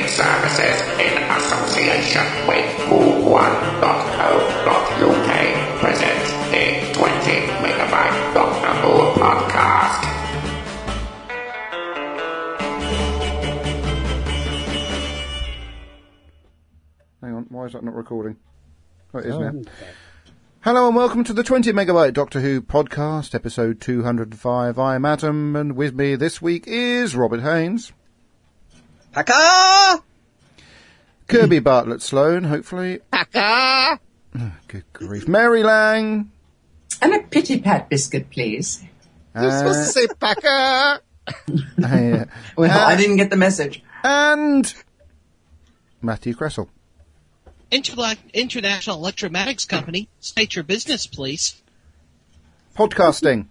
services in association with Who1.co.uk presents the 20 Megabyte Doctor Who podcast. Hang on, why is that not recording? Oh, it is now. Hello and welcome to the 20 Megabyte Doctor Who podcast, episode 205. I am Adam, and with me this week is Robert Haynes. Paka! Kirby Bartlett Sloan, hopefully. Paka! Oh, good grief. Mary Lang. And a pity pat biscuit, please. You're supposed to say Paka! Well, I didn't get the message. And Matthew Cressel. International Electromagnetics Company. State your business, please. Podcasting.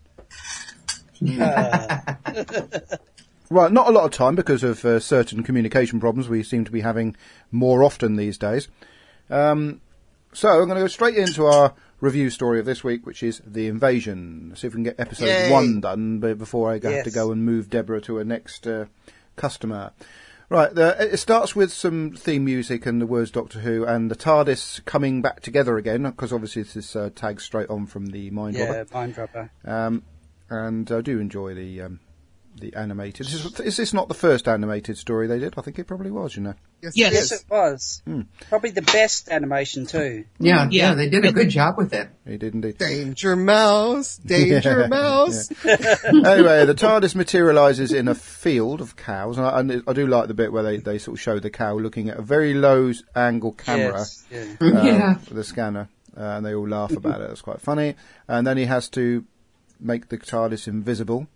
Right, not a lot of time because of certain communication problems we seem to be having more often these days. So I'm going to go straight into our review story of this week, which is The Invasion. See if we can get episode 1 done before I have to go and move Deborah to her next customer. Right, it starts with some theme music and the words Doctor Who and the TARDIS coming back together again, because obviously this is tagged straight on from the Mind Robber. Yeah, Mind Robber. And I do enjoy the animated. Is this not the first animated story they did? I think it probably was, you know. Yes, it was. Probably the best animation too. Yeah, they did a good job with it. He did indeed. Danger Mouse! Danger Mouse! Yeah. Anyway, the TARDIS materialises in a field of cows, and I do like the bit where they sort of show the cow looking at a very low angle camera with a scanner, and they all laugh about it. It's quite funny. And then he has to make the TARDIS invisible.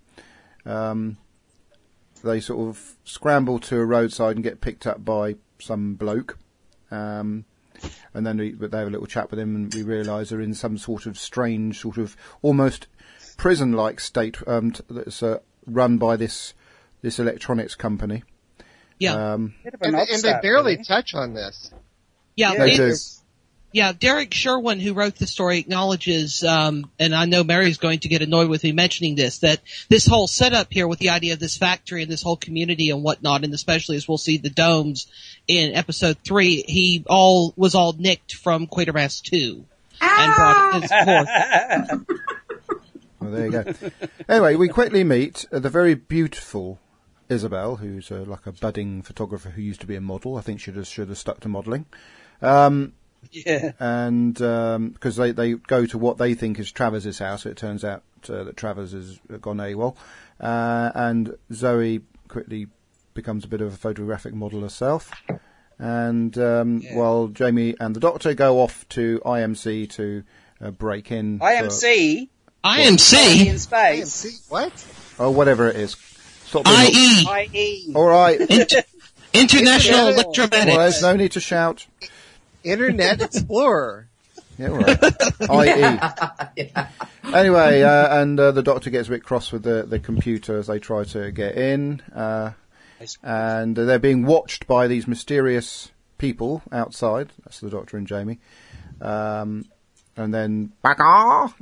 They sort of scramble to a roadside and get picked up by some bloke. And then they have a little chat with him, and we realise they're in some sort of strange, sort of almost prison-like state that's run by this electronics company. Yeah. And they barely touch on this. Yeah, they do. Yeah, Derek Sherwin, who wrote the story, acknowledges, and I know Mary's going to get annoyed with me mentioning this, that this whole setup here with the idea of this factory and this whole community and whatnot, and especially as we'll see the domes in episode 3, was all nicked from Quatermass 2 and brought it forth. Well, there you go. Anyway, we quickly meet the very beautiful Isabel, who's like a budding photographer who used to be a model. I think she should have stuck to modelling. Yeah. And because they go to what they think is Travers's house, it turns out that Travers has gone AWOL. And Zoe quickly becomes a bit of a photographic model herself. And while Jamie and the Doctor go off to IMC to break in. IMC? IMC? In space. IMC? What? Oh, whatever it is. Stop IE. IE. All right. International Well, Electromagnetics. there's no need to shout. Internet Explorer. Yeah, all right. IE. Anyway, and the Doctor gets a bit cross with the computer as they try to get in. And they're being watched by these mysterious people outside. That's the Doctor and Jamie. And then Baka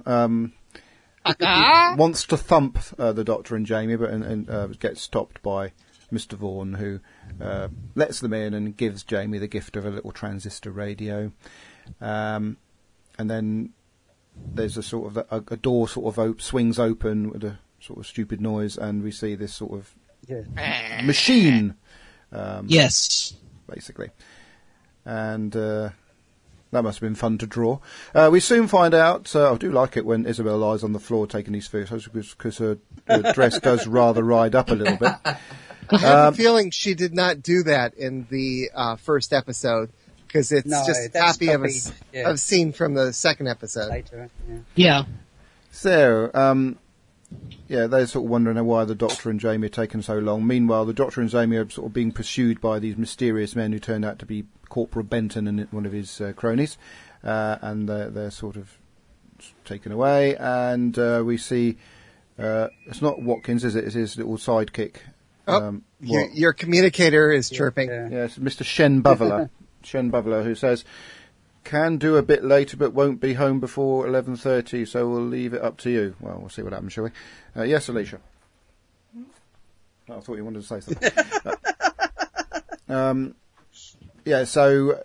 wants to thump the Doctor and Jamie, but gets stopped by Mr. Vaughan, who lets them in and gives Jamie the gift of a little transistor radio. And then there's a sort of a door sort of swings open with a sort of stupid noise, and we see this sort of machine. Yes. Basically. And that must have been fun to draw. We soon find out, I do like it when Isabel lies on the floor taking these photos, because her dress does rather ride up a little bit. I have a feeling she did not do that in the first episode, because it's just happy of a scene from the second episode. Later, Yeah. So, they're sort of wondering why the Doctor and Jamie are taking so long. Meanwhile, the Doctor and Jamie are sort of being pursued by these mysterious men who turned out to be Corporal Benton and one of his cronies. And they're sort of taken away. And we see, it's not Watkins, is it? It's his little sidekick. Your communicator is chirping. Yeah, it's Mr. Shen Buvler. Shen Buvler, who says, can do a bit later but won't be home before 11:30, so we'll leave it up to you. Well, we'll see what happens, shall we? Yes, Alicia. Oh, I thought you wanted to say something. Yeah, so...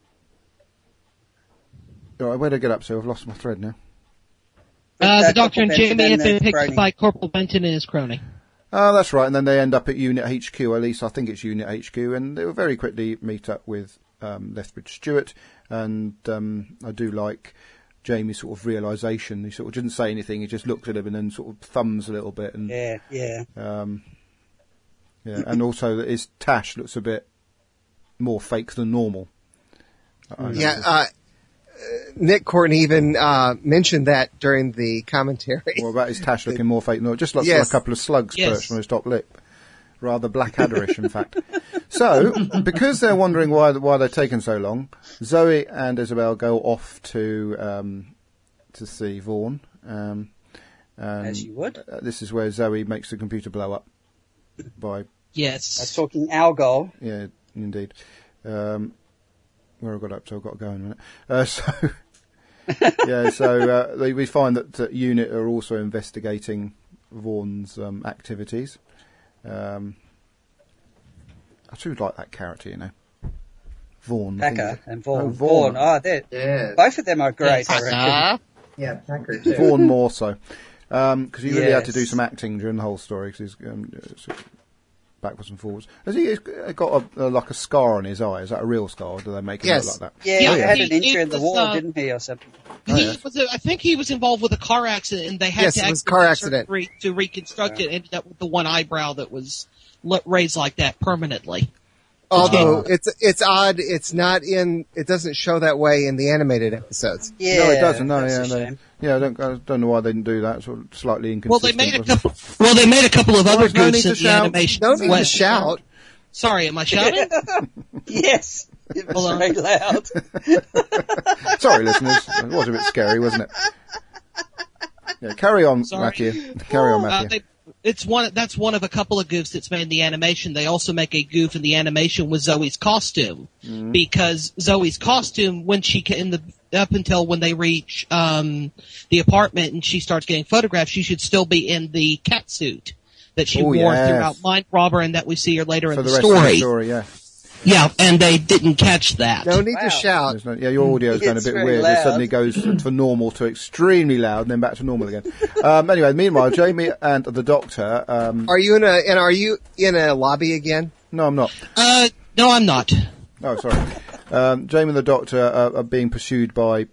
Right, where did I get up to? I've lost my thread now. The Doctor and Jamie have been picked up by Corporal Benton and his crony. Oh, that's right. And then they end up at Unit HQ, at least I think it's Unit HQ, and they will very quickly meet up with Lethbridge Stewart. And I do like Jamie's sort of realisation. He sort of didn't say anything, he just looked at him and then sort of thumbs a little bit. And, yeah. And also that his tash looks a bit more fake than normal. Nick Courtney even mentioned that during the commentary. Well, about his tash looking more fake than normal. Just looks like a couple of slugs perched on his top lip. Rather Blackadder-ish, in fact. So, because they're wondering why they're taking so long, Zoe and Isabel go off to see Vaughn. As you would. This is where Zoe makes the computer blow up. That's talking Algol. Yeah, indeed. Where I got up to, I've got to go in a minute. We find that UNIT are also investigating Vaughn's activities. I do like that character, you know. Vaughn. Packer and Vaughn. Vaughn. Both of them are great, I reckon. Yeah, Packer too. Vaughn more so. Because he really had to do some acting during the whole story, because he's backwards and forwards. Has he got like a scar on his eye? Is that a real scar, or do they make him look like that? Yeah, he had an injury in the wall, didn't he, or something? I think he was involved with a car accident, and they had to reconstruct it. Ended up with the one eyebrow that was raised like that permanently. Although it's odd, it doesn't show that way in the animated episodes. Yeah, no, it doesn't. No, I don't know why they didn't do that. Sort of slightly inconsistent. Well, they made a couple of other goofs in the animation. No need to shout. Sorry, am I shouting? Yes, it was very loud. Sorry, listeners. It was a bit scary, wasn't it? Yeah, carry on, Matthew. Carry on, Matthew. That's one of a couple of goofs that's made in the animation. They also make a goof in the animation with Zoe's costume, because Zoe's costume, when up until when they reach the apartment and she starts getting photographed, she should still be in the cat suit that she wore throughout Mind Robber, and that we see her later in the story. Of the story, yeah. Yeah, and they didn't catch that. No need to shout. Your audio is going a bit weird. Loud. It suddenly goes from normal to extremely loud, and then back to normal again. Anyway, meanwhile, Jamie and the Doctor. Are you in a lobby again? No, I'm not. No, I'm not. Oh, sorry. Jamie and the Doctor are being pursued by.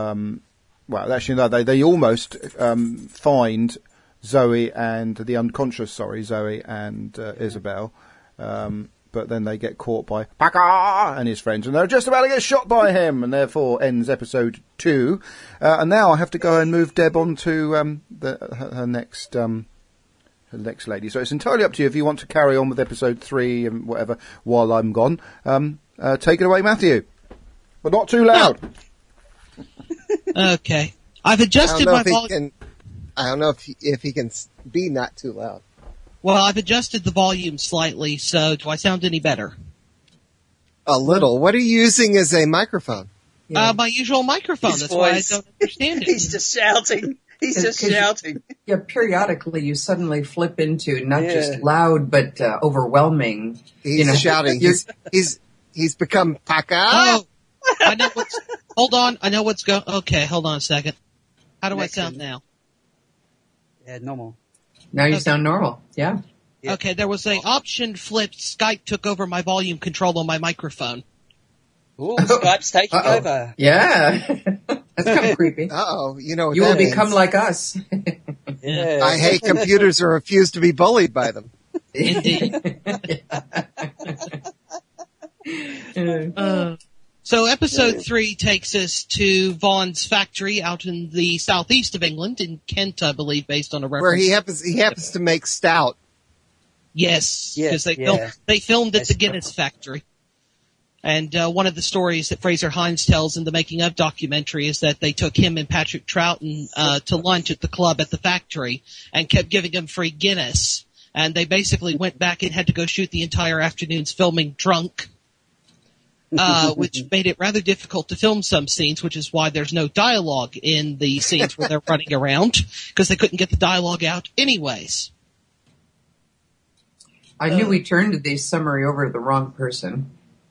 They almost find Zoe and Isabel. But then they get caught by Packer and his friends, and they're just about to get shot by him, and therefore ends episode 2. And now I have to go and move Deb on to her next lady. So it's entirely up to you if you want to carry on with episode 3 and whatever while I'm gone. Take it away, Matthew, but not too loud. Okay, I've adjusted my volume. I don't know if he can be not too loud. Well, I've adjusted the volume slightly, so do I sound any better? A little. What are you using as a microphone? Yeah. My usual microphone. That's why I don't understand it. He's just shouting. He's just shouting. Yeah, periodically you suddenly flip into not just loud, but overwhelming. He's shouting. He's become Packer. Oh, I know hold on. I know what's going. Okay, hold on a second. How do I sound now? Yeah, normal. Now you sound normal. Yeah. Okay, there was an option flipped. Skype took over my volume control on my microphone. Ooh, Skype's taking over. Yeah. That's kind of creepy. You know what you will means. Become like us. Yeah. I hate computers and refuse to be bullied by them. Indeed. So episode 3 takes us to Vaughn's factory out in the southeast of England, in Kent, I believe, based on a reference. Where he happens to make stout. Yes, because they filmed at the Guinness factory. And one of the stories that Fraser Hines tells in the making of documentary is that they took him and Patrick Troughton to lunch at the club at the factory and kept giving him free Guinness. And they basically went back and had to go shoot the entire afternoon's filming drunk. Which made it rather difficult to film some scenes, which is why there's no dialogue in the scenes where they're running around, because they couldn't get the dialogue out anyways. I knew we turned the summary over to the wrong person.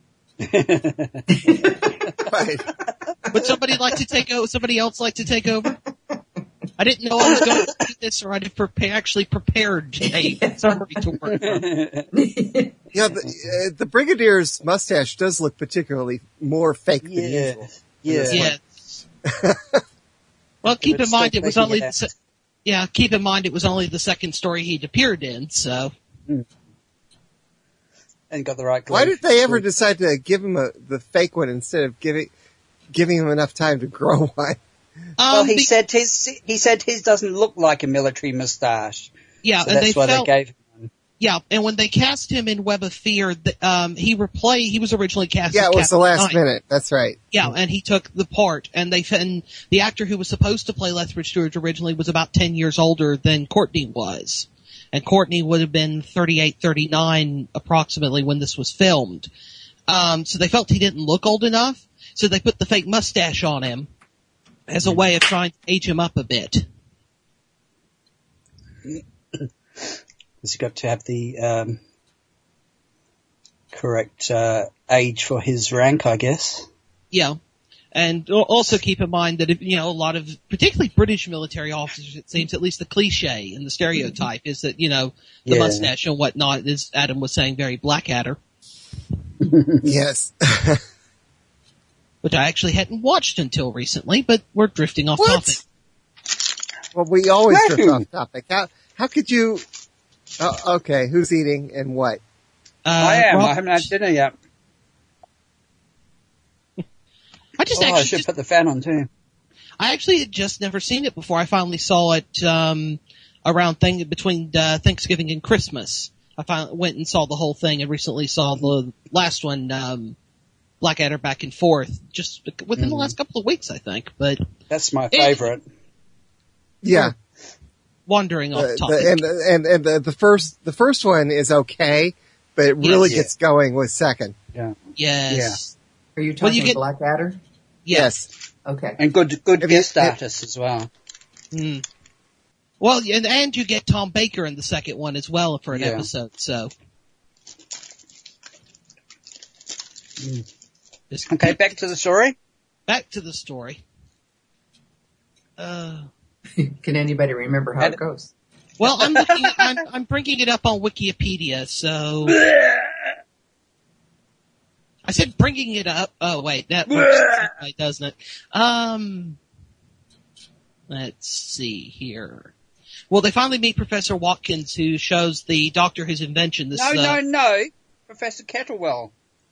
Right. Would somebody else like to take over? I didn't know I was going to do this, or I'd have actually prepared a summary to work from. Yeah, the Brigadier's mustache does look particularly more fake than usual. Yes. Well, keep in mind it was only the second story he'd appeared in, so. And got the right glove. Why did they ever decide to give him the fake one instead of giving him enough time to grow one? Well, he said his doesn't look like a military mustache. Yeah, so and that's why they gave him one. Yeah, and when they cast him in Web of Fear, he was originally cast. Yeah, as it was the last Captain minute. That's right. Yeah, and he took the part, and the actor who was supposed to play Lethbridge Stewart originally was about 10 years older than Courtney was. And Courtney would have been 38, 39 approximately when this was filmed. So they felt he didn't look old enough, so they put the fake mustache on him as a way of trying to age him up a bit. He's got to have the correct age for his rank, I guess. Yeah. And also keep in mind that, a lot of, particularly British military officers, it seems, at least the cliche and the stereotype is that, the mustache and whatnot, as Adam was saying, very Blackadder. Yes. Which I actually hadn't watched until recently, but we're drifting off topic. Well, we always drift off topic. How could you... okay, who's eating and what? I am. I haven't had dinner yet. I should put the fan on too. I actually had just never seen it before. I finally saw it around between Thanksgiving and Christmas. I finally went and saw the whole thing, and recently saw the last one, Blackadder Back and Forth, just within the last couple of weeks, I think. But that's my favorite. Yeah. Wandering off topic. And the first one is okay, but it really gets going with second. Yeah. Yes. Yeah. Are you talking Blackadder? Yes. Okay. And good guest artists as well. Mm. Well, and you get Tom Baker in the second one as well for an episode, so. Okay, back to the story? Back to the story. Can anybody remember how it goes? Well, I'm bringing it up on Wikipedia, so. I said bringing it up. Oh wait, that works, doesn't it? Let's see here. Well, they finally meet Professor Watkins, who shows the doctor his invention. No, Professor Kettlewell.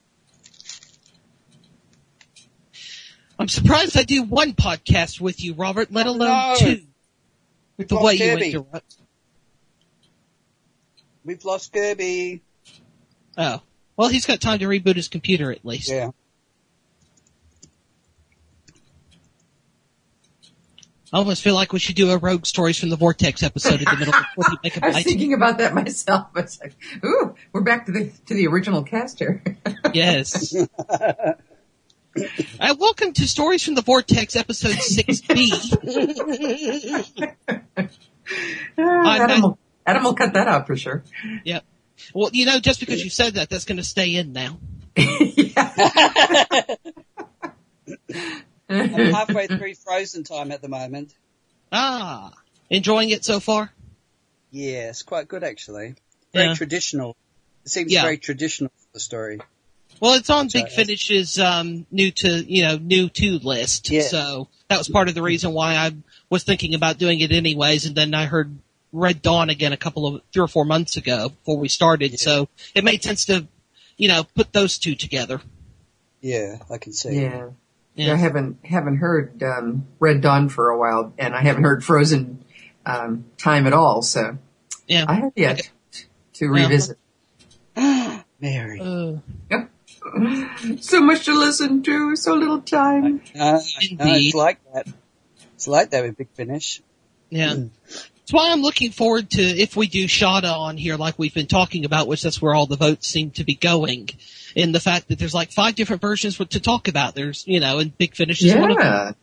I'm surprised I do one podcast with you, Robert, let alone two. With the way Kirby. You interrupt. We've lost Kirby. Oh. Well, he's got time to reboot his computer at least. Yeah. I almost feel like we should do a Rogue Stories from the Vortex episode in the middle before we make a I was thinking about that myself. I was like, ooh, we're back to the original cast here. Yes. Welcome to Stories from the Vortex, episode 6B. Adam will cut that out for sure. Yep. Well, just because you said that, that's going to stay in now. I'm halfway through Frozen time at the moment. Ah, enjoying it so far? Yeah, it's quite good actually. Very traditional. It seems very traditional for the story. Well, it's on Big Finish's new to list, so that was part of the reason why I was thinking about doing it anyways. And then I heard Red Dawn again 3 or 4 months ago before we started, so it made sense to, put those two together. Yeah, I can see. Yeah. I haven't heard Red Dawn for a while, and I haven't heard Frozen time at all, so I have yet to revisit. Mary. So much to listen to, so little time. It's like that. It's like that with Big Finish. Yeah. That's why I'm looking forward to if we do Shada on here like we've been talking about, which that's where all the votes seem to be going, in the fact that there's like 5 different versions to talk about. There's, and Big Finish is one of them.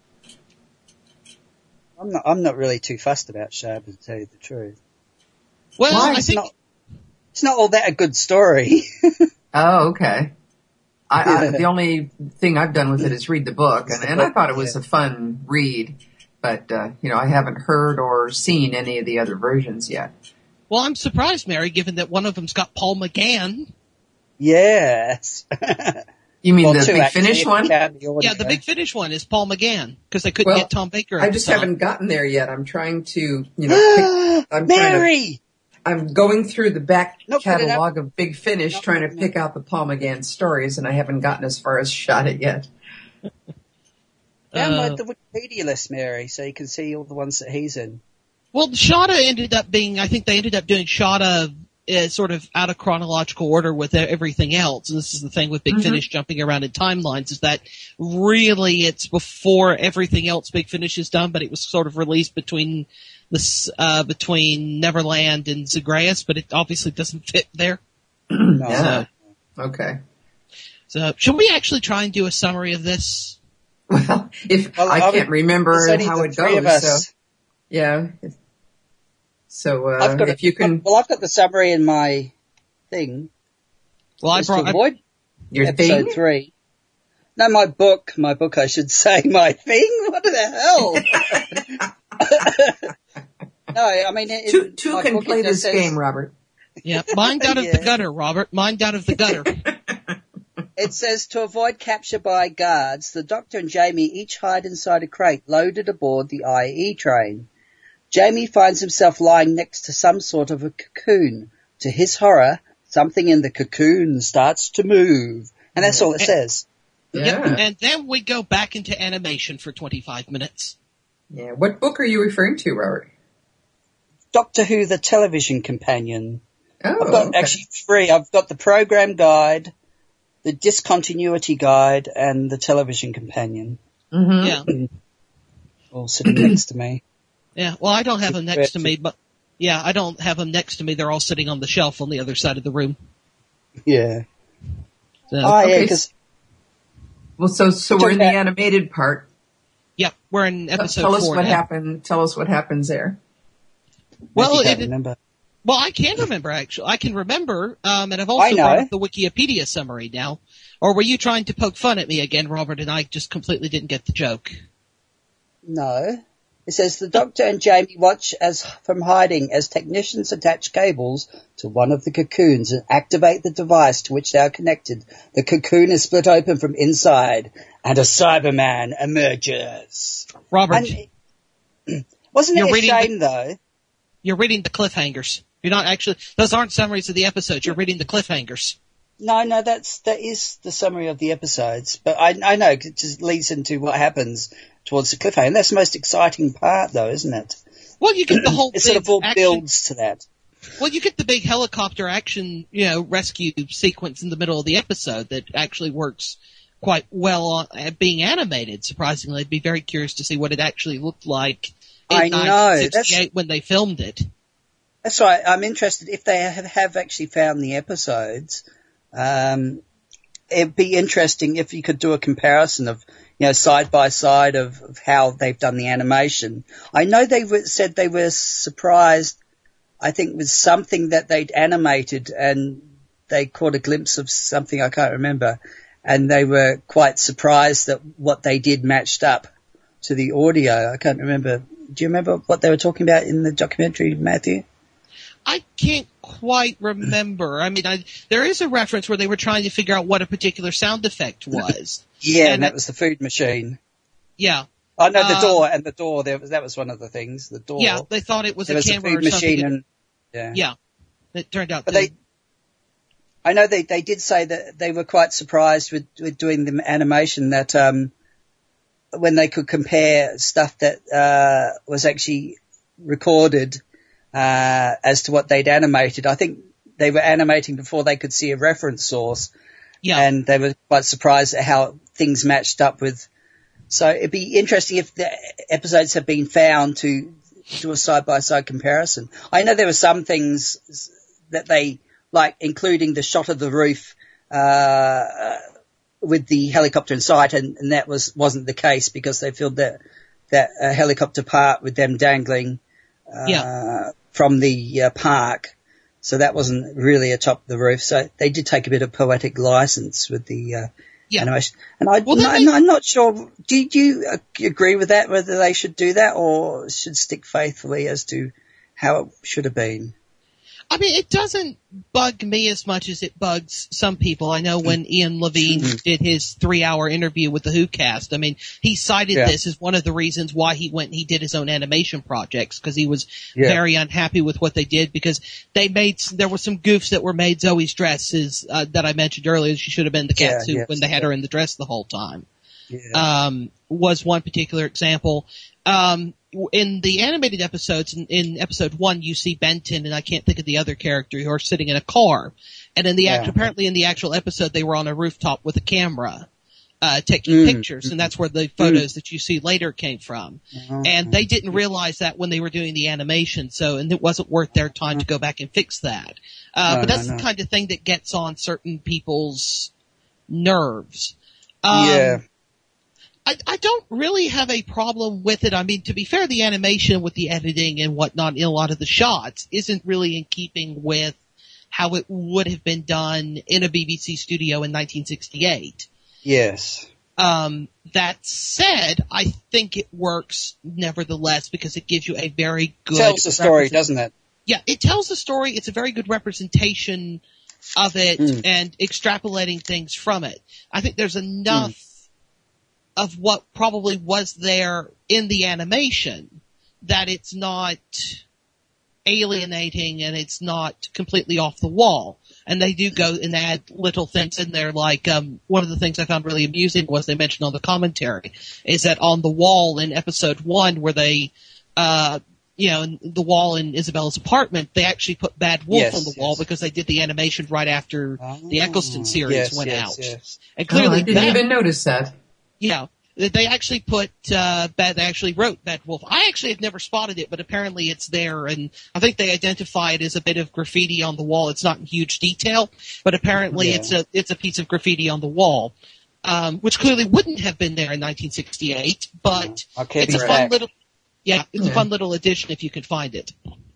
I'm not really too fussed about Shada, to tell you the truth. Well, Why? I think It's not all that a good story. Oh, okay. The only thing I've done with it is read the book, and I thought it was a fun read, but, I haven't heard or seen any of the other versions yet. Well, I'm surprised, Mary, given that one of them's got Paul McGann. Yes. You mean the Big Finish one? Yeah, the Big Finish one is Paul MGann, because they couldn't get Tom Baker. I just haven't gotten there yet. I'm trying to, Mary! I'm going through the back catalog of Big Finish trying to pick out the Paul McGann stories, and I haven't gotten as far as shot it yet. Download the Wikipedia list, Mary, so you can see all the ones that he's in. Well, Shada ended up being, I think they ended up doing Shada sort of out of chronological order with everything else. And this is the thing with Big Finish jumping around in timelines, is that really it's before everything else Big Finish is done, but it was sort of released between Neverland and Zagreus, but it obviously doesn't fit there. Yeah. Okay. So should we actually try and do a summary of this? Well, I can't remember how it goes, so yeah. So, if you can... I've got the summary in my thing. Well, I brought... Your episode thing? 3. No, my book, I should say. My thing? What the hell? No, I mean... Two can play this game, Robert. Yeah, mind out of the gutter, Robert. Mind out of the gutter. It says, to avoid capture by guards, the Doctor and Jamie each hide inside a crate loaded aboard the IE train. Jamie finds himself lying next to some sort of a cocoon. To his horror, something in the cocoon starts to move. And that's all it says. Yeah. Yep. And then we go back into animation for 25 minutes. Yeah. What book are you referring to, Robert? Doctor Who, the Television Companion. Oh, I've got actually 3. I've got the program guide, the discontinuity guide, and the television companion. Yeah. All sitting next to me. Yeah, well, I don't have them next to me, but I don't have them next to me. They're all sitting on the shelf on the other side of the room. Yeah. So, well, so we're in the animated part. Yeah, we're in episode 4 Tell us what happened. Tell us what happens there. Well, remember. Well, I can remember, actually. I can remember, and I've also brought up the Wikipedia summary now. Or were you trying to poke fun at me again, Robert, and I just completely didn't get the joke? No. It says the Doctor and Jamie watch from hiding as technicians attach cables to one of the cocoons and activate the device to which they are connected. The cocoon is split open from inside and a Cyberman emerges. Robert. Wasn't it a shame, though? You're reading the cliffhangers. You're not actually, those aren't summaries of the episodes. You're reading the cliffhangers. No, that is the summary of the episodes. But I know it just leads into what happens towards the cliffhanger. And that's the most exciting part, though, isn't it? Well, you get the whole it sort of all builds to that. Well, you get the big helicopter action, rescue sequence in the middle of the episode that actually works quite well at being animated, surprisingly. I'd be very curious to see what it actually looked like in 1968 when they filmed it. That's right. I'm interested if they have actually found the episodes. It'd be interesting if you could do a comparison of, side by side of how they've done the animation. I know they said they were surprised, I think, with something that they'd animated and they caught a glimpse of something I can't remember. And they were quite surprised that what they did matched up to the audio. I can't remember. Do you remember what they were talking about in the documentary, Matthew? I can't quite remember. I mean, there is a reference where they were trying to figure out what a particular sound effect was. And that was the food machine. Yeah. Oh, no, the door, that was one of the things, the door. Yeah, they thought it was a camera or something. Yeah. It turned out I know they did say that they were quite surprised with doing the animation that, when they could compare stuff that, was actually recorded, as to what they'd animated. I think they were animating before they could see a reference source. Yeah. And they were quite surprised at how things matched up with. So it'd be interesting if the episodes have been found to do a side-by-side comparison. I know there were some things that they, like including the shot of the roof, with the helicopter in sight, and that wasn't the case because they filled that helicopter part with them dangling, from the park. So that wasn't really atop the roof. So they did take a bit of poetic license with the animation. And I'm not sure. Do you agree with that? Whether they should do that or should stick faithfully as to how it should have been? I mean, it doesn't bug me as much as it bugs some people. I know when Ian Levine did his 3-hour interview with the Who cast, I mean, he cited this as one of the reasons why he went and he did his own animation projects, because he was very unhappy with what they did, because there were some goofs that were made. Zoe's dresses, that I mentioned earlier, she should have been the cat suit when they had her in the dress the whole time. Was one particular example. In the animated episodes, in episode 1, you see Benton, and I can't think of the other character, who are sitting in a car. And in the apparently in the actual episode, they were on a rooftop with a camera, taking pictures, and that's where the photos that you see later came from. And they didn't realize that when they were doing the animation, and it wasn't worth their time to go back and fix that. But that's the kind of thing that gets on certain people's nerves. I don't really have a problem with it. I mean, to be fair, the animation with the editing and whatnot in a lot of the shots isn't really in keeping with how it would have been done in a BBC studio in 1968. Yes. That said, I think it works nevertheless because it gives you a very good... Tells the story, doesn't it? Yeah, it tells the story. It's a very good representation of it and extrapolating things from it. I think there's enough of what probably was there in the animation that it's not alienating and it's not completely off the wall. And they do go and add little things in there, like one of the things I found really amusing was they mentioned on the commentary is that on the wall in episode 1 where they in the wall in Isabella's apartment, they actually put Bad Wolf on the wall because they did the animation right after the Eccleston series went out. And clearly I didn't even notice that. Yeah, they actually put they actually wrote Bad Wolf. I actually have never spotted it, but apparently it's there, and I think they identify it as a bit of graffiti on the wall. It's not in huge detail, but apparently it's a piece of graffiti on the wall, which clearly wouldn't have been there in 1968. But it's a fun little a fun little addition if you can find it.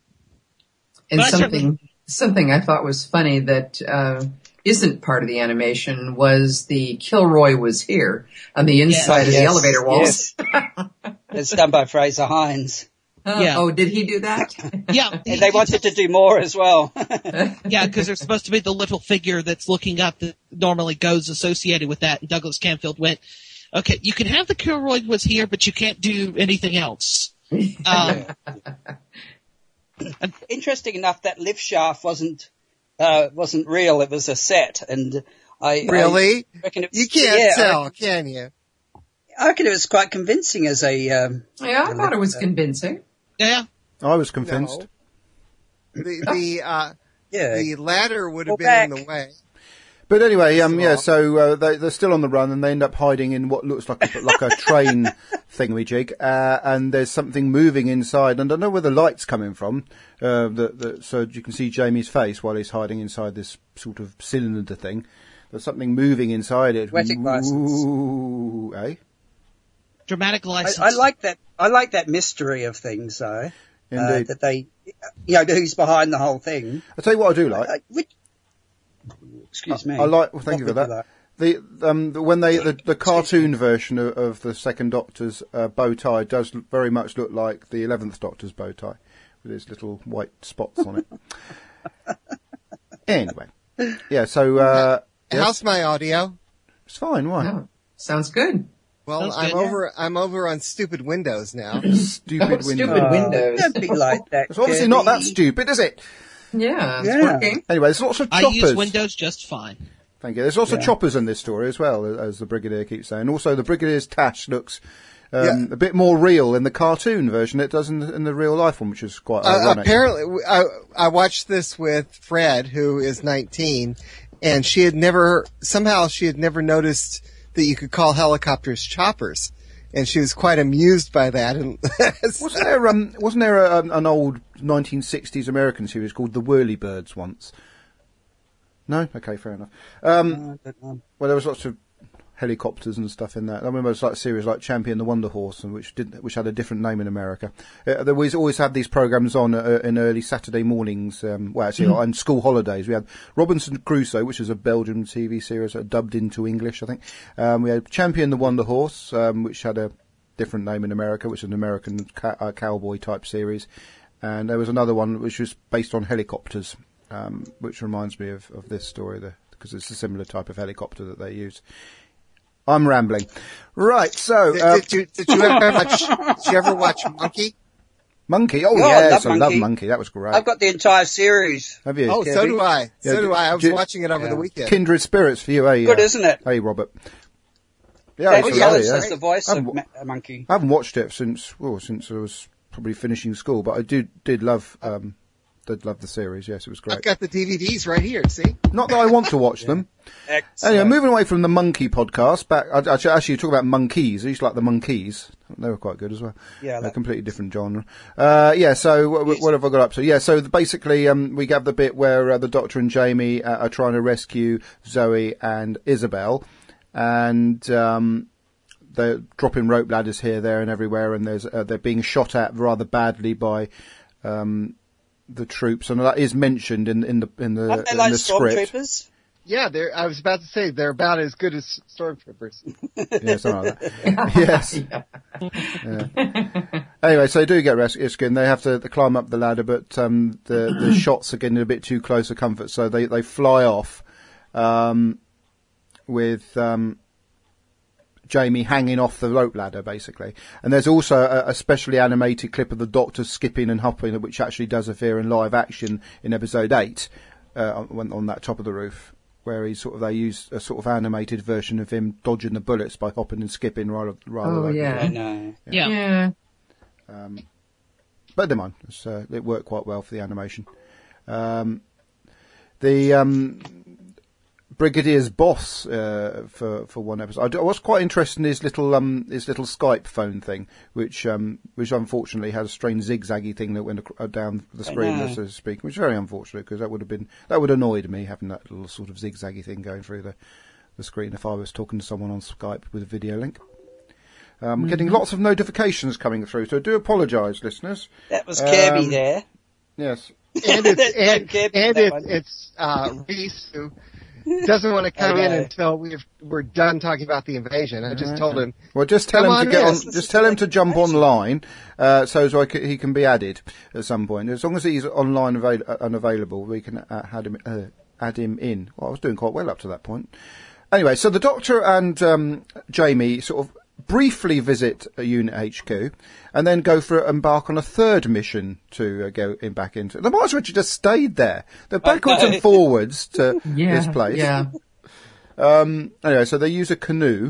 And something I thought was funny that isn't part of the animation was the Kilroy was here on the inside of the elevator walls. It's done by Fraser Hines. Oh, did he do that? Yeah. And they wanted to do more as well. Yeah, because there's supposed to be the little figure that's looking up that normally goes associated with that. And Douglas Camfield went, okay, you can have the Kilroy was here, but you can't do anything else. Interesting enough, that lift shaft wasn't real. It was a set, and I reckon you can't tell, can you? I reckon it was quite convincing as a. I thought it was convincing. Yeah, I was convinced. No. The ladder would have been in the way. But anyway, so they're still on the run, and they end up hiding in what looks like a train thingamajig, and there's something moving inside, and I don't know where the light's coming from, so you can see Jamie's face while he's hiding inside this sort of cylinder thing. There's something moving inside it. Poetic license. Ooh, eh? Dramatic license. I like that. I like that mystery of things, though. Indeed. That they, who's behind the whole thing. I'll tell you what I do like. Excuse me. I like. Well, thank you for that. The cartoon version of the Second Doctor's bow tie does very much look like the 11th Doctor's bow tie with his little white spots on it. Anyway, so how's my audio? It's fine. Why? Oh, sounds good. Well, I'm over on stupid Windows now. Stupid Windows. Don't be like that. It's obviously not that stupid, is it? Yeah, it's working. Anyway, there's lots of choppers. I use Windows just fine. Thank you. There's lots of choppers in this story as well, as the Brigadier keeps saying. Also, the Brigadier's tash looks a bit more real in the cartoon version than it does in the real life one, which is quite ironic. Apparently, I watched this with Fred, who is 19, and she had never noticed that you could call helicopters choppers. And she was quite amused by that. And wasn't there an old 1960s American series called The Whirlybirds once? No? Okay, fair enough. Well, there was lots of helicopters and stuff in that. I remember it was like a series like Champion the Wonder Horse, and which had a different name in America. There was always had these programs on in early Saturday mornings. On school holidays, we had Robinson Crusoe, which is a Belgian TV series dubbed into English, I think. We had Champion the Wonder Horse, which had a different name in America, which is an American cowboy type series. And there was another one which was based on helicopters, which reminds me of this story because it's a similar type of helicopter that they use. I'm rambling. Right, so... Did you ever watch Monkey? Monkey? Oh, yes, I love Monkey. That was great. I've got the entire series. Have you? Oh, Kirby? So do I. I was watching it over the weekend. Kindred spirits for you, eh? Good, isn't it? Hey, Robert. Yeah, David Ellis is the voice of Monkey. I haven't watched it since I was probably finishing school, but I did love the series. Yes, it was great. I've got the DVDs right here. See, not that I want to watch them. Excellent. Anyway, moving away from the Monkey podcast, back. Actually, you talk about monkeys. I used to like the Monkees. They were quite good as well. Yeah, a completely different genre. So what have I got up to? Yeah, so basically, we have the bit where the Doctor and Jamie are trying to rescue Zoe and Isabel, and they're dropping rope ladders here, there, and everywhere, and they're being shot at rather badly by the troops, and that is mentioned in the Aren't they like script. Stormtroopers? Yeah, I was about to say they're about as good as stormtroopers. Yeah, something like that. Yes. Yeah. Anyway, so they do get rescued, and they have to climb up the ladder, but the shots are getting a bit too close for comfort, so they fly off with Jamie hanging off the rope ladder, basically. And there's also a specially animated clip of the Doctor skipping and hopping, which actually does appear in live action in episode 8 on that top of the roof, where they use a sort of animated version of him dodging the bullets by hopping and skipping rather than... yeah. I know. Yeah. But never mind. It worked quite well for the animation. Brigadier's boss for one episode. I was quite interested in his little Skype phone thing, which unfortunately had a strange zigzaggy thing that went down the screen, so to speak, which is very unfortunate because that would annoyed me, having that little sort of zigzaggy thing going through the screen if I was talking to someone on Skype with a video link. Getting lots of notifications coming through, so I do apologise, listeners. That was Kirby there. Yes. And it's Reese who doesn't want to come in until we're done talking about the invasion. I just told him. Well, just tell him to get on. Just tell him to jump online, so he can be added at some point. As long as he's online unavailable, we can add him in. Well, I was doing quite well up to that point. Anyway, so the Doctor and Jamie sort of briefly visit a Unit HQ, and then embark on a third mission to go back into. They might as well just stayed there. They're backwards and forwards to this place. Yeah. Anyway, so they use a canoe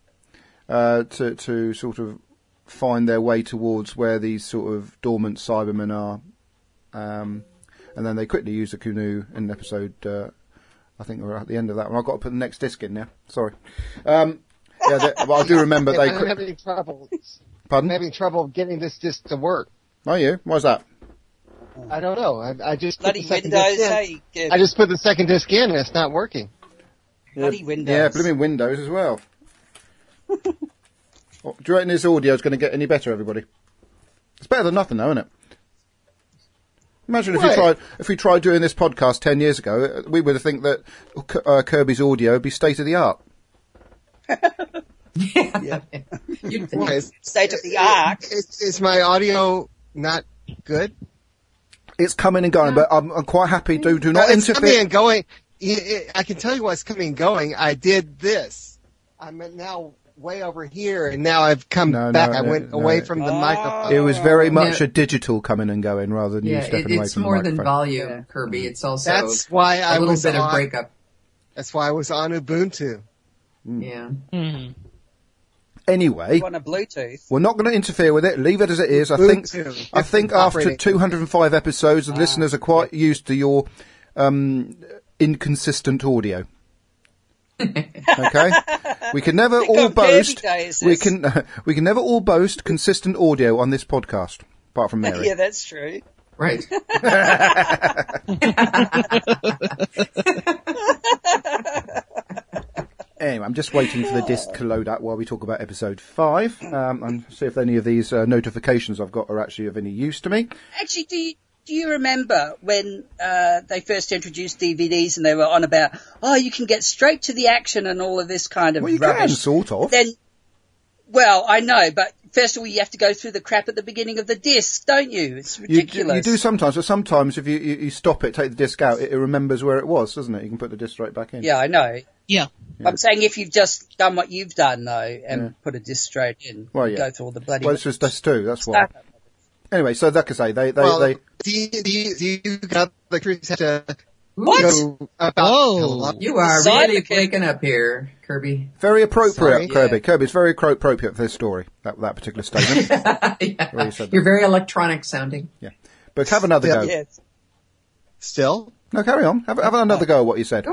to sort of find their way towards where these sort of dormant Cybermen are, and then they quickly use a canoe in episode. I think we're at the end of that one. I've got to put the next disc in now. Sorry. But I do remember I'm having trouble. Pardon? I'm having trouble getting this disc to work. Are you? Why's that? I don't know. I just put the second Windows, disc in. I just put the second disc in and it's not working. Bloody Windows. Yeah, blooming Windows as well. Do you reckon this audio is going to get any better, everybody? It's better than nothing, though, isn't it? Imagine if we tried doing this podcast 10 years ago, we would think that Kirby's audio would be state of the art. Yeah. State of the art. Is my audio not good? It's coming and going, but I'm quite happy. Do not interfere. It's coming and going. I can tell you what's coming and going. I did this. I'm now way over here, and now I've come back. I went away from the microphone. It was very much a digital coming and going rather than you stepping away from the microphone. It's more than volume, Kirby. It's also that's why a little bit of breakup. That's why I was on Ubuntu. Yeah. Mm-hmm. Anyway, on a Bluetooth. We're not going to interfere with it. Leave it as it is. I think after 205 episodes, the listeners are quite used to your inconsistent audio. Okay, we can never all boast. We can never all boast consistent audio on this podcast, apart from Mary. Yeah, that's true. Right. Anyway, just waiting for the disc to load up while we talk about episode 5, and see if any of these notifications I've got are actually of any use to me. Actually, do you remember when they first introduced DVDs and they were on about, you can get straight to the action and all of this kind of rubbish? Well, you can, sort of. Then, well, I know, but first of all, you have to go through the crap at the beginning of the disc, don't you? It's ridiculous. You do sometimes, but sometimes if you stop it, take the disc out, it remembers where it was, doesn't it? You can put the disc straight back in. Yeah, I know. Yeah. I'm saying if you've just done what you've done, though, and put a disc straight in, go through all the bloody... Well, it's just disc 2, that's why. Anyway, so like I say, they do you got the crews have to what? Go about you are really breaking up here, Kirby. Very appropriate, Kirby. Yeah. Kirby's very appropriate for this story, that particular statement. Yeah. You're very electronic sounding. Yeah. But have another go. Yes. Still? No, carry on. Have another go at what you said.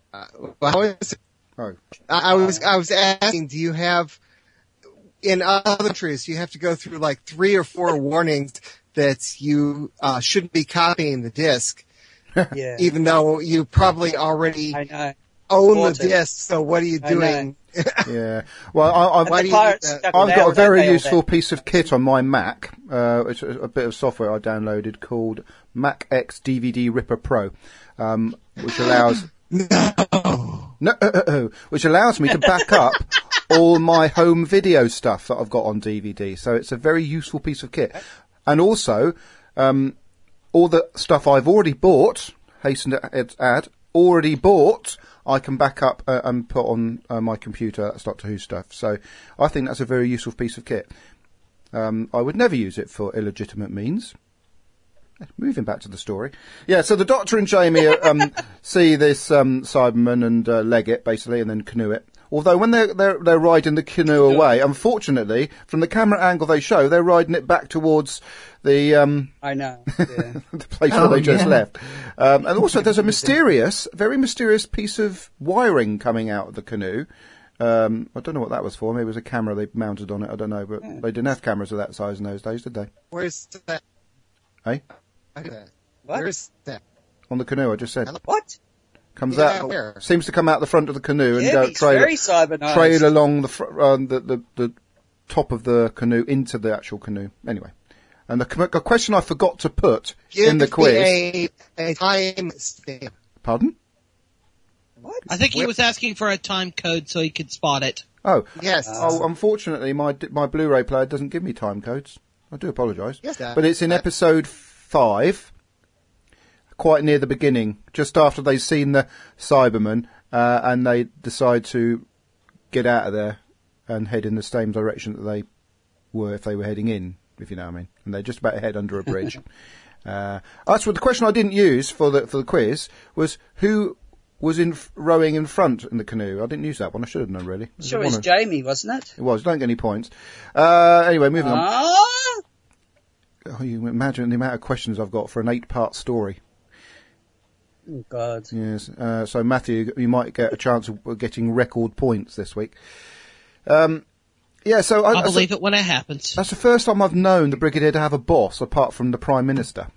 I was asking, do you have... In other countries, you have to go through like 3 or 4 warnings that you shouldn't be copying the disc, even though you probably already own the disc. So what are you doing? Yeah. Well, I've got a very useful piece of kit on my Mac. It's a bit of software I downloaded called Mac X DVD Ripper Pro, which allows which allows me to back up all my home video stuff that I've got on DVD. So it's a very useful piece of kit. And also, all the stuff I've already bought, hasten to add, already bought, I can back up and put on my computer. That's Doctor Who stuff. So I think that's a very useful piece of kit. I would never use it for illegitimate means. Moving back to the story. Yeah, so the Doctor and Jamie see this Cyberman and leg it, basically, and then canoe it. Although when they're riding the canoe away, unfortunately, from the camera angle they show, they're riding it back towards the I know. Yeah. the place where they just left. And also there's a very mysterious piece of wiring coming out of the canoe. I don't know what that was for. Maybe it was a camera they mounted on it, I don't know, but they didn't have cameras of that size in those days, did they? Where's that? Hey? What? Where's that? On the canoe, I just said. What? Comes out, where? seems to come out the front of the canoe and go trail along the top of the canoe into the actual canoe. Anyway, and the question I forgot to put in the quiz. A time stamp. Pardon? What? I think he was asking for a time code so he could spot it. Oh yes. Unfortunately, my Blu-ray player doesn't give me time codes. I do apologise. Yes, but it's in episode 5. Quite near the beginning, just after they've seen the Cyberman, and they decide to get out of there and head in the same direction that they were if they were heading in, if you know what I mean. And they're just about to head under a bridge. That's what the question I didn't use for the quiz was who was rowing in front in the canoe. I didn't use that one. I should have known, really. Sure, it was Jamie, wasn't it? It was. Don't get any points. Anyway, moving on. Oh, you imagine the amount of questions I've got for an 8-part story. Oh, God. Yes. So, Matthew, you might get a chance of getting record points this week. Yeah, so I'll believe it when it happens. That's the first time I've known the Brigadier to have a boss apart from the Prime Minister.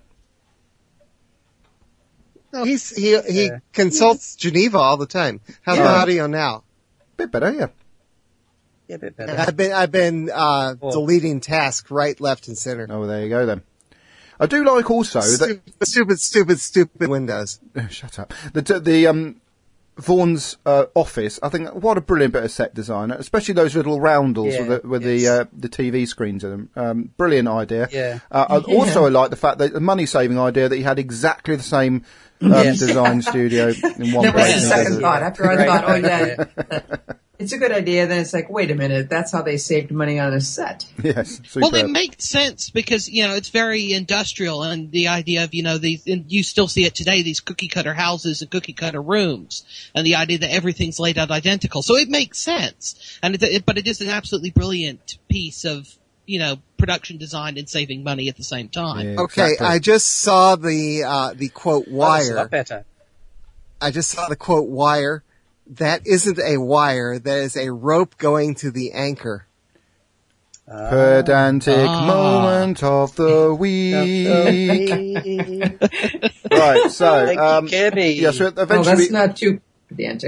No, he consults Geneva all the time. How's the audio now? Bit better, yeah. Yeah, a bit better. I've been deleting tasks right, left, and center. Oh, there you go then. I do like also stupid Windows. Shut up. The Vaughan's office. I think what a brilliant bit of set design, especially those little roundels with the TV screens in them. Brilliant idea. Yeah. I like the fact that the money saving idea that he had exactly the same design studio in one place. That was the second thought. After I thought, it's a good idea. Then it's like, wait a minute, that's how they saved money on a set. Yes. Superb. Well, it makes sense because, it's very industrial and the idea of, these, and you still see it today, these cookie cutter houses and cookie cutter rooms and the idea that everything's laid out identical. So it makes sense. But it is an absolutely brilliant piece of, production design and saving money at the same time. Yeah, okay. exactly. I just saw the quote wire. That's a lot better. I just saw the quote wire. That isn't a wire. That is a rope going to the anchor. Pedantic moment of the week. Right, so Kirby. Yeah, so eventually, that's not too pedantic.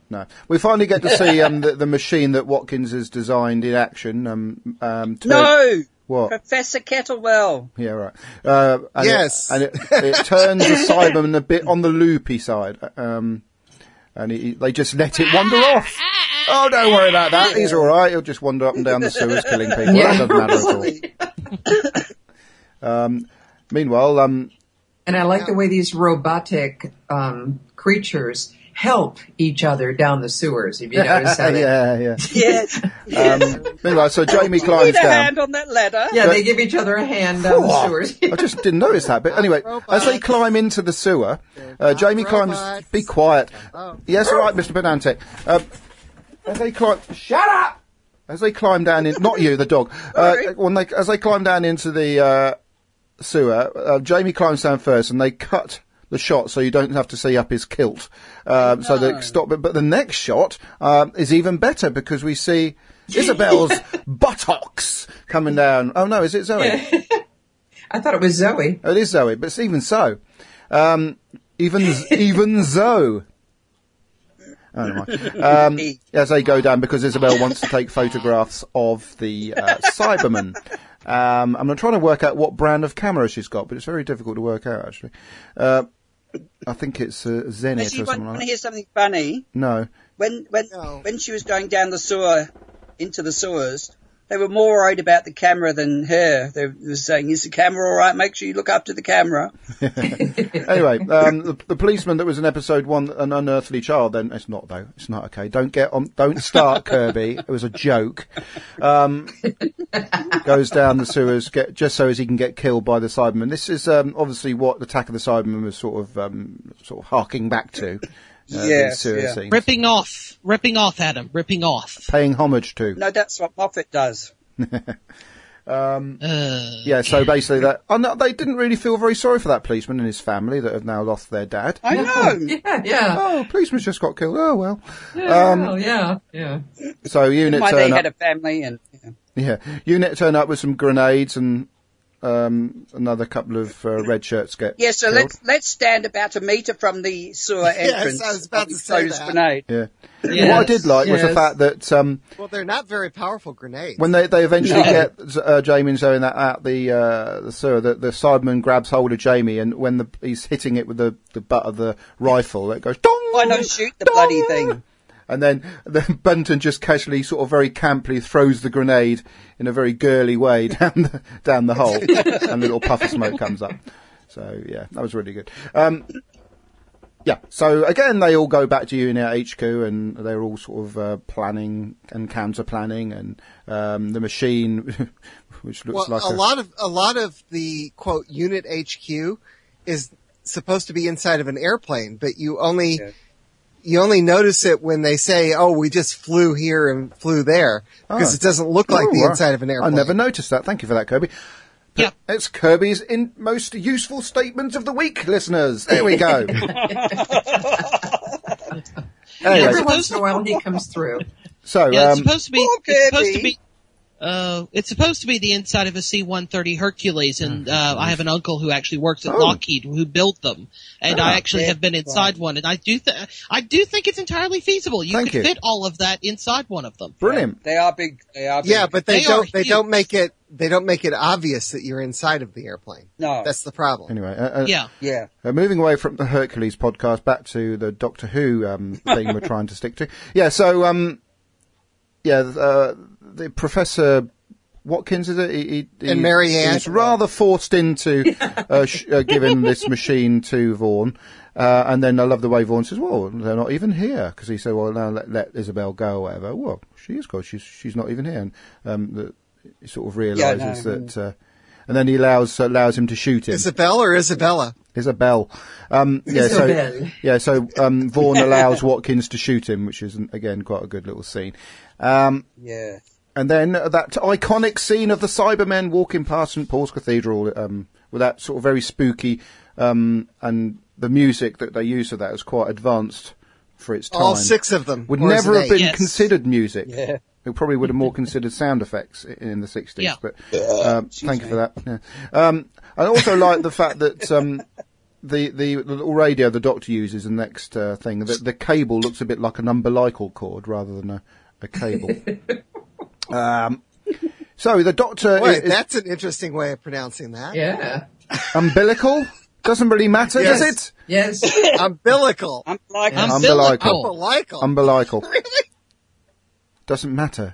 No. We finally get to see the machine that Watkins has designed in action. No! What? Professor Kettlewell. Yeah, right. Yes. It turns the Cyberman a bit on the loopy side. And they just let it wander off. Oh, don't worry about that. He's all right. He'll just wander up and down the sewers killing people. That doesn't matter at all. Meanwhile, and I like the way these robotic creatures help each other down the sewers. If you notice that. Yeah. Yes. Meanwhile, so Jamie climbs Need a down. hand on that ladder. Yeah, they give each other a hand down the sewers. I just didn't notice that. But anyway, as they climb into the sewer, Jamie climbs... Be quiet. Yes, all right, Mr. Penantic. As they climb... Shut up! As they climb down in... Not you, the dog. As they climb down into the sewer, Jamie climbs down first and they cut the shot so you don't have to see up his kilt. So they stop it. But the next shot is even better because we see Isabel's buttocks coming down. Oh no, is it Zoe? I thought it was Zoe. It is Zoe, but even so. Even Zoe. Oh, never mind. As they go down, because Isabel wants to take photographs of the Cyberman. I'm trying to work out what brand of camera she's got, but it's very difficult to work out, actually. I think it's Zenith or something like that. Want to hear something funny? No. When she was going down the sewer, into the sewers, they were more worried about the camera than her. They were saying, is the camera all right? Make sure you look after the camera. Anyway, the policeman that was in episode 1, An Unearthly Child, then it's not though. It's not okay. Don't start, Kirby. It was a joke. Goes down the sewers just so as he can get killed by the Cyberman. This is obviously what Attack of the Cybermen was sort of harking back to. Yes. Ripping off, Adam. Ripping off. Paying homage to. No, that's what Moffat does. Yeah, so basically they didn't really feel very sorry for that policeman and his family that have now lost their dad. I know. Yeah. Oh, policeman's just got killed. Oh, well. Yeah. So unit Why turn they up. had a family and... Yeah. Unit turn up with some grenades and another couple of red shirts get so killed. let's stand about a metre from the sewer entrance. Yes, I was about to say that. Grenade. Yeah. What I did like was the fact that well, they're not very powerful grenades. when they eventually get Jamie and Zoe out the sewer, the Cyberman grabs hold of Jamie, and when he's hitting it with the butt of the rifle, it goes dong. Why not shoot the dong! bloody thing? And then Bunton just casually, sort of very camply, throws the grenade in a very girly way down the hole, and a little puff of smoke comes up. So yeah, that was really good. Yeah, so again, they all go back to Unit HQ, and they're all sort of planning and counter planning, and the machine, which looks like a lot of the quote Unit HQ is supposed to be inside of an airplane, but you only notice it when they say, "Oh, we just flew here and flew there," because it doesn't look like the inside of an airplane. I never noticed that. Thank you for that, Kirby. Yep. It's Kirby's most useful statement of the week, listeners. There we go. Anyway, Every once in a while he comes through. So it's supposed to be. It's supposed to be the inside of a C-130 Hercules, and I have an uncle who actually works at Lockheed who built them, and I actually have been inside one, and I do think it's entirely feasible. You could fit all of that inside one of them. Brilliant. They are big. Yeah, but they don't make it obvious that you're inside of the airplane. No, that's the problem. Anyway, moving away from the Hercules podcast back to the Doctor Who thing we're trying to stick to. Yeah, so the Professor Watkins, is it? And Mary Ann. He's rather forced into giving this machine to Vaughan. And then I love the way Vaughan says, well, they're not even here. Because he said, well, now let Isabel go or whatever. Well, she is good. She's not even here. And he sort of realises that... and then he allows him to shoot him. Isabel or Isabella? Isabel. So Vaughan allows Watkins to shoot him, which is, again, quite a good little scene. And then that iconic scene of the Cybermen walking past St. Paul's Cathedral, with that sort of very spooky, and the music that they use for that is quite advanced for its time. All 6 of them. Would never have been considered music. Yeah. It probably would have more considered sound effects in the 60s. Yeah. But thank you for that. Yeah. I also like the fact that the little radio the Doctor uses in the next thing, the cable looks a bit like an umbilical cord rather than a cable. So the Doctor... Wait, that's an interesting way of pronouncing that. Yeah. Umbilical? Doesn't really matter, Yes. does it? Yes. Umbilical. Umbilical. Umbilical. Umbilical. Really? Doesn't matter.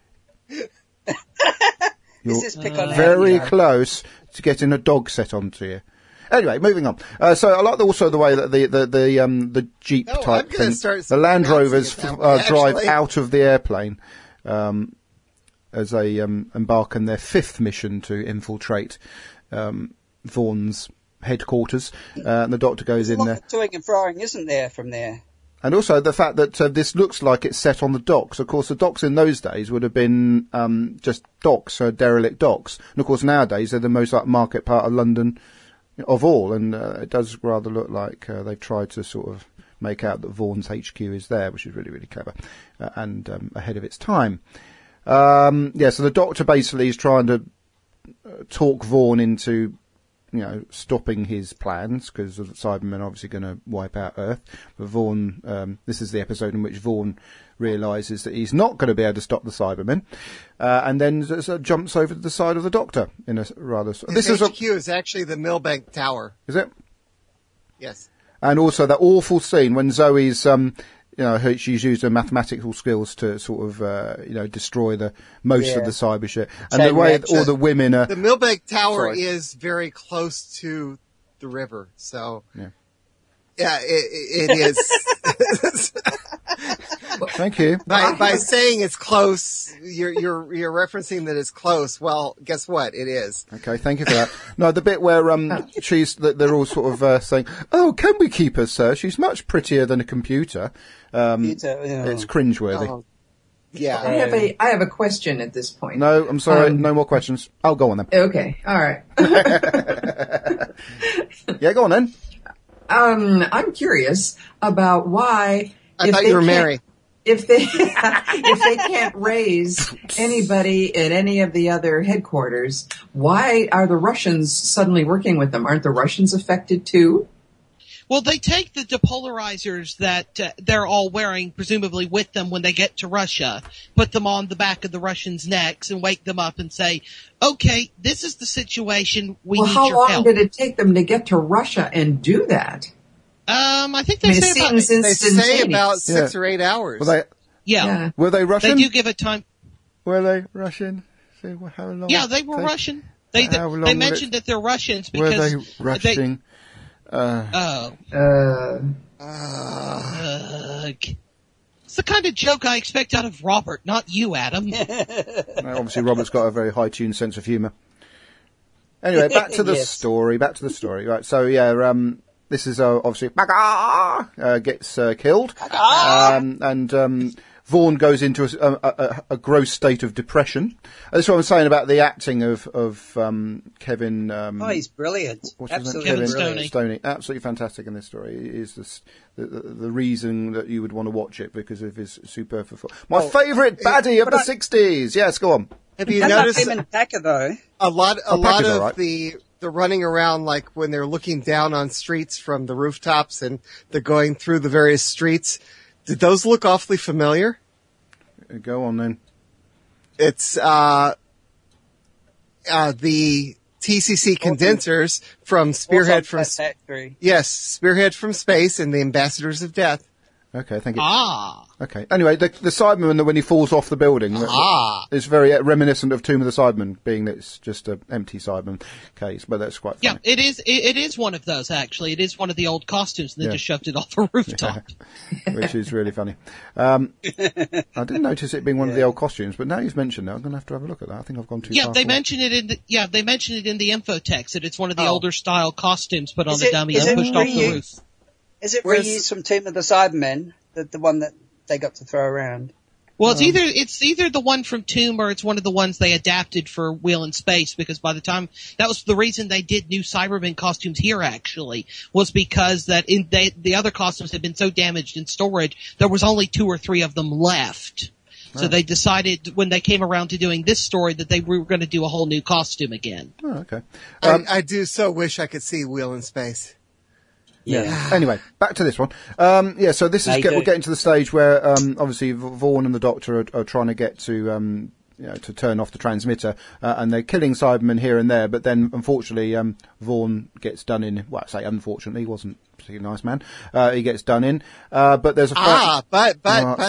This is pick on Very Andy, though. close to getting a dog set onto you. Anyway, moving on. So I like also the way that the Jeep No, I'm type gonna thing, start the Land Rovers pronouncing it that way, drive actually. out of the airplane as they embark on their 5th mission to infiltrate Vaughan's headquarters. And the Doctor goes There's in a there. lot of toing and froing, isn't there, from there? And also the fact that this looks like it's set on the docks. Of course, the docks in those days would have been just docks, derelict docks. And of course, nowadays they're the most market part of London of all. And it does rather look like they've tried to sort of make out that Vaughan's HQ is there, which is really, really clever and ahead of its time. So the Doctor basically is trying to talk Vaughan into stopping his plans, because the Cybermen are obviously going to wipe out Earth. But Vaughan, this is the episode in which Vaughan realises that he's not going to be able to stop the Cybermen, and then jumps over to the side of the Doctor in a rather... His HQ is actually the Millbank Tower. Is it? Yes. And also that awful scene when Zoe's... she's used her mathematical skills to sort of, destroy most of the cyber shit. And the way all the women are... The Millbank Tower Sorry. is very close to the river, so... Yeah. It is. Thank you. By saying it's close, you're referencing that it's close. Well, guess what? It is. Okay, thank you for that. No, the bit where they're all sort of saying, "Oh, can we keep her, sir? She's much prettier than a computer." It's cringeworthy. Oh. Yeah. I have a question at this point. No, I'm sorry, no more questions. I'll go on then. Okay, all right. Yeah, go on then. I'm curious about why. I thought you were Mary. If they can't raise anybody at any of the other headquarters, why are the Russians suddenly working with them? Aren't the Russians affected too? Well, they take the depolarizers that they're all wearing, presumably with them when they get to Russia, put them on the back of the Russians' necks and wake them up and say, okay, this is the situation, we need how your long help. did it take them to get to Russia and do that? I think they say about... They say about 6 or 8 hours. Were they Russian? They do give a time... Were they Russian? So how long? Yeah, they were Russian. They mentioned that they're Russians because... Were they rushing? It's the kind of joke I expect out of Robert, not you, Adam. Obviously, Robert's got a very high-tuned sense of humour. Anyway, back to the story. Right, so this is obviously gets killed, and Vaughan goes into a gross state of depression. That's what I'm saying about the acting of Kevin. He's brilliant. Absolutely Kevin brilliant. Stoney, absolutely fantastic in this story. He is the reason that you would want to watch it because of his superb performance. My favourite baddie of the 60s. Yes, go on. Have you noticed him and Packer though? A lot of right. the running around, like when they're looking down on streets from the rooftops and they're going through the various streets? Did those look awfully familiar? Go on then. It's the TCC condensers from Spearhead from Factory. Yes, Spearhead from Space and the Ambassadors of Death. Okay, thank you. Ah. Okay. Anyway, the Cyberman, when he falls off the building, is very reminiscent of Tomb of the Cybermen, being that it's just an empty Cyberman case, but that's quite funny. Yeah, it is one of those, actually. It is one of the old costumes, and they just shoved it off a rooftop. Yeah. Which is really funny. I didn't notice it being one of the old costumes, but now you've mentioned it, I'm going to have a look at that. I think I've gone too far. They mention it in the info text that it's one of the older style costumes put on the dummy and pushed off the roof. Is it reused from Team of the Cybermen, the one that they got to throw around? Well, it's either the one from Tomb or it's one of the ones they adapted for Wheel in Space, because by the time, that was the reason they did new Cybermen costumes here actually, was because the other costumes had been so damaged in storage, there was only 2 or 3 of them left. So they decided when they came around to doing this story that they were going to do a whole new costume again. Oh, okay. I do so wish I could see Wheel in Space. Yeah. Anyway, back to this one. So this is we're getting to the stage where obviously Vaughn and the Doctor are trying to get to to turn off the transmitter, and they're killing Cybermen here and there. But then, unfortunately, Vaughn gets done in. Well, I say unfortunately, he wasn't a particularly nice man. He gets done in. But there's a but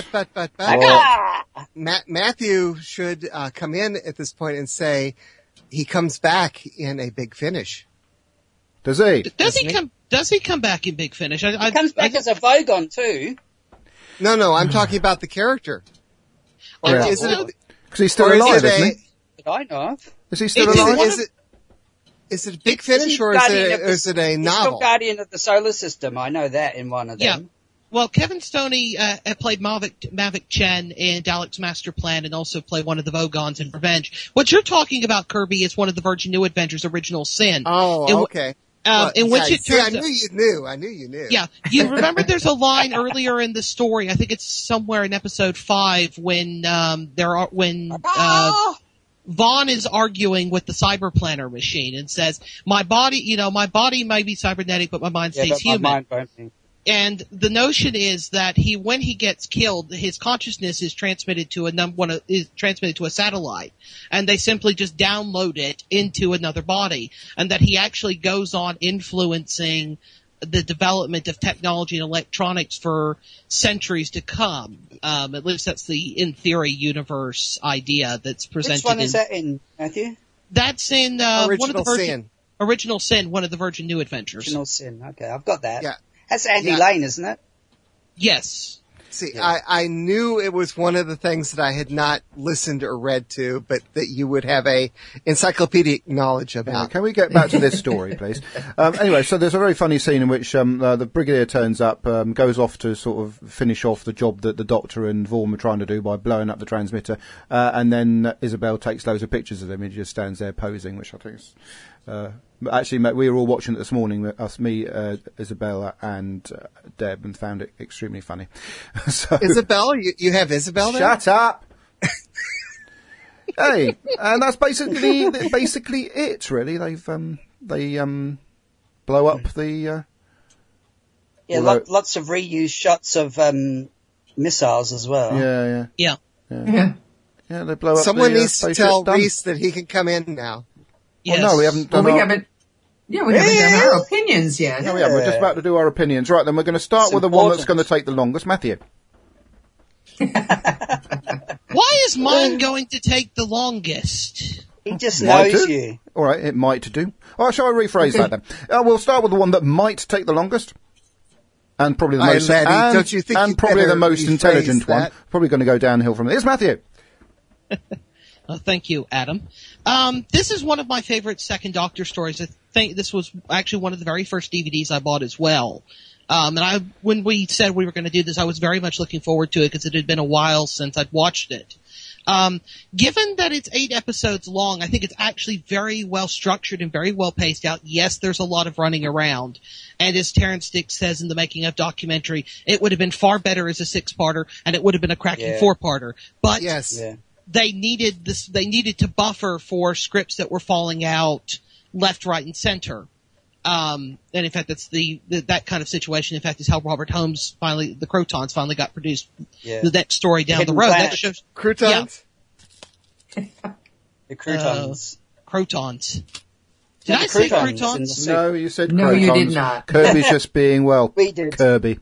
Matthew should come in at this point and say he comes back in a Big Finish. Does he? Does he come back in Big Finish? He comes back as a Vogon too. No, I'm talking about the character. Or is it? Because he's still alive, isn't he? That I know of. Is he still alive? Is it a Big Finish or is it a novel? He's still Guardian of the Solar System. I know that in one of them. Yeah. Well, Kevin Stoney played Mavic Chen in Dalek's Master Plan and also played one of the Vogons in Revenge. What you're talking about, Kirby, is one of the Virgin New Adventures' original Sin. Oh, okay. Which it turns I knew you knew. Yeah. You remember there's a line earlier in the story, I think it's somewhere in episode 5, when Vaughn is arguing with the Cyberplanner machine and says, my body may be cybernetic, but my mind stays human. My mind won't be. And the notion is that when he gets killed, his consciousness is transmitted to a satellite, and they simply just download it into another body, and that he actually goes on influencing the development of technology and electronics for centuries to come. At least that's the, in theory, universe idea that's presented. Which one is that in, Matthew? That's in one of the Original Sin, one of the Virgin New Adventures. Original Sin. Okay, I've got that. Yeah. That's Andy Lane, isn't it? Yes. See, I knew it was one of the things that I had not listened or read to, but that you would have a encyclopedic knowledge about. Can we get back to this story, please? Anyway, so there's a very funny scene in which the Brigadier turns up, goes off to sort of finish off the job that the Doctor and Vaughn were trying to do by blowing up the transmitter, and then Isabel takes loads of pictures of him and he just stands there posing, which I think is... actually, we were all watching it this morning, me, Isabella, and Deb, and found it extremely funny. So, Isabel? You have Isabel there? Shut up! Hey, and that's basically it, really. They blow up the... lots of reused shots of missiles as well. Yeah, they blow up. Someone needs to tell Reese that he can come in now. Yes. Well, no, we haven't done we haven't done our opinions yet. No, we haven't. We're just about to do our opinions. Right, then we're going to start with the one that's going to take the longest. Matthew. Why is mine going to take the longest? He just knows you. All right, it might do. All right, shall I rephrase that then? We'll start with the one that might take the longest. And probably the most, don't you think and probably the most intelligent one. Probably going to go downhill from there. Here's Matthew. Thank you, Adam. This is one of my favorite Second Doctor stories. I think this was actually one of the very first DVDs I bought as well. When we said we were going to do this, I was very much looking forward to it because it had been a while since I'd watched it. Given that it's 8 episodes long, I think it's actually very well structured and very well paced out. Yes, there's a lot of running around. And as Terrence Dicks says in the making of documentary, it would have been far better as a 6-parter, and it would have been a cracking 4-parter. But they needed to buffer for scripts that were falling out left, right, and center. And in fact, that's that kind of situation, in fact, is how Robert Holmes the Crotons finally got produced. Yeah. The next story down the road. That shows, Crotons? Yeah. The Crotons. Crotons. Did I say Crotons? No, you said no, Crotons. You did not. Kirby's just being, we did. Kirby.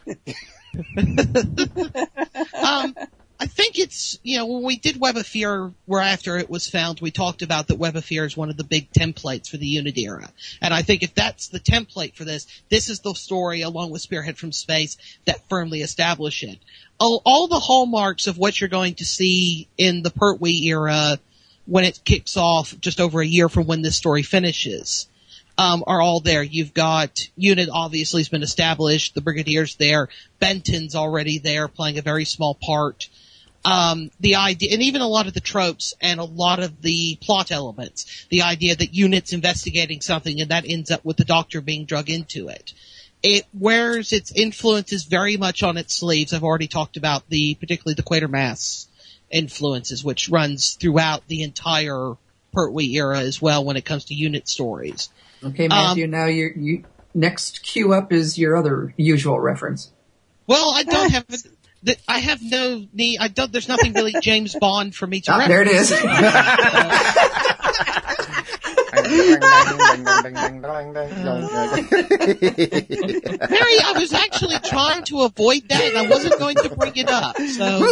I think it's, when we did Web of Fear, where after it was found, we talked about that Web of Fear is one of the big templates for the Unit era. And I think if that's the template for this is the story, along with Spearhead from Space, that firmly establish it. All the hallmarks of what you're going to see in the Pertwee era when it kicks off just over a year from when this story finishes. Are all there. You've got Unit obviously has been established, the Brigadier's there, Benton's already there playing a very small part. The idea, and even a lot of the tropes and a lot of the plot elements, the idea that Unit's investigating something and that ends up with the Doctor being drug into it. It wears its influences very much on its sleeves. I've already talked about particularly the Quatermass influences, which runs throughout the entire Pertwee era as well when it comes to Unit stories. Okay, Matthew, now next cue up is your other usual reference. Well, I don't have. I have no need. I don't. There's nothing really James Bond for me to reference. There it is. Mary, I was actually trying to avoid that, and I wasn't going to bring it up. So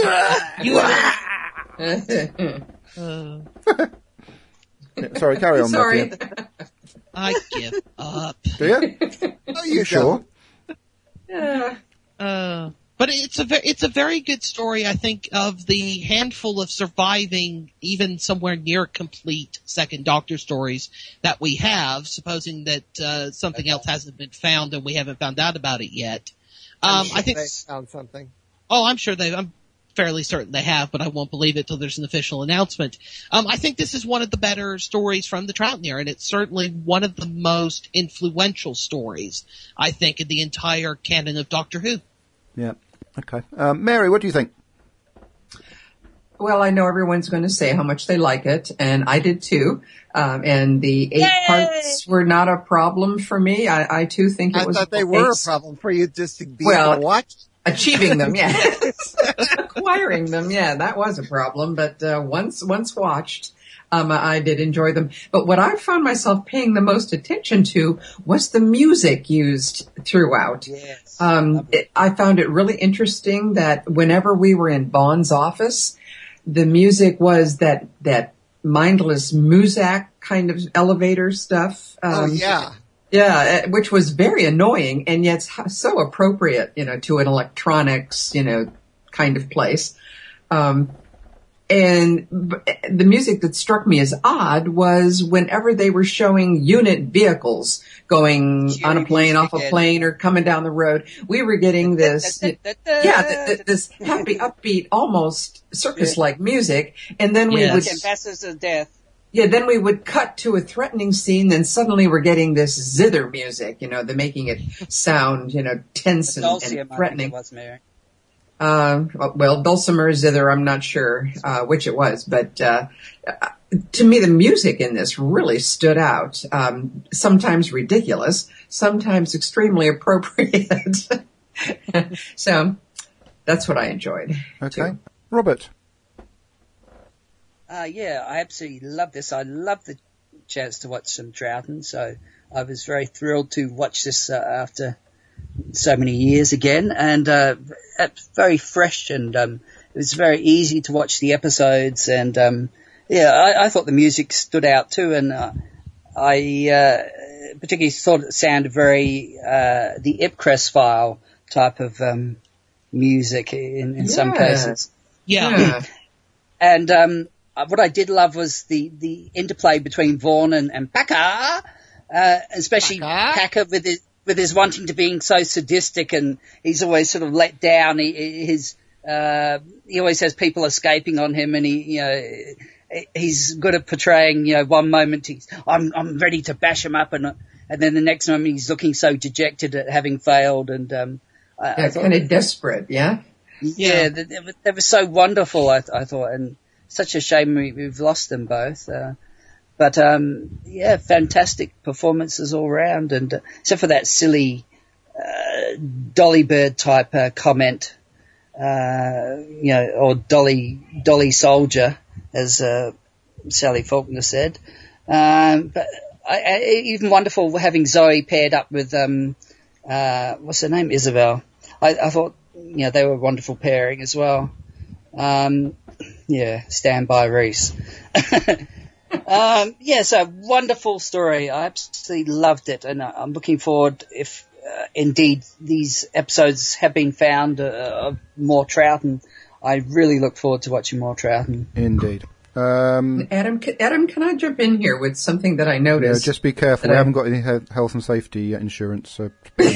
Sorry, carry on. Sorry. I give up. Do you? Are you sure? Yeah. But it's a very good story, I think, of the handful of surviving, even somewhere near complete Second Doctor stories that we have, supposing that something else hasn't been found and we haven't found out about it yet. I think they found something. Oh, I'm fairly certain they have, but I won't believe it till there's an official announcement. I think this is one of the better stories from the Troutner, and it's certainly one of the most influential stories, I think, in the entire canon of Doctor Who. Yeah. Okay. Mary, what do you think? Well, I know everyone's going to say how much they like it, and I did too. And the 8 parts were not a problem for me. I too think it was. I thought they were a problem for you just to be able to watch. Achieving them, yeah. Acquiring them, yeah, that was a problem. But once watched, I did enjoy them. But what I found myself paying the most attention to was the music used throughout. Yes. I found it really interesting that whenever we were in Bond's office, the music was that mindless Muzak kind of elevator stuff. Yeah, which was very annoying and yet so appropriate, to an electronics, kind of place. And the music that struck me as odd was whenever they were showing unit vehicles going on a plane, off a plane, or coming down the road, we were getting this, this happy, upbeat, almost circus-like music. And then we would... Ambassadors of Death. Yeah, then we would cut to a threatening scene, then suddenly we're getting this zither music, they're making it sound, tense and threatening. Well, dulcimer, zither, I'm not sure which it was, but to me the music in this really stood out. Sometimes ridiculous, sometimes extremely appropriate. So that's what I enjoyed. Okay. Too. Robert. Yeah, I absolutely love this. I love the chance to watch some Troughton, so I was very thrilled to watch this after so many years again, and it's very fresh, and it was very easy to watch the episodes, and I thought the music stood out too, and I particularly thought it sounded very the Ipcress file type of music in some cases. Yeah. And what I did love was the interplay between Vaughan and Packer, especially Packer with his wanting to being so sadistic, and he's always sort of let down. He always has people escaping on him, and he's good at portraying. One moment I'm ready to bash him up, and then the next moment he's looking so dejected at having failed, and kind of desperate. Yeah. Yeah, they were so wonderful. I thought, and such a shame we've lost them both. But fantastic performances all round, and except for that silly Dolly Bird type comment, or Dolly Soldier, as Sally Faulkner said. But even wonderful having Zoe paired up with what's her name, Isabel. I thought they were a wonderful pairing as well. Stand by Reese. So wonderful story. I absolutely loved it, and I'm looking forward, if indeed these episodes have been found of more Troughton. I really look forward to watching more Troughton. Indeed. Adam, can I jump in here with something that I noticed? Yeah, just be careful. We haven't got any health and safety insurance. So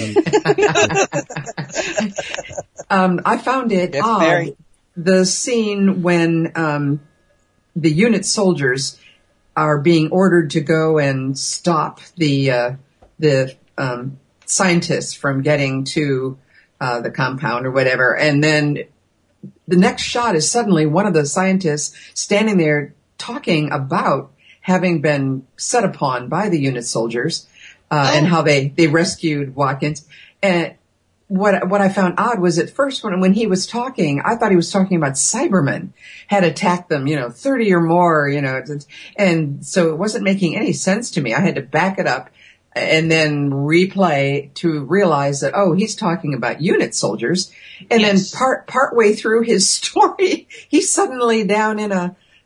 I found it odd, the scene when the unit soldiers are being ordered to go and stop the scientists from getting to the compound or whatever, and then the next shot is suddenly one of the scientists standing there talking about having been set upon by the unit soldiers, and how they rescued Watkins. And what I found odd was at first when he was talking, I thought he was talking about Cybermen had attacked them, 30 or more, and so it wasn't making any sense to me. I had to back it up and then replay to realize that, he's talking about unit soldiers. And then part way through his story, he's suddenly down in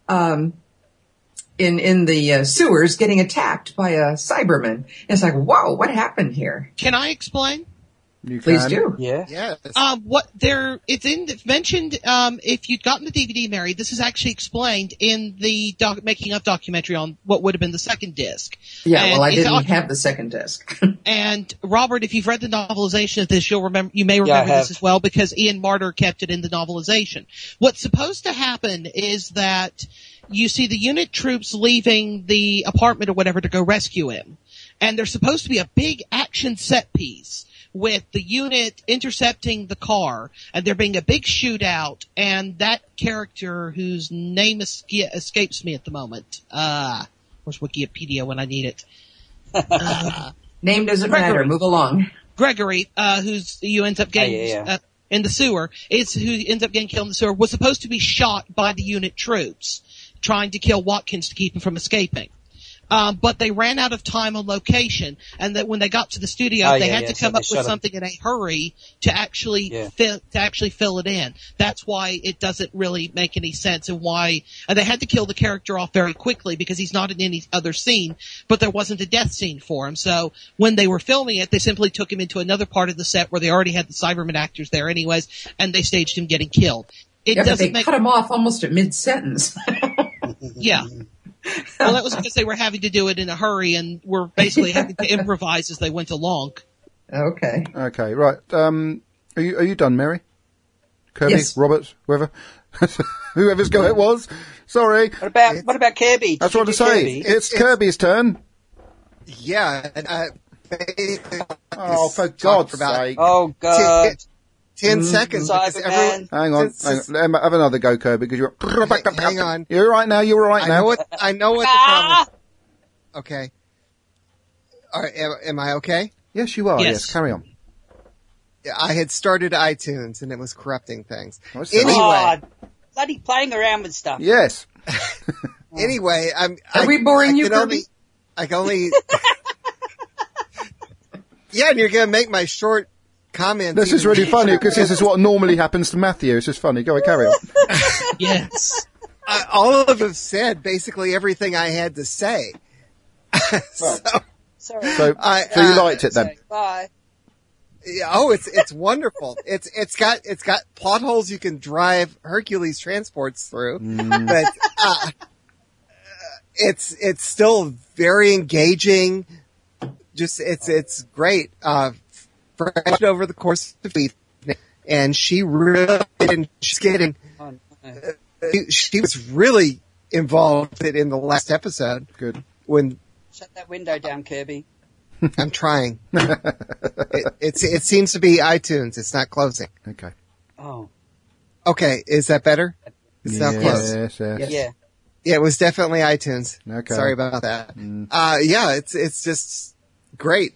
in the sewers getting attacked by a Cyberman. And it's like, whoa, what happened here? Can I explain? You Please can. do. Yeah. Yes. It's mentioned, if you'd gotten the DVD, Mary, this is actually explained in the making of documentary on what would have been the second disc. Yeah, and well, I didn't have the second disc. And Robert, if you've read the novelization of this, you may remember this as well, because Ian Marter kept it in the novelization. What's supposed to happen is that you see the unit troops leaving the apartment or whatever to go rescue him. And there's supposed to be a big action set piece with the unit intercepting the car and there being a big shootout, and that character whose name escapes me at the moment. Where's Wikipedia when I need it? Name doesn't matter. Move along. Gregory, who ends up getting in the sewer, who ends up getting killed in the sewer, was supposed to be shot by the unit troops trying to kill Watkins to keep him from escaping. But they ran out of time on location, and that when they got to the studio, they had to come up with something in a hurry to actually fill it in. That's why it doesn't really make any sense, and they had to kill the character off very quickly because he's not in any other scene, but there wasn't a death scene for him. So when they were filming it, they simply took him into another part of the set where they already had the Cyberman actors there anyways, and they staged him getting killed. But they cut him off almost at mid-sentence. Yeah. Well, that was because they were having to do it in a hurry and were basically having to improvise as they went along. Okay. Okay, right. Are you done, Mary? Kirby? Yes. Roberts? Whoever? Whoever's go it was. Sorry. What about Kirby? That's what I say. It's Kirby's turn. Yeah. And, oh, for God's sake. Oh, God. 10 seconds. Cyberman. Hang on. Have another go, Kirby, because you're... Hang on. You're all right now. You're all right now. I know what the problem is. Okay. All right, am I okay? Yes, you are. Yes, carry on. I had started iTunes, and it was corrupting things. Anyway. Bloody playing around with stuff. Yes. Anyway, Are we boring you, Kirby? I can only... Yeah, and you're going to make my short... comment. This is really funny because this is what normally happens to Matthew. It's just funny. Go on, carry on. Yes. All of them said basically everything I had to say. So you liked it then? Bye. Yeah, it's wonderful. It's got plot holes you can drive Hercules transports through, but it's still very engaging. Just it's great. Over the course of the evening, and she really she's getting. She was really involved in the last episode. Good. Shut that window down, Kirby. I'm trying. It seems to be iTunes. It's not closing. Okay. Oh. Okay. Is that better? It's now closed. Yes. Yeah. Yeah, it was definitely iTunes. Okay. Sorry about that. Yeah, it's just great.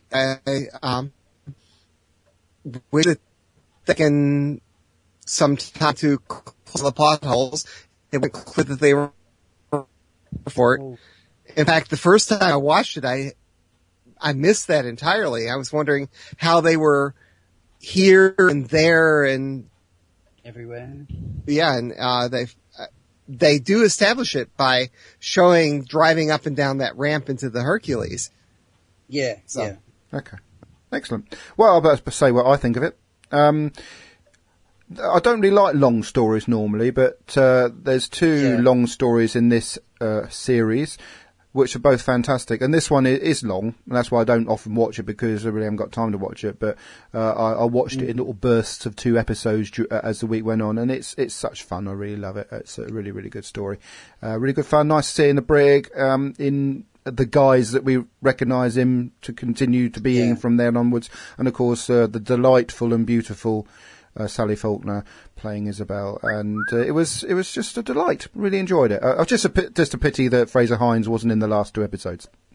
Wish it taken some time to close the potholes. It was clear that they were for it. In fact, the first time I watched it, I missed that entirely. I was wondering how they were here and there and everywhere. Yeah, and they do establish it by showing driving up and down that ramp into the Hercules. Yeah. So. Yeah. Okay. Excellent. Well, I'll better say what I think of it. I don't really like long stories normally, but there's two long stories in this series, which are both fantastic. And this one is long, and that's why I don't often watch it, because I really haven't got time to watch it. But I watched it in little bursts of 2 episodes as the week went on, and it's such fun. I really love it. It's a really, really good story. Really good fun. Nice to see in the brig, in the guys that we recognise him to continue to being from there onwards, and of course the delightful and beautiful Sally Faulkner playing Isabel, and it was just a delight. Really enjoyed it. Just a pity that Fraser Hines wasn't in the last 2 episodes.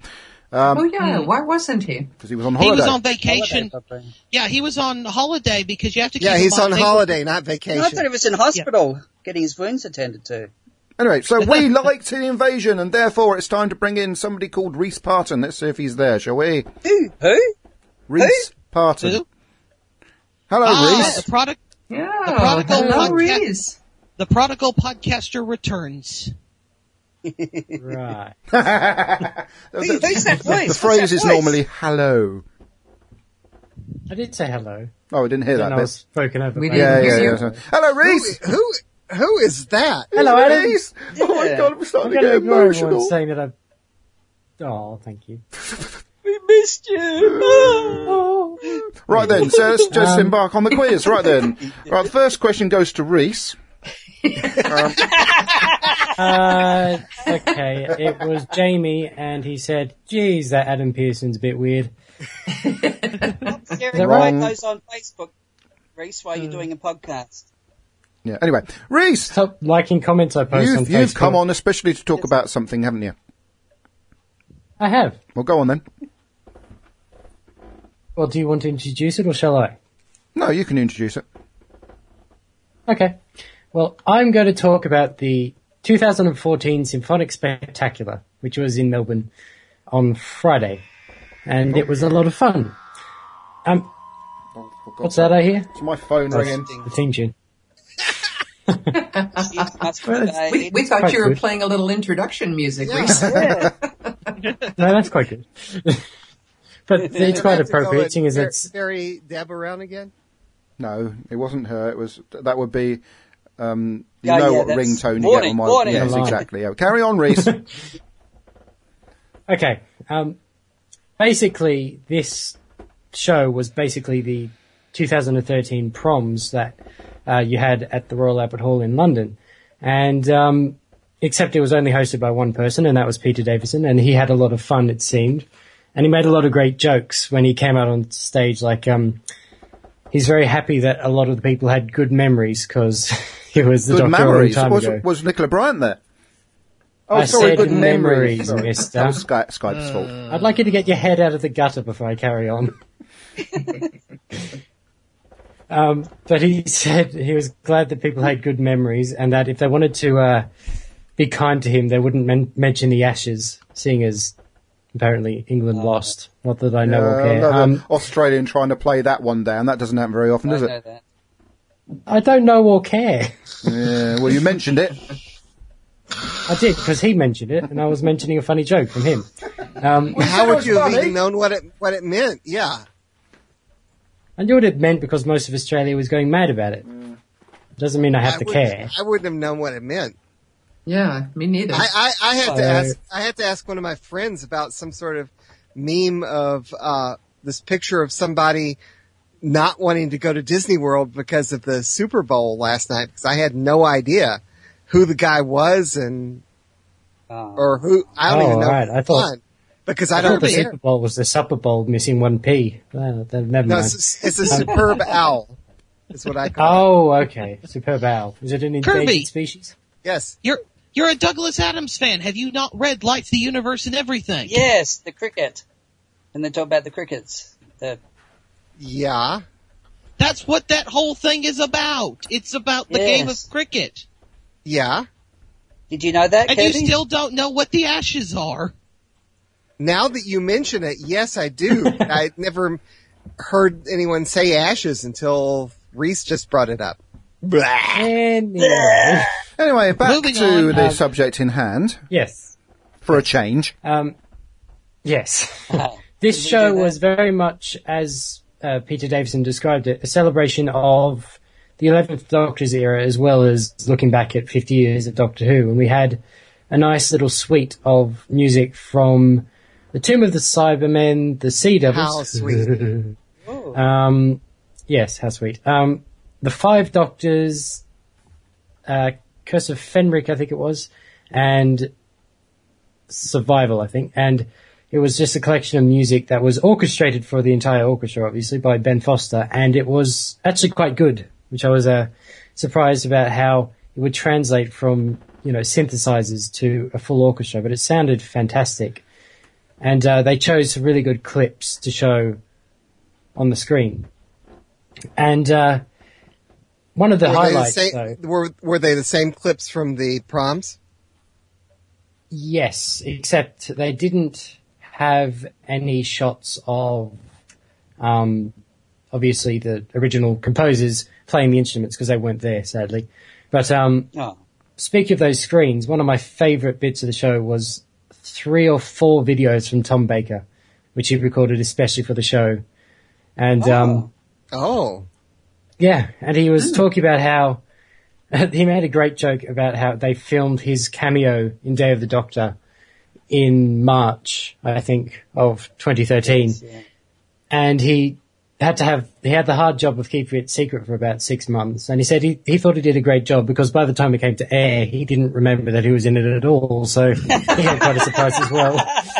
Why wasn't he? Because he was on holiday. He was on vacation. Yeah, he was on holiday because you have to keep him he's on holiday, not vacation. I thought he was in hospital getting his wounds attended to. Anyway, so we liked the invasion, and therefore it's time to bring in somebody called Rhys Parton. Let's see if he's there, shall we? Who? Rhys Parton. Who? Hello, Rhys. The product. Yeah. Hello, Rhys. The prodigal podcaster returns. Right. Who's that voice? The phrase is normally hello. I did say hello. Oh, I didn't hear that I bit. was spoken over. We by- didn't hear you. Yeah. Hello, Rhys. Who is that? Hello, Adam. Rhys. Oh my God, I'm I'm starting to going to get ignore everyone emotional. saying that I've... Oh, thank you. We missed you. Right then, so let's just embark on the quiz. Right then. Right, the first question goes to Rhys. Okay, it was Jamie, and he said, geez, that Adam Pearson's a bit weird. Sharing Wrong. photos on Facebook, Rhys, while you're doing a podcast. Yeah. Anyway, Rhys, Stop liking comments I post on Facebook. you've come on especially to talk about something, haven't you? I have. Well, go on then. Well, do you want to introduce it, or shall I? No, you can introduce it. Okay. Well, I'm going to talk about the 2014 Symphonic Spectacular, which was in Melbourne on Friday. And it was a lot of fun. What's that I hear? It's my phone ringing. The theme tune. We thought you were playing a little introduction music, Rhys. No, that's quite good. But it's quite appropriate, seeing as it's... Carry Deb around again? No, it wasn't her. It was that would be. What that's ringtone you warning, get on my. warning. Yes, exactly. Yeah. Carry on, Rhys. Okay. Basically, this show was basically the 2013 proms that you had at the Royal Albert Hall in London. And except it was only hosted by one person, and that was Peter Davison, and he had a lot of fun, it seemed. And he made a lot of great jokes when he came out on stage, like he's very happy that a lot of the people had good memories because he was the Good Doctor memories. a long time ago. Was Nicola Bryant there? Oh, I sorry, said good memories, Sorry. mister. That was Skype's fault. I'd like you to get your head out of the gutter before I carry on. But he said he was glad that people had good memories and that if they wanted to be kind to him, they wouldn't mention the Ashes, seeing as apparently England lost. Not that I know or care. Another Australian trying to play that one down. That doesn't happen very often, does it? I don't know or care. Yeah, well, you mentioned it. I did, because he mentioned it, and I was mentioning a funny joke from him. How would you have even known what it meant? Yeah. I knew what it meant because most of Australia was going mad about it. Doesn't mean I have to care. I wouldn't have known what it meant. Yeah, me neither. I had to ask one of my friends about some sort of meme of this picture of somebody not wanting to go to Disney World because of the Super Bowl last night, because I had no idea who the guy was or who, I don't even know right. who I thought, won, because I I don't thought the care. Super Bowl was the Supper Bowl missing one P. Well, never No, mind. it's a superb owl, is what I call it. Oh, okay. Superb owl. Is it an endangered Kirby. species? Yes. You're a Douglas Adams fan. Have you not read Life, the Universe, and Everything? Yes, the cricket. And they talk about the crickets. Yeah. That's what that whole thing is about. It's about the game of cricket. Yeah. Did you know that, And Kirby? you still don't know what the Ashes are. Now that you mention it, yes, I do. I never heard anyone say Ashes until Rhys just brought it up. Anyway. Anyway, back Moving to on. the subject in hand, Yes. for a change. Yes. Oh, This did we show do that? was very much, as Peter Davison described it, a celebration of the 11th Doctor's era as well as looking back at 50 years of Doctor Who. And we had a nice little suite of music from the Tomb of the Cybermen, the Sea Devils. How sweet. Yes, how sweet. The Five Doctors, Curse of Fenric, I think it was, and Survival, I think. And it was just a collection of music that was orchestrated for the entire orchestra, obviously, by Ben Foster. And it was actually quite good, which I was surprised about how it would translate from, synthesizers to a full orchestra. But it sounded fantastic. And they chose some really good clips to show on the screen. And one of the highlights, were they the same clips from the proms? Yes, except they didn't have any shots of, obviously the original composers playing the instruments because they weren't there, sadly. But speaking of those screens, one of my favourite bits of the show was 3 or 4 videos from Tom Baker, which he recorded especially for the show. And yeah, and he was talking about how he made a great joke about how they filmed his cameo in Day of the Doctor in March, I think, of 2013. Yes, yeah. And he had the hard job of keeping it secret for about 6 months. And he said he thought he did a great job because by the time it came to air, he didn't remember that he was in it at all. So he had quite a surprise as well.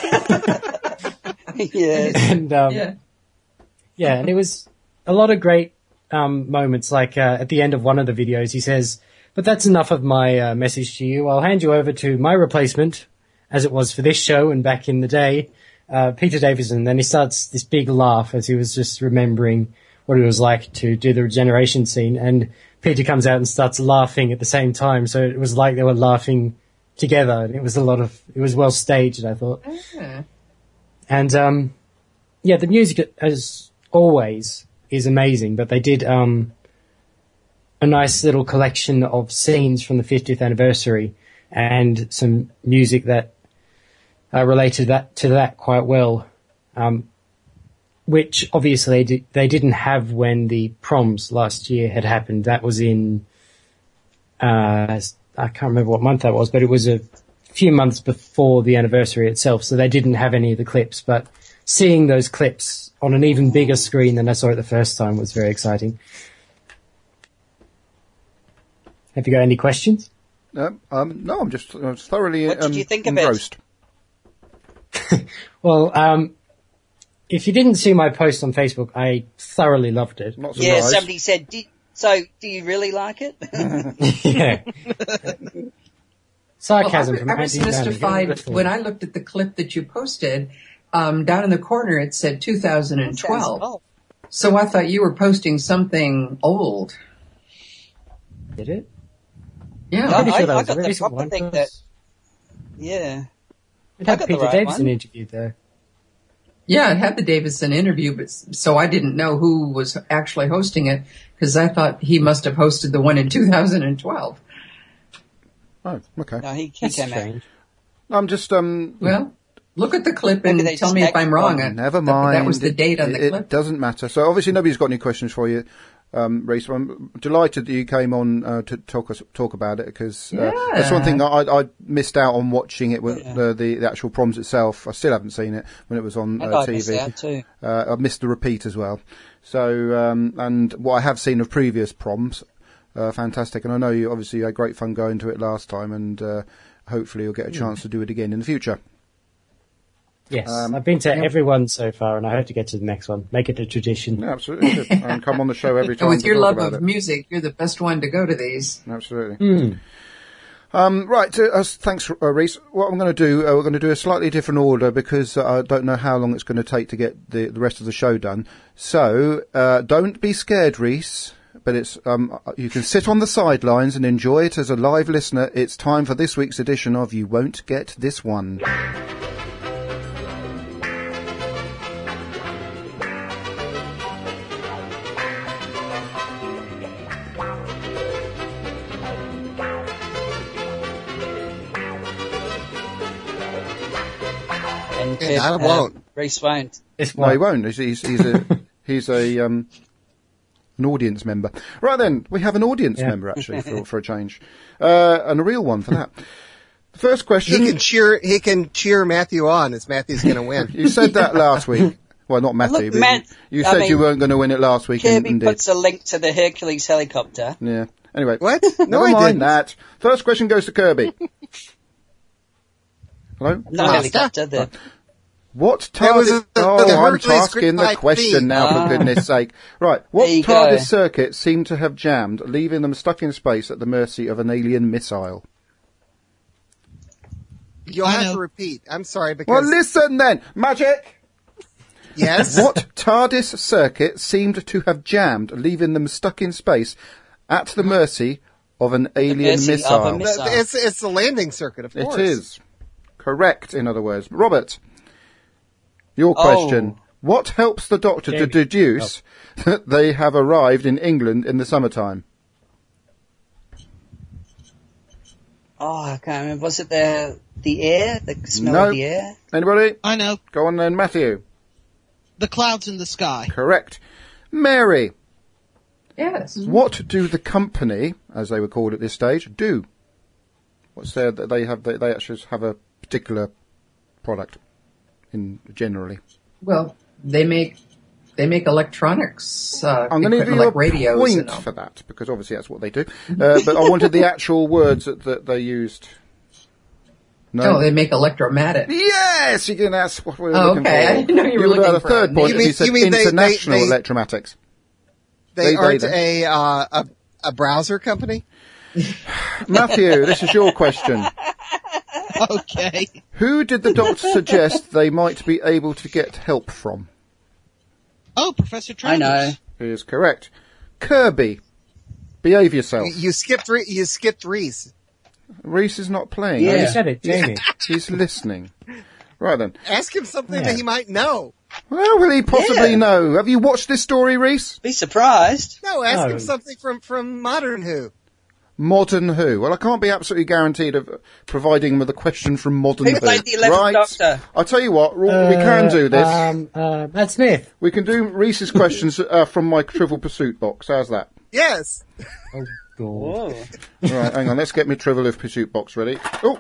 Yes. And, and it was a lot of great moments, like at the end of one of the videos, he says, "But that's enough of my message to you. I'll hand you over to my replacement, as it was for this show and back in the day, Peter Davison." Then he starts this big laugh as he was just remembering what it was like to do the regeneration scene. And Peter comes out and starts laughing at the same time. So it was like they were laughing together. And it was it was well staged, I thought. Okay. And, the music, as always, is amazing, but they did a nice little collection of scenes from the 50th anniversary and some music that related to that quite well, which obviously they didn't have when the proms last year had happened. That was in I can't remember what month that was, but it was a few months before the anniversary itself, so they didn't have any of the clips. But seeing those clips on an even bigger screen than I saw it the first time was very exciting. Have you got any questions? No, I'm just thoroughly what did you think engrossed. Of it? Well, if you didn't see my post on Facebook, I thoroughly loved it. Not yeah, surprised. somebody said, do you really like it? Yeah. Sarcasm. Well, I was mystified when I looked at the clip that you posted. Down in the corner, it said 2012. So I thought you were posting something old. Did it? Yeah. No, sure I got the proper thing that... Yeah. It had Peter Davison interviewed there. Yeah, it had the Davison interview, but so I didn't know who was actually hosting it because I thought he must have hosted the one in 2012. Oh, okay. No, he That's came strange. out. I'm just Well, look at the clip and tell me if I'm wrong. Never mind. That was the date on the clip. It doesn't matter. So obviously nobody's got any questions for you, Reese. I'm delighted that you came on to talk about it because that's one thing I missed out on watching it with the actual proms itself. I still haven't seen it when it was on TV. Missed out too. I missed the repeat as well. So and what I have seen of previous proms, fantastic. And I know you obviously had great fun going to it last time, and hopefully you'll get a chance to do it again in the future. Yes, I've been to every one so far, and I hope to get to the next one. Make it a tradition. Yeah, absolutely. And come on the show every time. And with your love of music, you're the best one to go to these. Absolutely. Right, thanks, Reese. What I'm going to do, we're going to do a slightly different order because I don't know how long it's going to take to get the rest of the show done. So, don't be scared, Reese. But it's you can sit on the sidelines and enjoy it as a live listener. It's time for this week's edition of You Won't Get This One. And I won't. Reese won't. No, he won't. He's an audience member. Right then, we have an audience member actually for a change, and a real one for that. The first question. He can cheer Matthew on as Matthew's going to win. You said that last week. Well, not Matthew, but you said you weren't going to win it last week. Kirby puts a link to the Hercules helicopter. Yeah. Anyway. What? No, never mind that. First question goes to Kirby. Hello? No helicopter. What TARDIS... I'm tasking the question now, for goodness sake. Right, what TARDIS circuit seemed to have jammed, leaving them stuck in space at the mercy of an alien missile? You'll have to repeat. I'm sorry, because... Well, listen then. Magic! Yes? What TARDIS circuit seemed to have jammed, leaving them stuck in space at the mercy of an alien missile? It's the landing circuit, of course. It is. Correct, in other words. Robert, your question. What helps the Doctor to deduce that they have arrived in England in the summertime? Oh, I can't remember. Was it the air? The smell of the air? Anybody? I know. Go on then, Matthew. The clouds in the sky. Correct. Mary. Yes. What do the company, as they were called at this stage, do? What's there that they have? They actually have a particular product in generally. Well, they make electronics. I'm going to give you like a radios point for that because obviously that's what they do. But I wanted the actual words that they used. No, they make electromagnet. Yes, you can. That's what we were looking for. I didn't know you were looking for a third point. You said international electromatics. They aren't a browser company? Matthew, this is your question. Okay. Who did the Doctor suggest they might be able to get help from? Oh, Professor Travers. I know. He is correct. Kirby, behave yourself. You skipped Reese. Reese is not playing. Yeah, you said it, Jamie. He's listening. Right then. Ask him something that he might know. Well, will he possibly know? Have you watched this story, Reese? Be surprised. No, ask him something from Modern Who. Modern Who? Well, I can't be absolutely guaranteed of providing him with a question from Modern Who. Who played the 11th Doctor? I'll tell you what, we can do this. Matt Smith. We can do Reese's questions from my Trivial Pursuit box. How's that? Yes. Oh, God. Right, hang on, let's get my Trivial Pursuit box ready. Oh!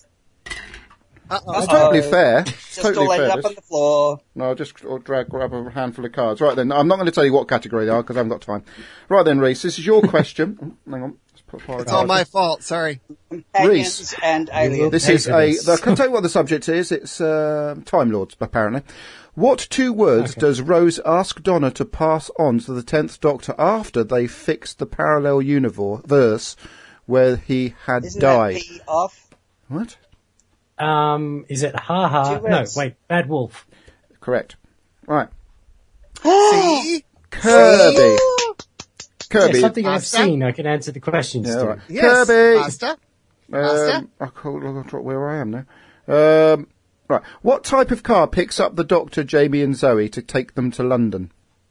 It's totally fair. Just totally all fair. up on the floor. No, I'll just grab a handful of cards. Right then, I'm not going to tell you what category they are because I haven't got time. Right then, Reese, this is your question. Hang on. It's all my fault, sorry. Reese. And aliens. This is I can tell you what the subject is. It's Time Lords, apparently. What two words does Rose ask Donna to pass on to the 10th Doctor after they fixed the parallel universe where he had died? Isn't that P off? What? Is it ha? No, wait, Bad Wolf. Correct. Right. See? Kirby. Kirby. Yeah, something I've seen I can answer the questions to. Right. Yes. Kirby. Pasta. I can't drop where I am now. Right. What type of car picks up the Doctor, Jamie and Zoe to take them to London?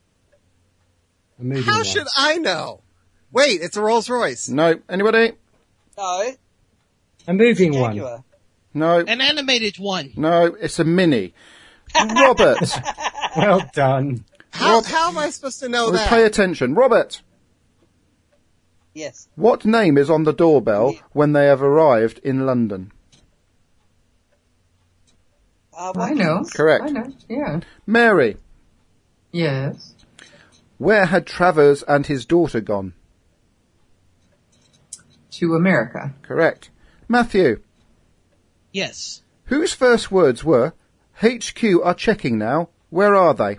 How should I know? Wait, it's a Rolls Royce. No. Anybody? No. A moving one. No. An animated one. No, it's a Mini. Robert. Well done. How am I supposed to know that? Pay attention. Robert. Yes. What name is on the doorbell when they have arrived in London? I know. Correct. I know, yeah. Mary. Yes. Where had Travers and his daughter gone? To America. Correct. Matthew. Yes. Whose first words were, HQ are checking now, where are they?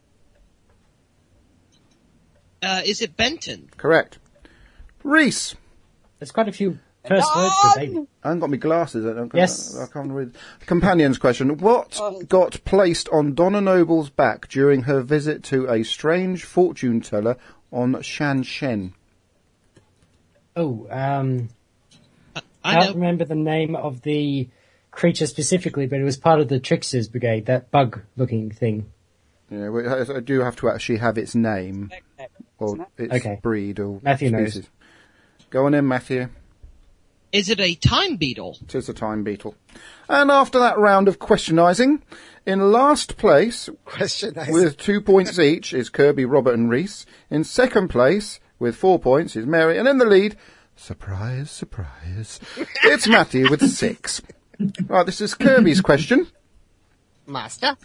Is it Benton? Correct. Reese. There's quite a few first words for baby. I haven't got my glasses. Yes. I can't read. Companion's question. What got placed on Donna Noble's back during her visit to a strange fortune teller on Shan Shen? Oh, I I don't remember the name of the creature specifically, but it was part of the Tricksters Brigade, that bug-looking thing. Yeah, I do have to actually have its name or its breed or Matthew species. knows. Go on in, Matthew. Is it a time beetle? It is a time beetle. And after that round of questionising, in last place, with 2 points each, is Kirby, Robert and Reese. In second place, with 4 points, is Mary. And in the lead, surprise, surprise, it's Matthew with 6. Right, this is Kirby's question. Master.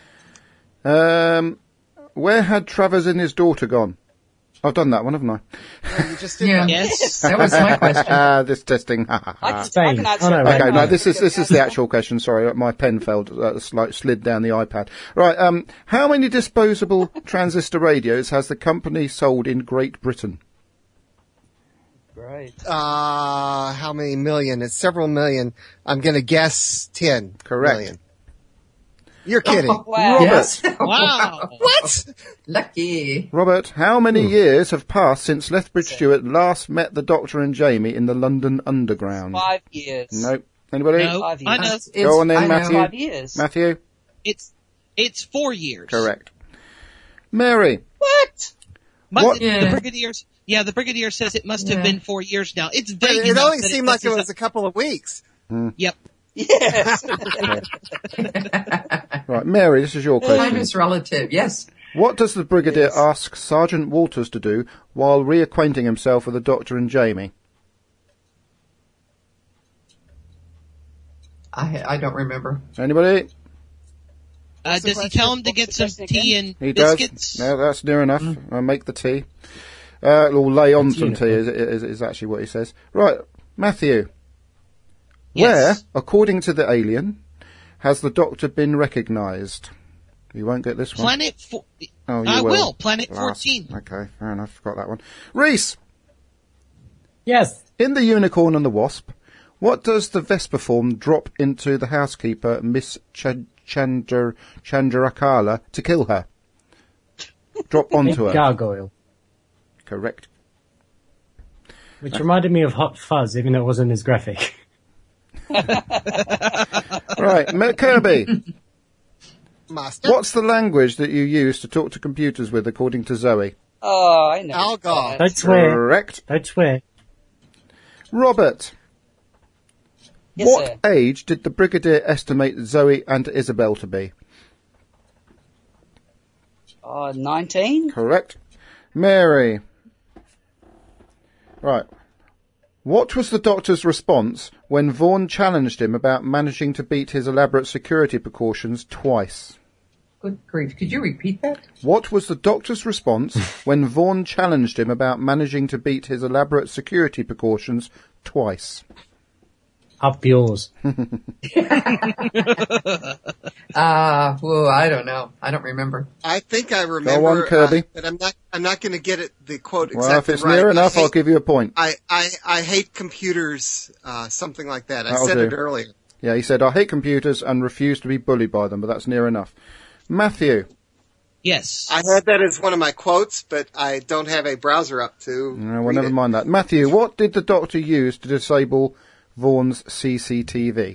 Where had Travers and his daughter gone? I've done that one, haven't I? No, you just did that. Yes. That was my question. This testing. Spain. Okay, no, this is the actual question. Sorry, my pen fell, slid down the iPad. Right, how many disposable transistor radios has the company sold in Great Britain? Great. How many million? It's several million. I'm going to guess 10 Correct. million. You're kidding. Oh, wow. Robert. Yes. Wow. What? Lucky. Robert, how many years have passed since Lethbridge Stewart last met the Doctor and Jamie in the London Underground? 5 years. Nope. Anybody? No, 5 years. I know. It's- Go on then, I know. Matthew. 5 years. Matthew? It's 4 years. Correct. Mary? What? What? The Yeah. Brigadier's. Yeah, the Brigadier says it must have Yeah. been 4 years now. It's But vague it enough only that seemed like it messes was a couple of weeks. Yep. Yes. Right, Mary, this is your Time question. is relative. Yes. What does the Brigadier ask Sergeant Walters to do while reacquainting himself with the Doctor and Jamie? I don't remember. Anybody? Does he tell him to get some question tea and He does. biscuits? No, that's near enough. I'll make the tea. Or lay on some tea uniform. is actually what he says. Right, Matthew. Yes. Where, according to the alien, has the Doctor been recognised? You won't get this one. Planet. Oh, you I will. will. Planet Last. 14. Okay, fair enough. Forgot that one. Reese, Yes. in The Unicorn and the Wasp, what does the Vesper form drop into the housekeeper, Miss Chandrakala, to kill her? Drop onto her. Gargoyle. Correct. Which reminded me of Hot Fuzz, even though it wasn't as graphic. Right, Kirby. Master. What's the language that you use to talk to computers with, according to Zoe? Oh, I know. Algar. Don't swear. Correct. Don't swear. Robert, Yes, what sir. age did the Brigadier estimate Zoe and Isabel to be? 19? Correct. Mary. Right. What was the Doctor's response when Vaughan challenged him about managing to beat his elaborate security precautions twice? Good grief. Could you repeat that? What was the Doctor's response when Vaughan challenged him about managing to beat his elaborate security precautions twice? Up yours. I don't know. I don't remember. I think I remember. Go on, Kirby. But I'm not going to get it, the quote exactly right. Well, if it's near enough, I'll give you a point. I hate computers, something like that. I That'll said do. it earlier. Yeah, he said, I hate computers and refuse to be bullied by them, but that's near enough. Matthew. Yes. I had that as one of my quotes, but I don't have a browser up to. No, well, read never it. mind that. Matthew, what did the Doctor use to disable Vaughan's CCTV?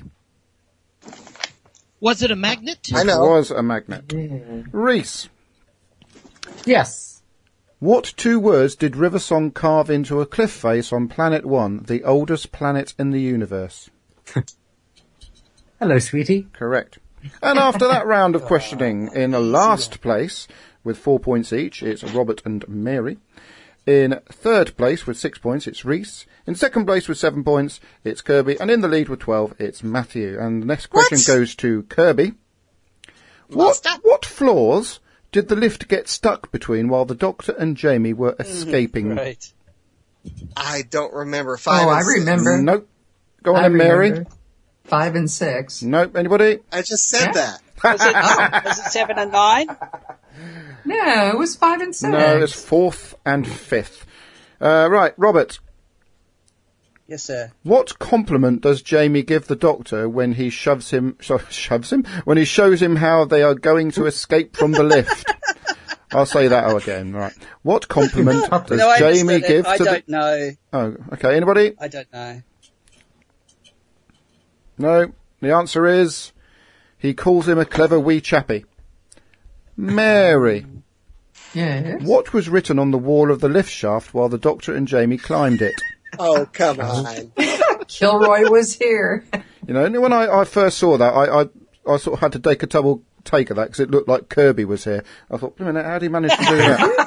Was it a magnet? I know. It was a magnet. Reese. Yes. What two words did Riversong carve into a cliff face on Planet One, the oldest planet in the universe? Hello, sweetie. Correct. And after that round of questioning, in last place, with 4 points each, it's Robert and Mary. In third place with 6 points, it's Reese. In second place with 7 points, it's Kirby. And in the lead with 12, it's Matthew. And the next question goes to Kirby. What floors did the lift get stuck between while the Doctor and Jamie were escaping? Right. I don't remember. I remember. Nope. Go on I then, Mary. remember. 5 and 6. Nope. Anybody? I just said Yeah. that. Was it 7 and 9? No, it was 5 and 6. No, it's fourth and fifth. Right, Robert. Yes, sir. What compliment does Jamie give the Doctor when he when he shows him how they are going to escape from the lift? I'll say that again. Right. What compliment does No, I Jamie understood it. give I to don't know. Oh, okay. Anybody? I don't know. No. The answer is he calls him a clever wee chappie. Mary. Yes. What was written on the wall of the lift shaft while the Doctor and Jamie climbed it? Oh, come on. Kilroy was here. You know, when I first saw that, I sort of had to take a double take of that because it looked like Kirby was here. I thought, wait a minute, how did he manage to do that?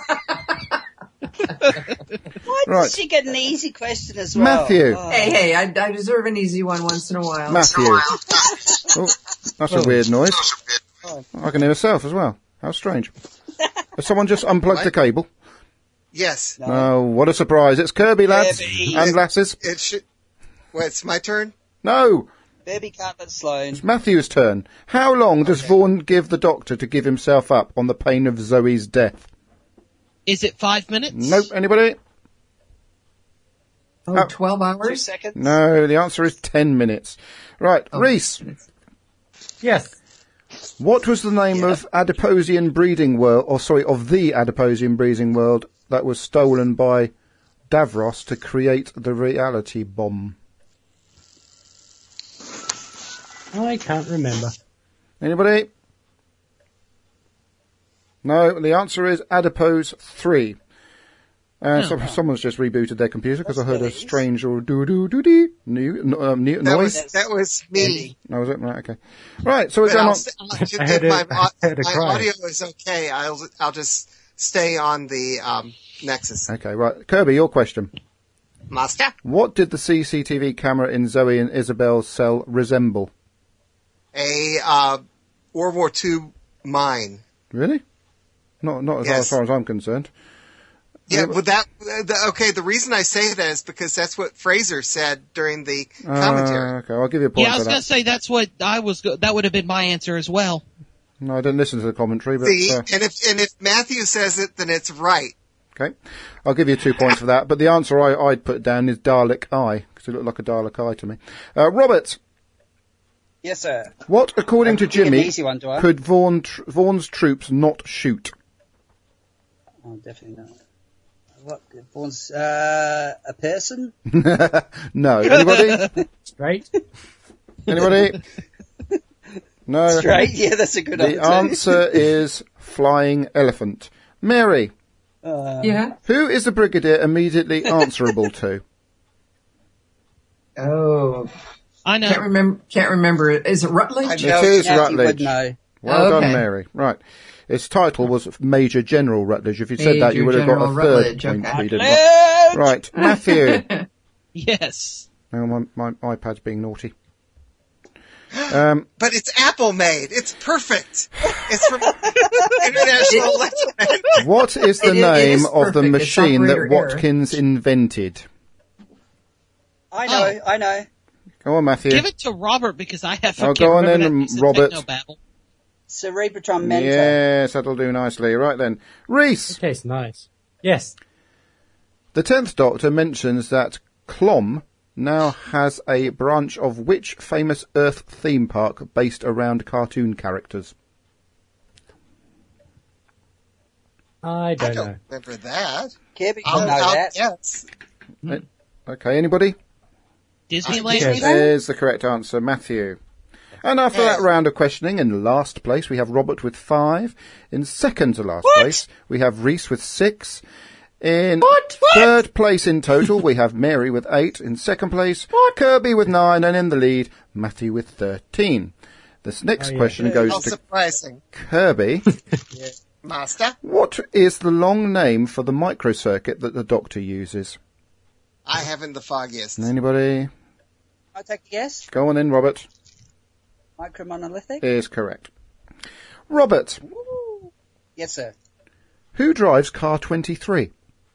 Why Right. did she get an easy question as well? Matthew. Oh. Hey, I deserve an easy one once in a while. Matthew. Oh, that's a weird noise. I can hear myself as well. How strange. Has someone just unplugged the cable? Yes. Oh, what a surprise. It's Kirby, lads Kirby. and lasses. It should. Wait, it's my turn? No, Baby Carpet Sloan. it's Matthew's turn. How long does Vaughan give the Doctor to give himself up on the pain of Zoe's death? Is it 5 minutes? Nope. Anybody? 12 hours? 2 seconds? No, the answer is 10 minutes. Right, Reese. Yes. What was the name of Adiposian breeding world, of the Adiposian breeding world that was stolen by Davros to create the reality bomb? I can't remember. Anybody? No, the answer is Adipose 3. Someone's just rebooted their computer because I heard a strange or noise. That was me. No, was it? Right, okay. Right, so we're going on. My audio is okay. I'll just stay on the Nexus. Okay, right. Kirby, your question. Master? What did the CCTV camera in Zoe and Isabel's cell resemble? A World War II mine. Really? Not as far as I'm concerned. Yeah, well, okay, the reason I say that is because that's what Fraser said during the commentary. Okay, I'll give you a point for that. Yeah, I was going to say that's what that would have been my answer as well. No, I didn't listen to the commentary, but... and if Matthew says it, then it's right. Okay, I'll give you 2 points for that, but the answer I'd put down is Dalek Eye, because it looked like a Dalek Eye to me. Robert! Yes, sir. What, according to Jimmy, easy one, do I? could Vaughn's troops not shoot? Oh, definitely not. What? Vaughn's, a person? No. Anybody? Straight? Anybody? No. Straight? Yeah, that's a good answer. The answer is flying elephant. Mary. Yeah. Who is the brigadier immediately answerable to? Oh. I know. Can't remember it. Is it Rutledge? It is Matthew Rutledge. would know. Well Okay. done, Mary. Right. Its title was Major General Rutledge. If you'd said that, you would have got a Major third General point. Rutledge, but you didn't. Rutledge! Right. Matthew. Yes. Oh, my iPad's being naughty. But it's Apple made. It's perfect. It's from International Electronic. What is the It name is of the perfect. It's machine that operator error. Watkins invented? I know. Go on, Matthew. Give it to Robert because I have. Oh, go on then, Robert. Cerebratron Mentor. Yes, that'll do nicely. Right then. Reese! It tastes nice. Yes. The 10th Doctor mentions that Clom now has a branch of which famous Earth theme park based around cartoon characters? I don't know. Remember that. Kirby will know that. Yes. Okay, anybody? Disneyland. Is the correct answer, Matthew. And after that round of questioning, in last place we have Robert with 5. In second to last place we have Reese with 6. In third place in total we have Mary with 8. In second place Kirby with 9, and in the lead Matthew with 13. This next question goes How to surprising. Kirby. Master? What is the long name for the microcircuit that the Doctor uses? I haven't the foggiest. Anybody? I take a guess. Go on then, Robert. Micromonolithic? Is correct. Robert, Yes, sir. who drives car 23?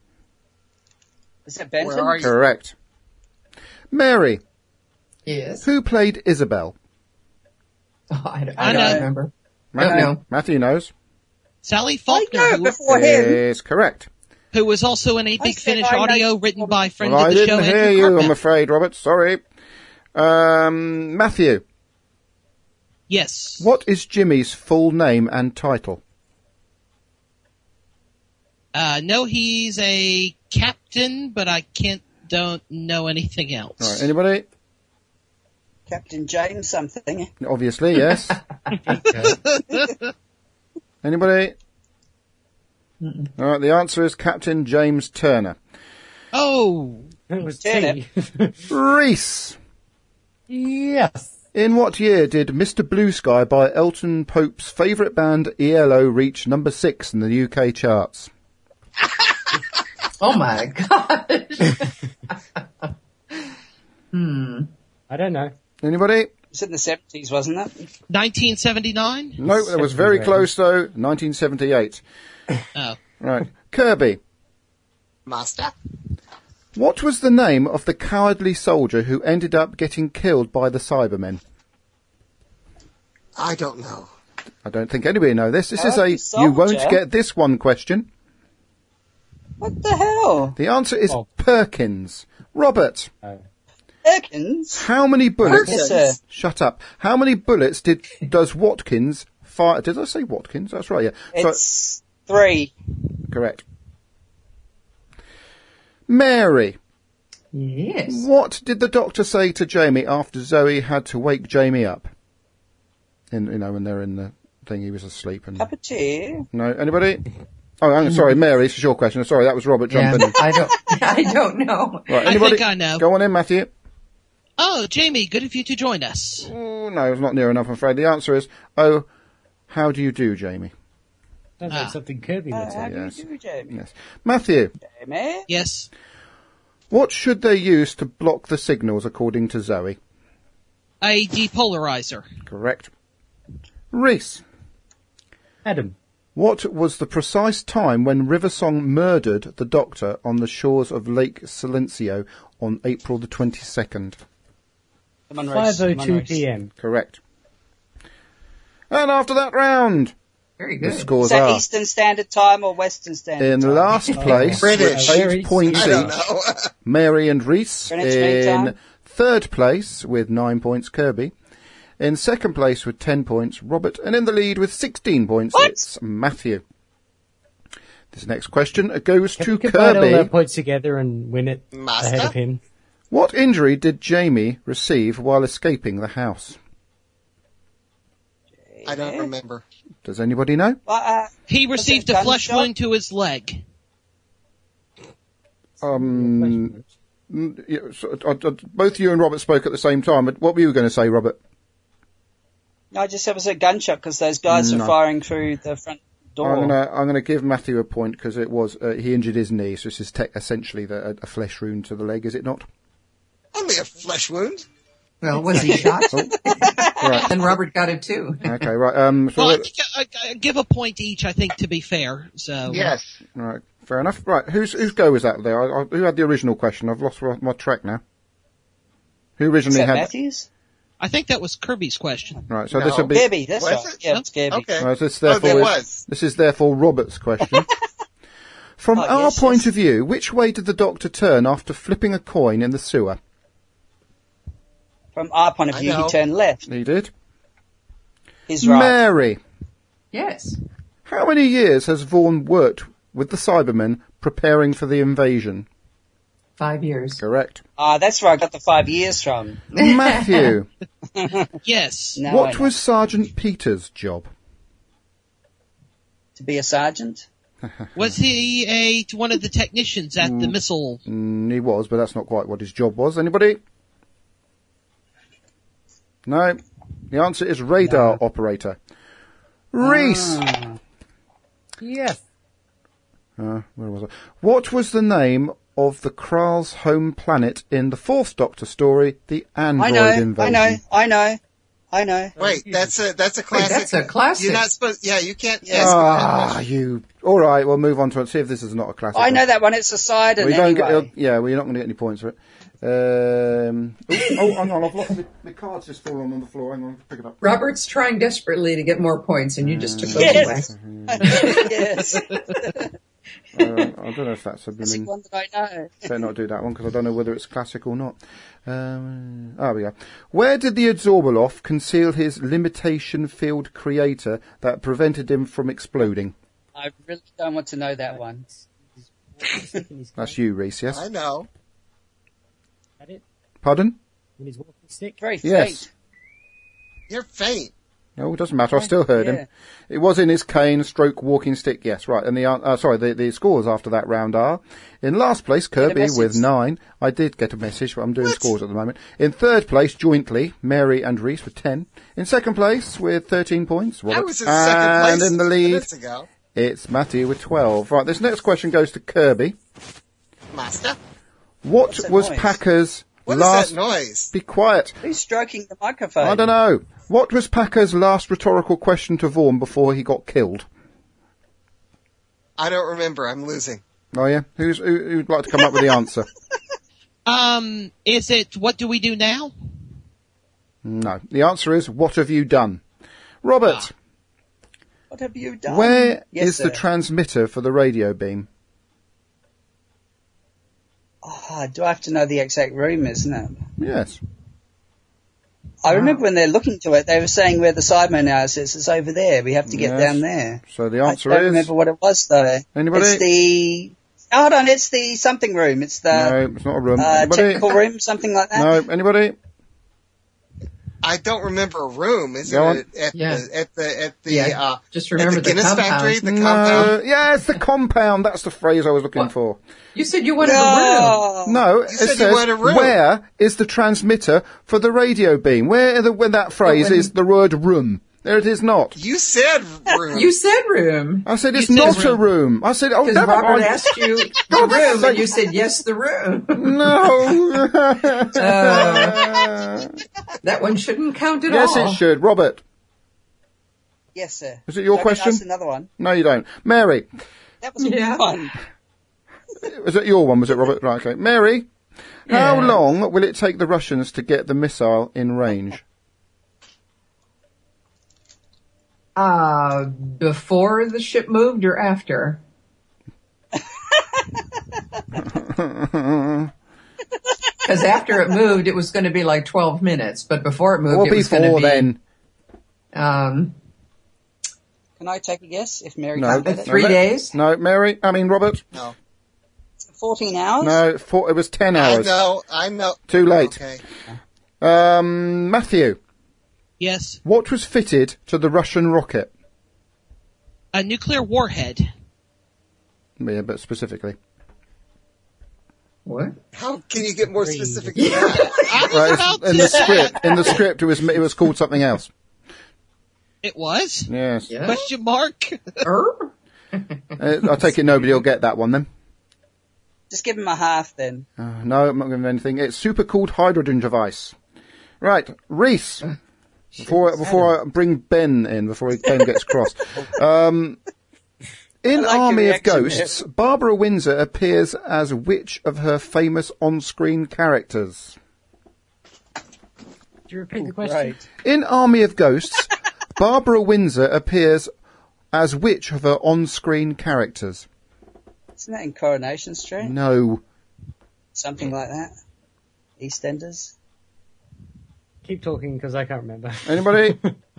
Is that Benton? Where are you? Correct. Mary, Yes. who played Isabel? Oh, I I don't know. remember. Matthew, No. Matthew knows. Sally I Faulkner, know who, before him. Is correct. who was also in a Big said Finish I know audio you written from- by friend Well, of I the show, didn't hear Andrew you, Carpenter. I'm afraid, Robert. Sorry. Matthew, Yes. what is Jimmy's full name and title? No, he's a captain, but I don't know anything else. All right, anybody? Captain James something. Obviously, yes. Anybody? All right, the answer is Captain James Turner. Oh, It was Turn tea. Reese, Yes. in what year did Mr. Blue Sky by Elton Pope's favourite band ELO reach number 6 in the UK charts? Oh my gosh. I don't know. Anybody? It was in the 70s, wasn't it? 1979? No, that was very close though. 1978. Oh. Right. Kirby, Master? what was the name of the cowardly soldier who ended up getting killed by the Cybermen? I don't know. I don't think anybody knows this. This is a Cowardly you won't soldier? get this one question. What the hell? The answer is Oh. Perkins. Robert. Perkins? How many bullets? Yes, sir. Shut up. How many bullets does Watkins fire? Did I say Watkins? That's right, yeah. It's 3. Correct. Mary. Yes. What did the doctor say to Jamie after Zoe had to wake Jamie up? When they're in the thing, he was asleep. And Cup of tea. no, anybody? Oh, I'm sorry, Mary. This is your question. Sorry, that was Robert jumping in. I don't know. Right, I anybody? think I know. Go on in, Matthew. Oh, Jamie, good of you to join us. Oh, no, it's not near enough, I'm afraid. The answer is, oh, how do you do, Jamie? Sounds like something Kirby would say. How do Yes. you do, Jamie? Yes. Matthew, Jamie? Yes. what should they use to block the signals according to Zoe? A depolarizer. Correct. Reese, Adam. what was the precise time when Riversong murdered the doctor on the shores of Lake Silencio on April the 22nd? 5:02 p.m. Correct. And after that round, Very the good. scores Is that are Eastern Standard Time or Western Standard in Time? last place British. with 8 Very points I don't each. know. Mary and Reese. Greenwich Mean In Time. third place with 9 points, Kirby. In second place with 10 points, Robert. And in the lead with 16 points, What? it's Matthew. This next question goes Can to we combine all our Kirby. points together and win it Master? ahead of him? What injury did Jamie receive while escaping the house? I don't remember. Does anybody know? He received it a flesh gunshot? wound to his leg. Yeah, both you and Robert spoke at the same time, but what were you going to say, Robert? No, I just said it was a gunshot because those guys No. were firing through the front door. I'm gonna give Matthew a point because it was he injured his knee, so this is essentially a flesh wound to the leg, is it not? Only a flesh wound. Well, was he shot? Right. And Robert got it too. Okay, right. So Well, I give a point each, I think, to be fair. So Yes. right, fair enough. Right, whose go was that there? Who had the original question? I've lost my track now. Who Is originally that had? Matthews? I think that was Kirby's question. Right, so No. this will be. Gabby, that's Was right. it? Yeah, it's Gabby. Okay. Right, so this, Oh, therefore there is, was. this is therefore Robert's question. From Oh, our yes, point yes. of view, which way did the doctor turn after flipping a coin in the sewer? From our point of I view, know. he turned left. He did. He's right. Mary, Yes. how many years has Vaughan worked with the Cybermen preparing for the invasion? 5 years. Correct. That's where I got the 5 years from. Matthew, Yes. Now I what know. was Sergeant Peter's job? To be a sergeant? Was he one of the technicians at the missile? He was, but that's not quite what his job was. Anybody? No. The answer is radar operator. Reese. Yes. Where was I? What was the name of the Kral's home planet in the fourth Doctor story, the Android Invasion? I know. Wait, that's a classic. that's a classic. You're not supposed. Yeah, you can't. Yeah. ask You. All right, we'll move on to it. See if this is not a classic. I know that one. It's a Sidon Well, you don't anyway. well, you're not going to get any points for it. Hang on, I've lost the cards just fallen on the floor. Hang on, pick it up. Robert's trying desperately to get more points, and you just took those Yes. away. Yes. I don't know if that's a That's the blooming... one that I know. Better not do that one because I don't know whether it's classic or not. There we go. Where did the Absorbaloff conceal his limitation field creator that prevented him from exploding? I really don't want to know that one. That's you, Reese, yes? I know. Had it Pardon? in his walking stick. Very Yes. faint. You're faint. No, it doesn't matter. I still heard him. It was in his cane stroke walking stick. Yes, right. And the scores after that round are: in last place, Kirby message? with 9. I did get a message, but I'm doing scores at the moment. In third place, jointly, Mary and Reese with 10. In second place with 13 points, Robert. I was in second place and in the lead, minutes ago. it's Matthew with 12. Right. This next question goes to Kirby. Master, What What's that was noise? Packer's what last? is that noise? Be quiet. Who's stroking the microphone? I don't know. What was Packer's last rhetorical question to Vaughan before he got killed? I don't remember. I'm losing. Oh yeah, who'd like to come up with the answer? Is it what do we do now? No. The answer is, what have you done? Robert, What have you done? where Yes, is the sir. transmitter for the radio beam? Oh, do I have to know the exact room, isn't it? Yes. I remember when they're looking to it, they were saying where the Cyberman is. It's over there. We have to get down there. So the answer I don't is... remember what it was, though. Anybody? It's the... Hold on, it's the something room. It's the... No, it's not a room. Anybody? Technical room, something like that. No, anybody? I don't remember a room. Isn't Go on. it at the just remember at the Guinness compound. factory? The compound. Yes, the compound. That's the phrase I was looking for. You said you wanted a room. No, it said you says, wanted a room. where is the transmitter for the radio beam? When that phrase is the word room. There it is not. You said room. You said room. I said it's not a room. I said, oh, Because never Robert mind. asked you the room, and you said yes, the room. No. That one shouldn't count at Yes, all. it should. Robert, Yes, sir. is it your question? Ask another one. No, you don't. Mary, That was a good one. was it your one? Was it, Robert? Right, okay. Mary, how long will it take the Russians to get the missile in range? Before the ship moved or after? Because after it moved, it was going to be like 12 minutes, but before it moved, Or it was going to before be... then? Can I take a guess if Mary No. can't get it? 3 days? No, Robert? No. 14 hours? No, it was 10 hours. I know. Too late. Okay. Matthew, Yes. what was fitted to the Russian rocket? A nuclear warhead. Yeah, but specifically. What? How can you get more specific than that? I was Right, about in to the say. script, it was called something else. It was? Yes. Yeah? Question mark? I take it nobody will get that one then. Just give him a half then. No, I'm not giving anything. It's supercooled hydrogen device. Right, Reese. Before I bring Ben in, before Ben gets cross. In I like your Army of reaction Ghosts, Barbara Windsor appears as which of her famous on-screen characters? Do you repeat the question? Right. In Army of Ghosts, Barbara Windsor appears as which of her on-screen characters? Isn't that in Coronation Street? No. Something like that? EastEnders? Keep talking because I can't remember. Anybody?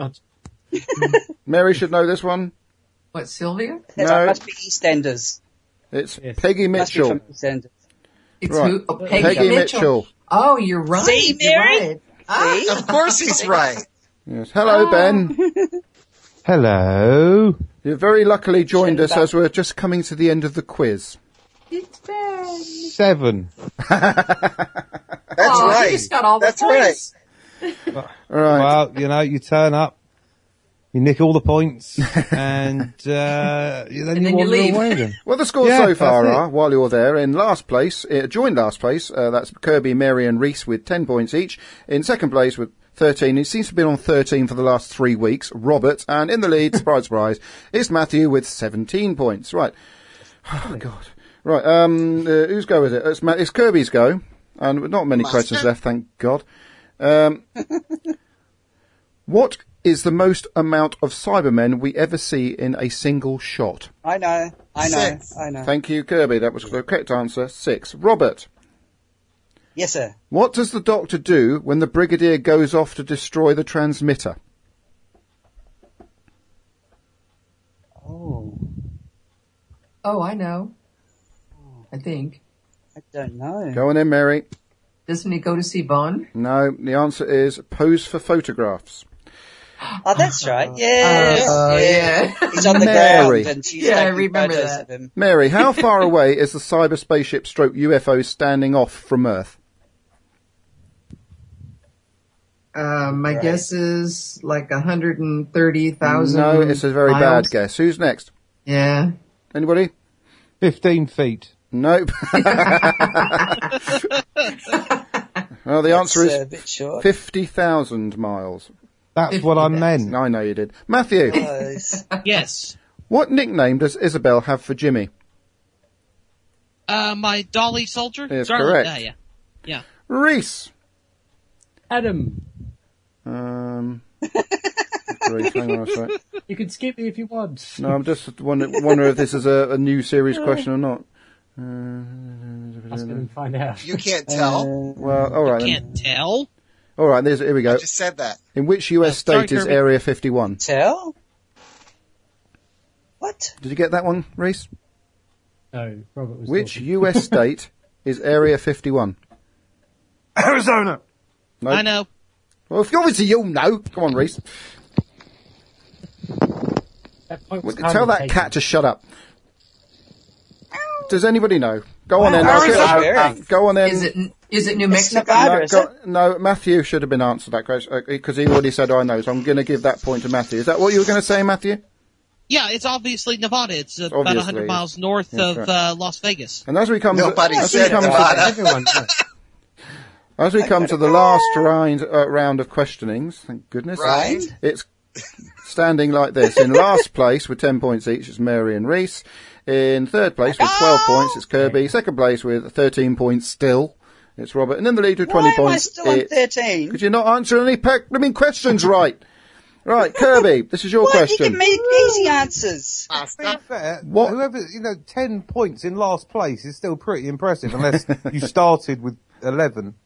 Mary should know this one. What, Sylvia? It No. must be EastEnders. It's Yes. Peggy Must be Mitchell. from EastEnders. It's Right. who? Oh, Peggy Mitchell. Oh, you're right. See, You're Mary? right. See? Of course he's right. Yes. Hello, Ben. Hello. You've very luckily joined us as we're just coming to the end of the quiz. It's Ben. 7. That's Oh, right. you just got all the That's points. All right. Well, you turn up, you nick all the points, and then you then you wander leave. away again. Well, the scores Yeah, so far that's it. are, while you're there, in last place, joined last place, that's Kirby, Mary and Reese with 10 points each. In second place with 13, it seems to have been on 13 for the last 3 weeks, Robert, and in the lead, surprise, surprise, is Matthew with 17 points. Right. Oh, God. Right, whose go is it? It's Kirby's go, and not many questions left, thank God. What is the most amount of Cybermen we ever see in a single shot? I know. 6. Thank you, Kirby. That was the correct answer. 6. Robert, Yes, sir. what does the Doctor do when the Brigadier goes off to destroy the transmitter? Oh, Oh, I know. I think. I don't know. Go on in, Mary. Doesn't he go to see Bond? No, the answer is pose for photographs. Oh, that's right. Yes. yeah. He's on the Mary. ground and she's Yeah, I taking remember photos that. of him. Mary, how far away is the cyber spaceship stroke UFO standing off from Earth? My guess is like 130,000. No, it's a very miles. bad guess. Who's next? Yeah. Anybody? 15 feet. Nope. Well, the answer It's is a bit short. 50,000 miles. That's what I meant. I know you did. Matthew, Close. Yes. what nickname does Isabel have for Jimmy? My dolly soldier? Yes, Darling. correct. Yeah. Yeah. Reese. Adam, Reese, hang on a sec. you can skip me if you want. No, I'm just wondering if this is a new series question or not. Let's go and find out. You can't tell. Well, all right. Can't tell. All right, here we go. I just said that. In which US state is Kirby. Area 51? Tell? What? Did you get that one, Reese? No, Robert was Which talking. US state is Area 51? Arizona. No. I know. Well, if obviously you'll know. Come on, Reese. That point was Tell kind of that taken. cat to shut up. Does anybody know? Go on then. Arizona. Go on then. Is it New It's Mexico? Nevada, is it? No, Matthew should have been answered that question because he already said I know. So I'm going to give that point to Matthew. Is that what you were going to say, Matthew? Yeah, it's obviously Nevada. It's about Obviously. 100 miles north That's of right. Las Vegas. And as we come, Nobody as we said come Nevada. Everyone knows. as we come to the last round of questionings, thank goodness, Right. it's standing like this. In last place with 10 points each, it's Mary and Reese. In third place with 12 points, it's Kirby. Second place with 13 points still, it's Robert. And in the lead with 20 Why am I points, still on it's... 13? Because you're not answering any questions right. Right, Kirby, this is your Why do you question. give me easy answers? To be fair, What- whoever, 10 points in last place is still pretty impressive, unless you started with 11.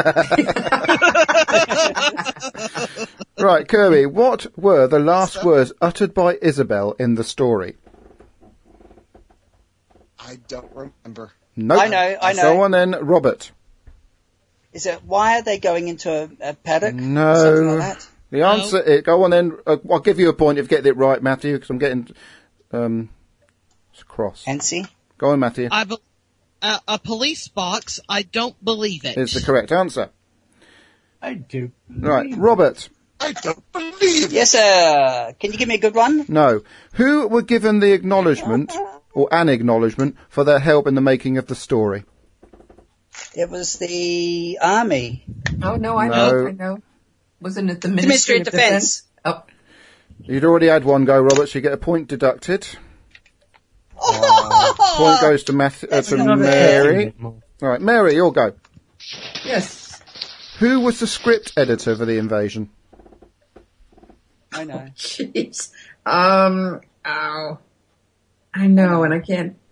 Right, Kirby, what were the last words uttered by Isabel in the story? I don't remember. Nope. I know. Go on then, Robert. Is it, why are they going into a paddock? No. Something like that? The answer is, go on then, I'll give you a point if you get it right, Matthew, because I'm getting, it's cross. Fancy? Go on, Matthew. A police box. I don't believe it. Is the correct answer. I do. Right, Robert. I don't believe it. Yes, sir. Can you give me a good one? No. Who were given the acknowledgement, or an acknowledgement, for their help in the making of the story? It was the army. Oh, no, I No. know. Wasn't it the Ministry Ministry of of Defense. Oh, You'd already had one go, Robert, so you get a point deducted. Point goes to Mary. Right, Mary, you'll go. yes. Who was the script editor for the invasion? I know. Jeez. I know, and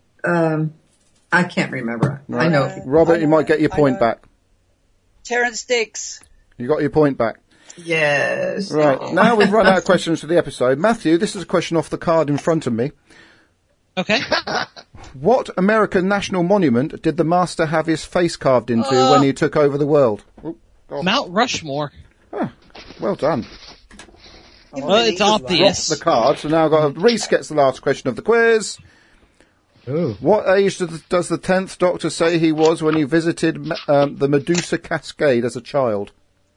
I can't remember. Right. I know. Robert, you might get your point back. Terrence Dix. You got your point back. Yes. Right, Oh. now we've run out of questions for the episode. Matthew, this is a question off the card in front of me. Okay. What American national monument did the master have his face carved into when he took over the world? Oh, God. Mount Rushmore. Well done. Well, it's obvious. Drop the card, so now I've got Reese gets the last question of the quiz. Ooh. What age does the 10th Doctor say he was when he visited the Medusa Cascade as a child?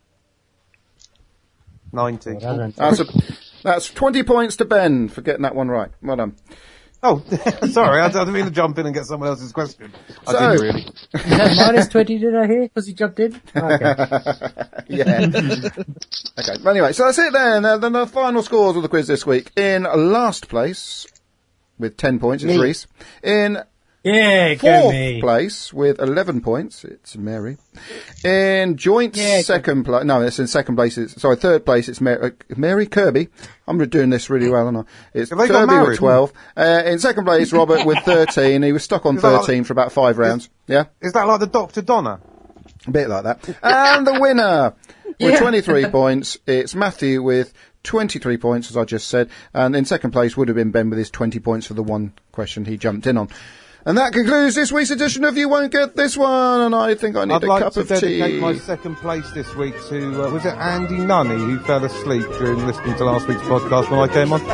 90. Well done. That's 20 points to Ben for getting that one right. Well done. Oh, sorry, I didn't mean to jump in and get someone else's question. I So- didn't really. Is that minus 20, did I hear? Because he jumped in? Okay. Yeah. Okay. But anyway, so that's it then. Then the final scores of the quiz this week. In last place, with 10 points, it's Me. Reese. In Yeah, go fourth me. place, with 11 points, it's Mary. In joint second place, no, it's in second place, third place, it's Mary Kirby. I'm doing this really well, aren't I? It's Have they got Kirby with married? 12. In second place, Robert with 13. He was stuck on Is that like- 13 for about 5 rounds. Yeah? Is that like the Dr. Donna? A bit like that. And the winner with 23 points, it's Matthew with 23 points, as I just said. And in second place would have been Ben with his 20 points for the one question he jumped in on. And that concludes this week's edition of You Won't Get This One. And I think I need I'd a like cup to of dedicate tea. my second place this week to, was it Andy Nunny who fell asleep during listening to last week's podcast when I came on?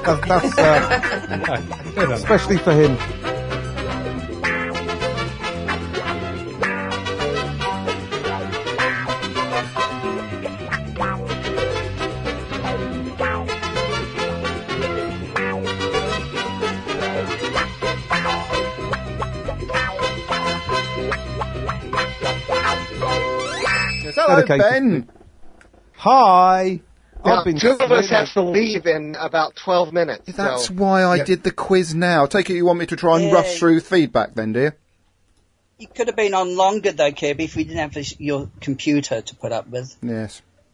That's Good on. especially for him. Yes, hello, Dedicated Ben. Hi! Now, I've been two of us have to leave in about 12 minutes. That's so. why I did the quiz now. Take it you want me to try and Yeah. rush through feedback then, dear? You could have been on longer though, Kirby, if we didn't have your computer to put up with. Yes.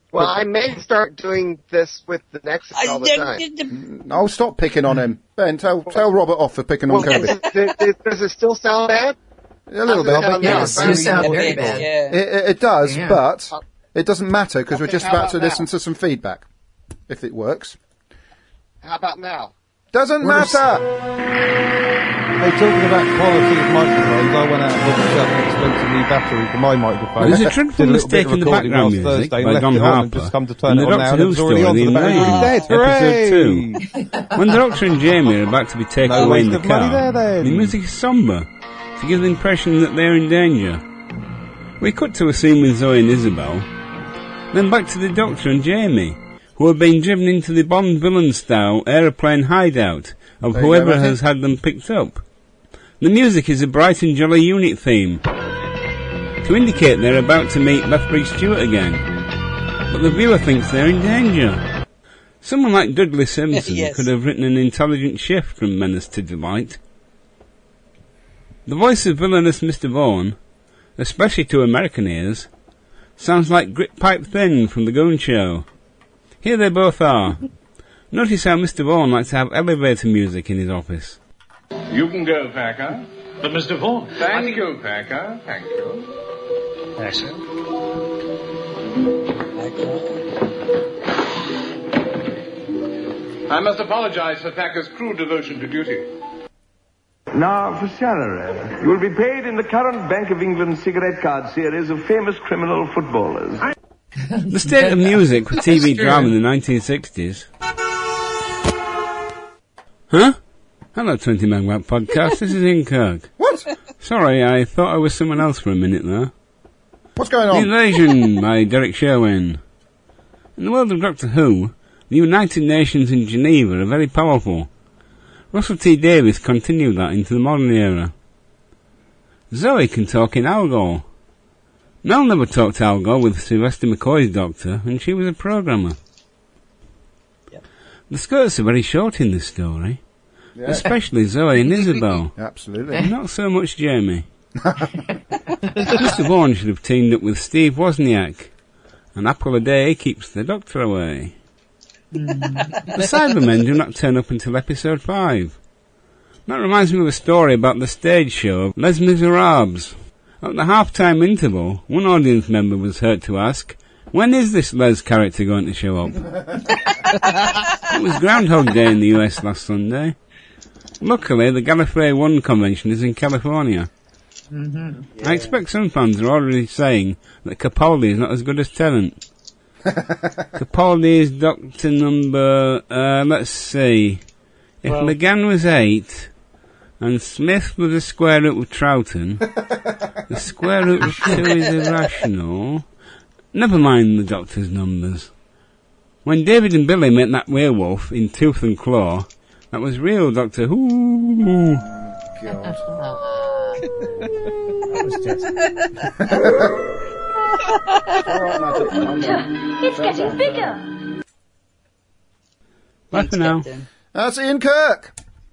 Well, I may start doing this with the Nexus all the time. Oh, stop picking on him. Ben, tell Robert off for picking on Kirby. Does it still sound bad? A little bit. Yes, you sound very bad. It does, but it doesn't matter because we're just about to listen to some feedback. If it works. How about now? Doesn't matter! Hey, talking about quality of microphones, I went out and bought myself an expensive new battery for my microphone. There's a dreadful mistake in the background music by Don Harper just come to turn in the it on now, Doctor Who story, The Invasion, episode 2. When the Doctor and Jamie are about to be taken away in the car, the music is sombre to give the impression that they're in danger. We cut to a scene with Zoe and Isabel, then back to the Doctor and Jamie, who have been driven into the Bond villain-style aeroplane hideout of whoever has had them picked up. The music is a bright and jolly unit theme, to indicate they're about to meet Lethbridge Stewart again. But the viewer thinks they're in danger. Someone like Dudley Simpson could have written an intelligent shift from menace to delight. The voice of villainous Mr. Vaughan, especially to American ears, sounds like Grit Pipe Thin from The Goon Show. Here they both are. Notice how Mr. Vaughan likes to have elevator music in his office. You can go, Packer. But Mr. Vaughan... Thank you, Packer. Thank you. Yes, sir. I must apologize for Packer's crude devotion to duty. Now, for salary, you will be paid in the current Bank of England cigarette card series of famous criminal footballers. The state of music for TV drama in the 1960s. Huh? Hello, 20 Megawatt Podcast. This is Ian Kirk. What? Sorry, I thought I was someone else for a minute there. What's going on? The Invasion by Derek Sherwin. In the world of Doctor Who, the United Nations in Geneva are very powerful. Russell T Davies continued that into the modern era. Zoe can talk in Algol. Mel never talked Algol with Sylvester McCoy's Doctor, and she was a programmer. Yep. The skirts are very short in this story. Yeah. Especially Zoe and Isabel. Absolutely. Not so much Jamie. Mr. Vaughan should have teamed up with Steve Wozniak. An apple a day keeps the Doctor away. The Cybermen do not turn up until episode 5. That reminds me of a story about the stage show Les Miserables. At the half-time interval, one audience member was heard to ask, when is this Les character going to show up? It was Groundhog Day in the US last Sunday. Luckily, the Gallifrey 1 convention is in California. Mm-hmm. Yeah. I expect some fans are already saying that Capaldi is not as good as Tennant. Capaldi is Doctor number, let's see. If McGann was 8, and Smith was the square root of Troughton, the square root of 2 is irrational. Never mind the Doctor's numbers. When David and Billy met that werewolf in Tooth and Claw, that was real Doctor Who. God. That was just... It's getting bigger. Bye for now. That's Ian Kirk.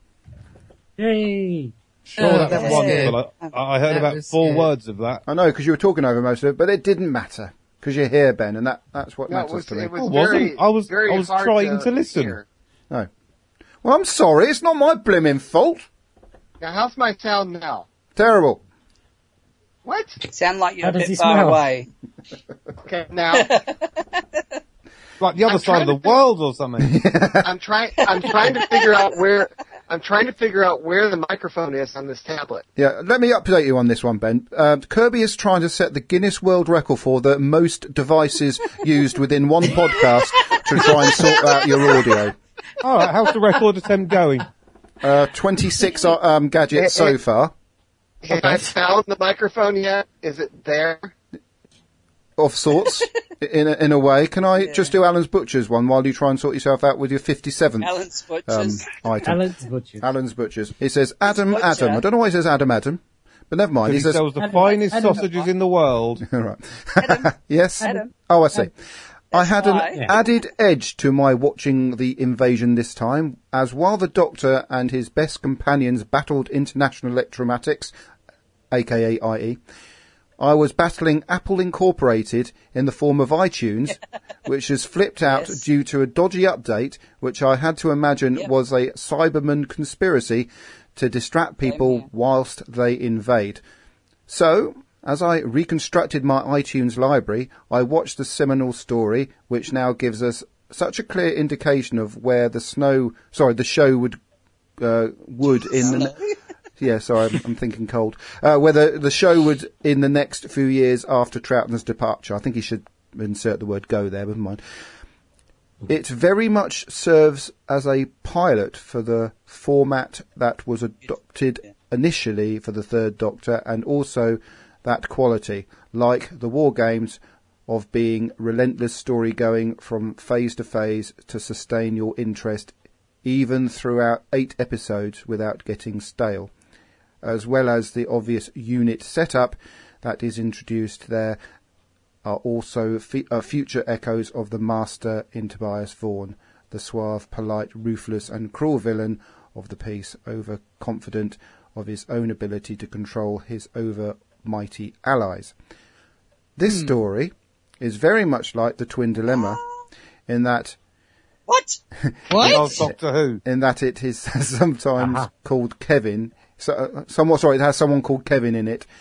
Yay. Sure, that was wonderful. I heard about 4 words of that. I know, because you were talking over most of it, but it didn't matter. Because you're here, Ben, and that's what matters to me. I was trying to listen. Hear. No. Well, I'm sorry, it's not my blimmin' fault. Now, how's my sound now? Terrible. What? Sound like you're a bit far away. Okay, now. Like the other side of the world or something. I'm trying to figure out where the microphone is on this tablet. Yeah, let me update you on this one, Ben. Kirby is trying to set the Guinness World Record for the most devices used within one podcast to try and sort out your audio. All right, how's the record attempt going? 26 gadgets so far. Have I found the microphone yet? Is it there? Of sorts, in a way. Can I just do Alan's Butchers one while you try and sort yourself out with your 57th Alan's Butchers. Item? Alan's Butchers. He says, Adam. I don't know why he says Adam, but never mind. He says, sells the finest sausages in the world. Right. Yes? Adam. Oh, I see. I had an added edge to my watching the invasion this time, as while the Doctor and his best companions battled international electromatics, aka IE, I was battling Apple Incorporated in the form of iTunes, which has flipped out due to a dodgy update, which I had to imagine was a Cyberman conspiracy to distract people whilst they invade. So, as I reconstructed my iTunes library, I watched the seminal story, which now gives us such a clear indication of where the show would in the... Yeah, sorry, I'm thinking cold. Whether the show would in the next few years after Troughton's departure. I think he should insert the word go there, never mind. It very much serves as a pilot for the format that was adopted initially for the Third Doctor, and also that quality, like the War Games, of being relentless story going from phase to phase to sustain your interest even throughout 8 episodes without getting stale, as well as the obvious unit setup that is introduced there are also future echoes of the Master in Tobias Vaughan, the suave, polite, ruthless and cruel villain of the piece, overconfident of his own ability to control his over-mighty allies. This story is very much like the Twin Dilemma in that... What? What? Doctor Who. In that it is sometimes called Kevin. It has someone called Kevin in it,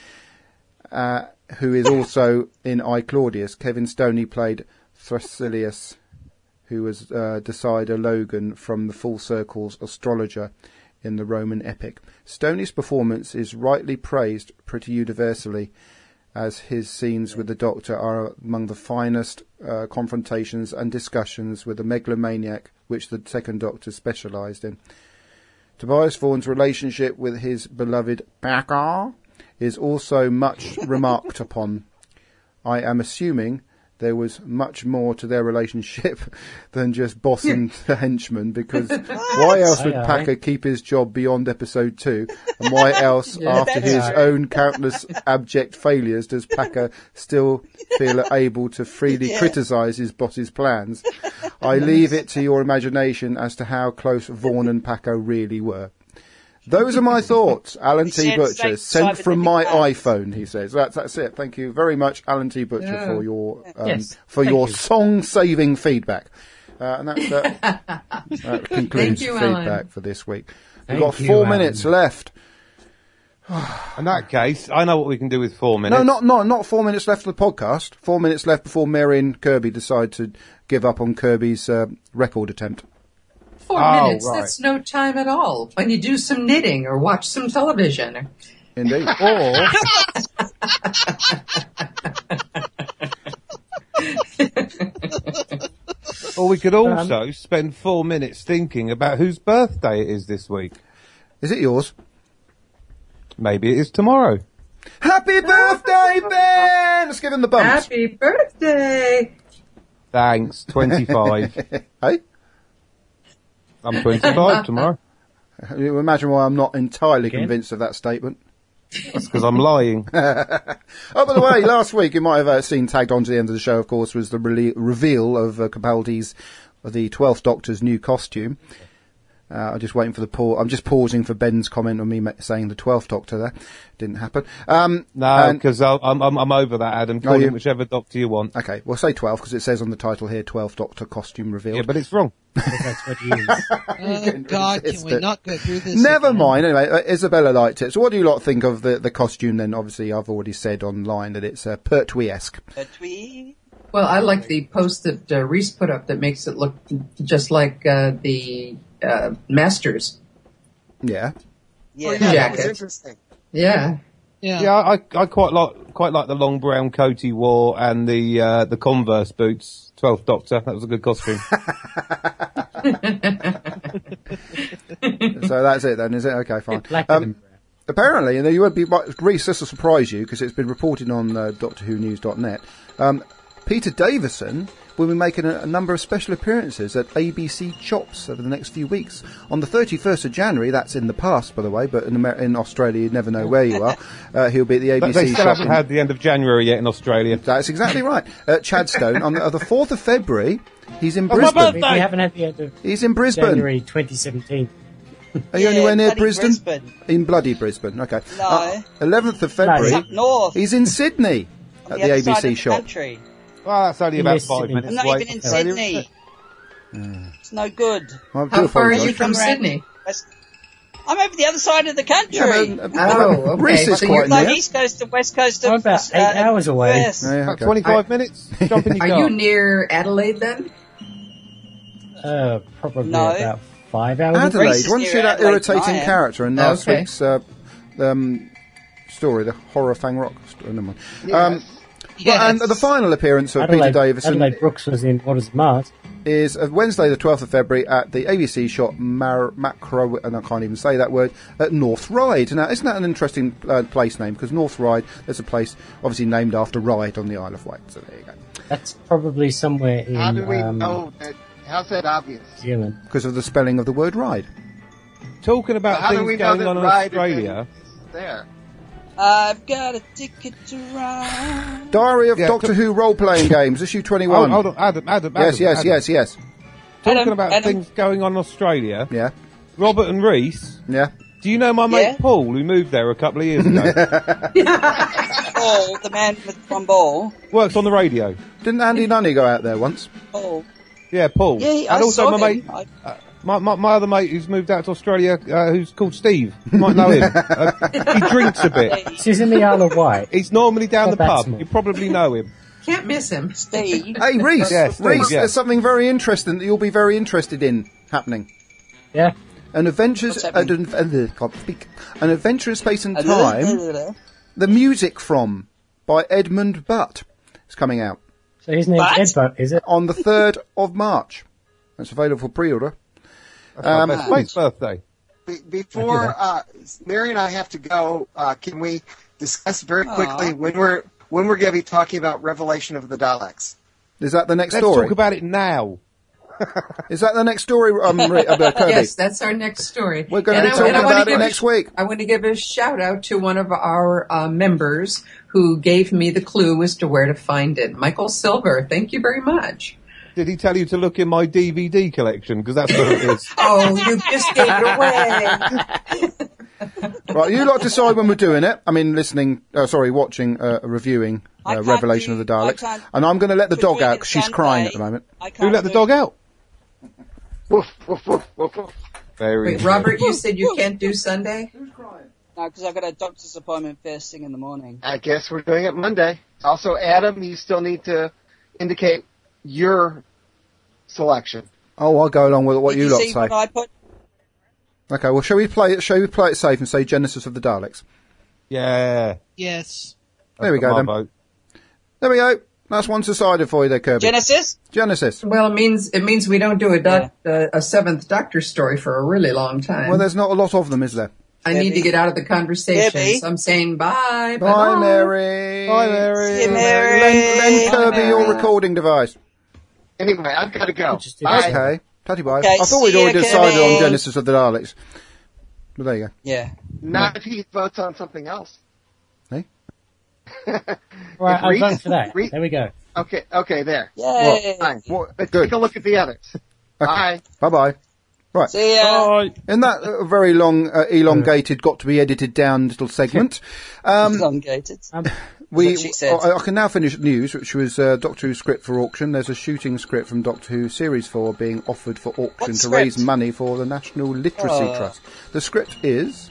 who is also in I, Claudius. Kevin Stoney played Thrasyllus, who was Decider Logan from the Full Circle's astrologer in the Roman epic. Stoney's performance is rightly praised pretty universally, as his scenes with the Doctor are among the finest confrontations and discussions with the megalomaniac which the Second Doctor specialised in. Tobias Vaughan's relationship with his beloved Packer is also much remarked upon. I am assuming there was much more to their relationship than just boss and henchman, because why else would Packer keep his job beyond episode 2? And why else, after his own countless abject failures, does Packer still feel able to freely criticise his boss's plans? I leave it to your imagination as to how close Vaughan and Packer really were. Those are my thoughts. Alan T. Butcher, sent from my iPhone, he says. That's it. Thank you very much, Alan T. Butcher, for your song-saving feedback. And that concludes feedback Alan. For this week. We've got 4 minutes left. In that case, I know what we can do with 4 minutes. No, not 4 minutes left of the podcast. 4 minutes left before Mary and Kirby decide to give up on Kirby's record attempt. 4 minutes, right. That's no time at all. When you do some knitting or watch some television. Indeed. Or we could also spend 4 minutes thinking about whose birthday it is this week. Is it yours? Maybe it is tomorrow. Happy birthday, Ben! Let's give him the bumps. Happy birthday! Thanks, 25. Hey? I'm 25 tomorrow. You imagine why I'm not entirely convinced of that statement. That's because I'm lying. Oh, by the way, last week, you might have seen tagged on to the end of the show, of course, was the reveal of Capaldi's, the 12th Doctor's new costume. I'm just waiting for I'm just pausing for Ben's comment on me saying the 12th Doctor there. Didn't happen. No, because I'm over that, Adam. Call him whichever Doctor you want. Okay, well, say 12, because it says on the title here, 12th Doctor costume revealed. Yeah, but it's wrong. That's what he is. Oh, God, can we not go through this? Never mind. Anyway, Isabella liked it. So what do you lot think of the costume then? Obviously, I've already said online that it's Pertwee-esque. Pertwee? Well, I like the post that Reese put up that makes it look just like the Masters. Yeah. Yeah, that was interesting. Yeah. I quite like the long brown coat he wore and the Converse boots. 12th Doctor, that was a good costume. So that's it then, is it? Okay, fine. Apparently, and you would be, Reese, this will surprise you because it's been reported on DoctorWhoNews.net. Peter Davison will be making a number of special appearances at ABC Chops over the next few weeks. On the 31st of January, that's in the past, by the way, but in Australia, you never know where you are. He'll be at the ABC They still haven't had the end of January yet in Australia. That's exactly right. Chadstone, on the 4th of February, he's in Brisbane. We haven't had the end of He's in Brisbane. January 2017. Are you anywhere near bloody Brisbane? In bloody Brisbane, okay. No. 11th of February. It's up north. He's in Sydney On at the the other side ABC of the shop. country. Well, that's only about 5 minutes I'm not away. even in Sydney. It's no good. I do How far are apologise. you from Sydney? I'm over the other side of the country. Oh, okay. Reese is So quite you're like near. East Coast to West Coast of I'm about 8 hours away. West. Yeah, About okay. 25 minutes. Jump in your Are car. you near Adelaide then? Probably No. about 5 hours. Adelaide. Reese is Once you see near that Adelaide, irritating I am. character in last Okay. week's story, the horror Fang Rock story. Never mind. Yes. Well, and the final appearance of Peter Davison Adelaide Brooks was in Waters of Mars. is Wednesday, the 12th of February, at the ABC shop Macro, and I can't even say that word, at North Ryde. Now, isn't that an interesting place name? Because North Ryde, there's a place obviously named after Ryde on the Isle of Wight. So there you go. That's probably somewhere in How do we know that? How's that obvious? Zealand. Because of the spelling of the word ride. Talking about How do we things know going that on in Ryde Australia. is there? I've got a ticket to ride. Diary of Yeah, Doctor Who role-playing games, issue 21. Hold on, Adam. Yes. Talking about things going on in Australia. Yeah. Robert and Reese. Yeah. Do you know my mate Yeah. Paul, who moved there a couple of years ago? Paul, the man with one ball. Works on the radio. Didn't Andy Nunny go out there once? Paul. Yeah, Paul. Yeah, I and also saw my him. mate, my other mate who's moved out to Australia, who's called Steve. You might know him. He drinks a bit. She's in the Isle of Wight. He's normally down the Not that pub. small. You probably know him. Can't miss him. Steve. Hey, Reese. Yeah, Steve, Reese, yeah. there's something very interesting that you'll be very interested in happening. Yeah. An adventurous, can't speak. An adventure in space and time. The music from by Edmund Butt is coming out So his name's Ed Butt, is it? on the 3rd of March. It's available for pre-order. That's my best mate's birthday. Before Mary and I have to go, can we discuss very quickly when we're going to be talking about Revelation of the Daleks? Is that the next Let's story? talk about it now. Is that the next story, Kirby? Yes, that's our next story. We're going to be talking about it next week. I want to give a shout out to one of our members who gave me the clue as to where to find it. Michael Silver, thank you very much. Did he tell you to look in my DVD collection? Because that's what it is. Oh, you just gave it away. Right, you lot decide when we're doing it. I mean, watching, reviewing Revelation of the Daleks. And I'm going to let the dog out because she's crying at the moment. Who let the dog out? Woof, woof, woof, woof, woof. Very Wait, Robert, you said you can't do Sunday? No, because I've got a doctor's appointment first thing in the morning. I guess we're doing it Monday. Also, Adam, you still need to indicate your selection. Oh, I'll go along with what you lot see say. what I put? Okay, well, shall we play it safe and say Genesis of the Daleks? Yeah. Yes. There we go, then. Vote. There we go. That's one decided for you there, Kirby. Genesis. Well, it means we don't do a Seventh Doctor story for a really long time. Well, there's not a lot of them, is there? I need to get out of the conversation, so I'm saying bye. Bye, Mary. Bye, Mary. See you, Mary. Lend Kirby your recording device. Anyway, I've got to go. Okay. Tatty bye. Okay, I thought we'd see already ya, decided Kirby. on Genesis of the Daleks. But there you go. Yeah. Not if he votes on something else. Hey? Right, If I'll Reese- vote for that. Reese- There we go. Okay, there. Yay. Fine. What? But Good. take a look at the others. Bye. Bye-bye. Right. See ya. In that very long, elongated, got to be edited down little segment, Elongated. we, That's what she said. I can now finish news, which was Doctor Who script for auction. There's a shooting script from Doctor Who Series 4 being offered for auction What to script? raise money for the National Literacy Trust. The script is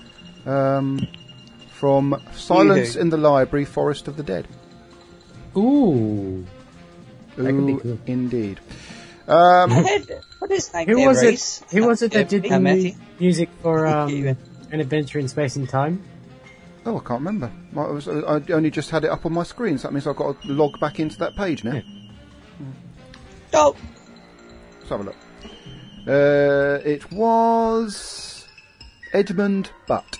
from Silence in the Library, Forest of the Dead. Ooh. That could be Ooh, cool. indeed. What is his name? Who was Reese? it? Who was it that did the Matthew? music for An Adventure in Space and Time? Oh, I can't remember. I only just had it up on my screen, so that means I've got to log back into that page now. Oh. Let's have a look. It was Edmund Butt.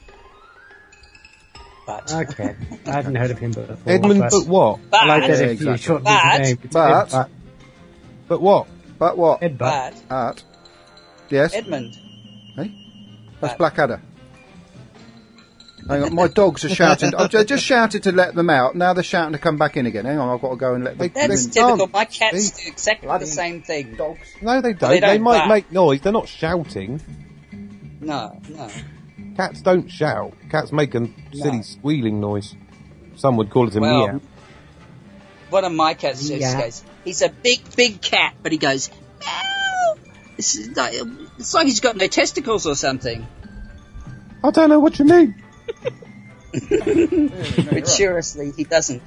Okay. I hadn't heard of him before. Edmund, but what? I like that Yeah, if you exactly. shorten his name. It's But- Ed Butt. But what? But what? Ed Butt. At. Yes? Edmund. Hey? That's Blackadder. Hang on, my dogs are shouting. I just shouted to let them out. Now they're shouting to come back in again. Hang on, I've got to go and let them That's in. typical. My cats do exactly the same thing. Dogs. No, they don't. They They don't might bark. make noise. They're not shouting. No. Cats don't shout. Cats make a silly squealing noise. Some would call it a meow. One of my cats just goes, he's a big cat, but he goes, meow. It's like he's got no testicles or something. I don't know what you mean. But seriously, he doesn't.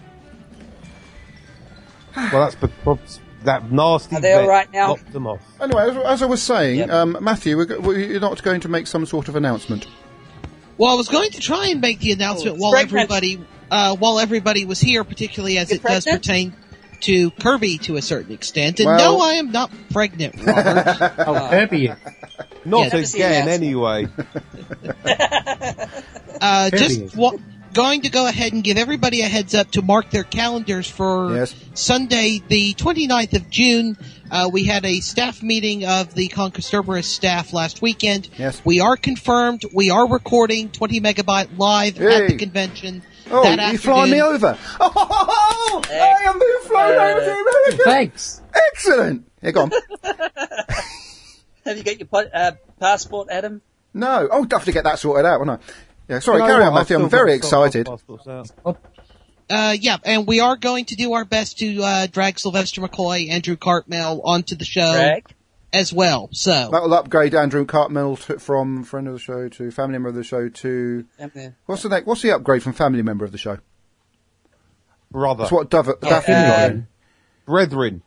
Well, that's because that nasty. Are they all right now? Knocked them off. Anyway, as I was saying, Matthew, you're not going to make some sort of announcement. Well, I was going to try and make the announcement while everybody was here, particularly as it does pertain to Kirby to a certain extent. And no, I am not pregnant, Robert. Kirby. Not again, anyway. Going to go ahead and give everybody a heads up to mark their calendars for Sunday, the 29th of June. We had a staff meeting of the Conquistadorus staff last weekend. Yes. We are confirmed. We are recording 20 Megabyte live at the convention. Oh, you flying me over? Oh, I am being flown over to America. Thanks. Excellent. Here, go on. Have you got your passport, Adam? No. Oh, definitely get that sorted out, won't I? Yeah, sorry, carry on, Matthew. I'm very excited. And we are going to do our best to drag Sylvester McCoy, Andrew Cartmel onto the show as well. So that will upgrade Andrew Cartmel from friend of the show to family member of the show to what's the upgrade from family member of the show? Brother. That's what Daphne. Brethren.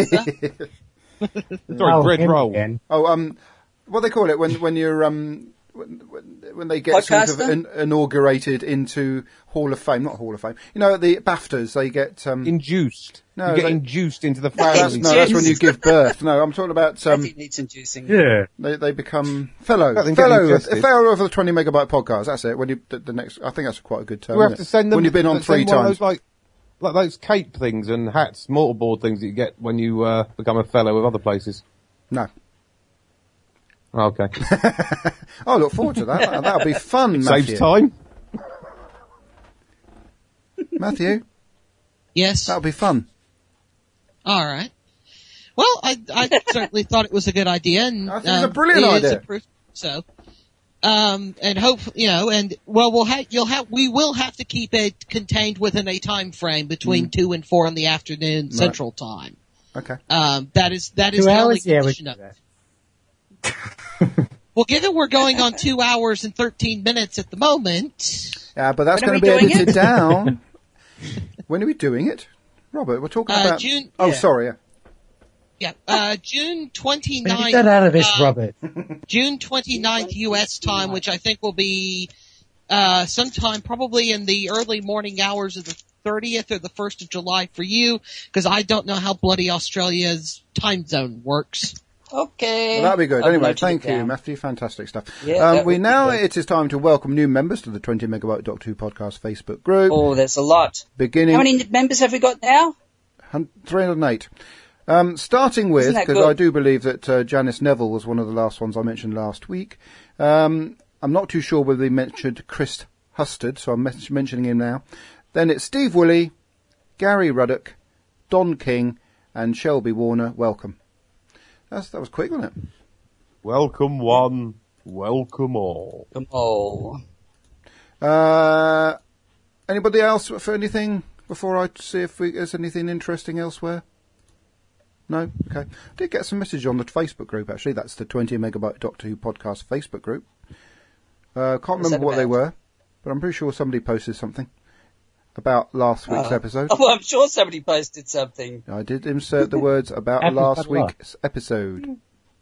Sorry, bread roll. What they call it when you're when they get sort of inaugurated into Hall of Fame, not Hall of Fame. You know, at the BAFTAs, they get induced. No, you get induced into the family. That's when you give birth. No, I'm talking about. Needs inducing. Yeah, they become fellow of the 20 Megabyte podcast. That's it. When you the next, I think that's quite a good term. We have to send them when you've been on 3 times. Like those cape things and hats, mortarboard things that you get when you become a fellow of other places. No. Okay. I look forward to that. That'll be fun, Matthew. Saves time. Matthew? Yes? That'll be fun. All right. Well, I certainly thought it was a good idea. And, I think it's a brilliant idea. So, and hope, and well, we will have to keep it contained within a time frame between 2 and 4 in the afternoon Central Time. Okay. That is 2 the only hours? Yeah, we condition can of do that. Well, given we're going on 2 hours and 13 minutes at the moment. Yeah, but that's going to be edited down. When are we doing it? Robert, we're talking about... June. Oh, sorry. Yeah. June 29th. Get that out of this, Robert. June 29th U.S. time, which I think will be, sometime probably in the early morning hours of the 30th or the 1st of July for you, because I don't know how bloody Australia's time zone works. Okay. Well, that'd be good. Anyway, thank you, Matthew. Fantastic stuff. Yeah, it is time to welcome new members to the 20 Megabyte Doctor Who Podcast Facebook group. Oh, there's a lot. How many members have we got now? 308. Starting with, because I do believe that Janice Neville was one of the last ones I mentioned last week. I'm not too sure whether they mentioned Chris Hustard, so I'm mentioning him now. Then it's Steve Woolley, Gary Ruddock, Don King, and Shelby Warner. Welcome. That was quick, wasn't it? Welcome one, welcome all. Welcome all. Anybody else for anything before I see if there's anything interesting elsewhere? No? Okay. I did get some message on the Facebook group, actually. That's the 20 Megabyte Doctor Who Podcast Facebook group. Can't remember what they were, but I'm pretty sure somebody posted something about last week's episode. Oh, I'm sure somebody posted something. I did insert the words about last week's episode.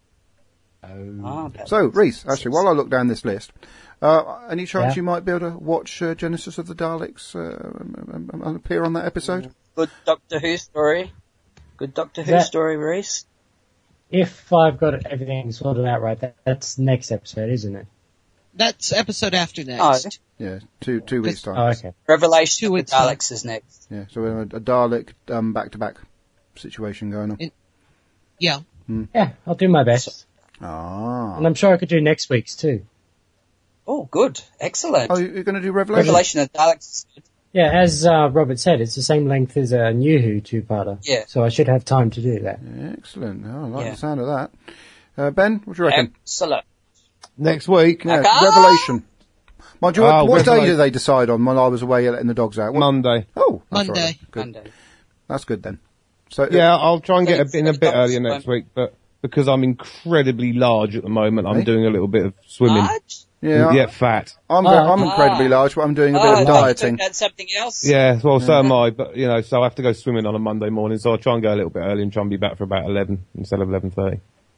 So, Reese, actually, while I look down this list, any chance you might be able to watch Genesis of the Daleks appear on that episode? Good Doctor Who story. Good Doctor Who story, Reese. If I've got everything sorted out right, that's next episode, isn't it? That's episode after next. Oh, yeah, two weeks time. Oh, okay. Revelation of the Daleks is next. Yeah, so we have a Dalek back-to-back situation going on. Yeah. Yeah, I'll do my best. And I'm sure I could do next week's too. Oh, good. Excellent. Oh, you're going to do Revelation? Revelation of the Daleks. Yeah, as Robert said, it's the same length as a New Who two-parter. Yeah. So I should have time to do that. Yeah, excellent. Oh, I like the sound of that. Ben, what do you reckon? Excellent. Next week. Yeah, Revelation. Mind you, what day did they decide on when I was away letting the dogs out? Monday. Oh, that's Monday. Right. Good. Monday. That's good then. So yeah, I'll try and get in a bit earlier next week, but because I'm incredibly large at the moment, I'm doing a little bit of swimming. Large? Yeah, fat. I'm incredibly large, but I'm doing a bit of dieting. That's something else. Yeah, well, so am I, but so I have to go swimming on a Monday morning, so I'll try and go a little bit early and try and be back for about 11 instead of 11:30.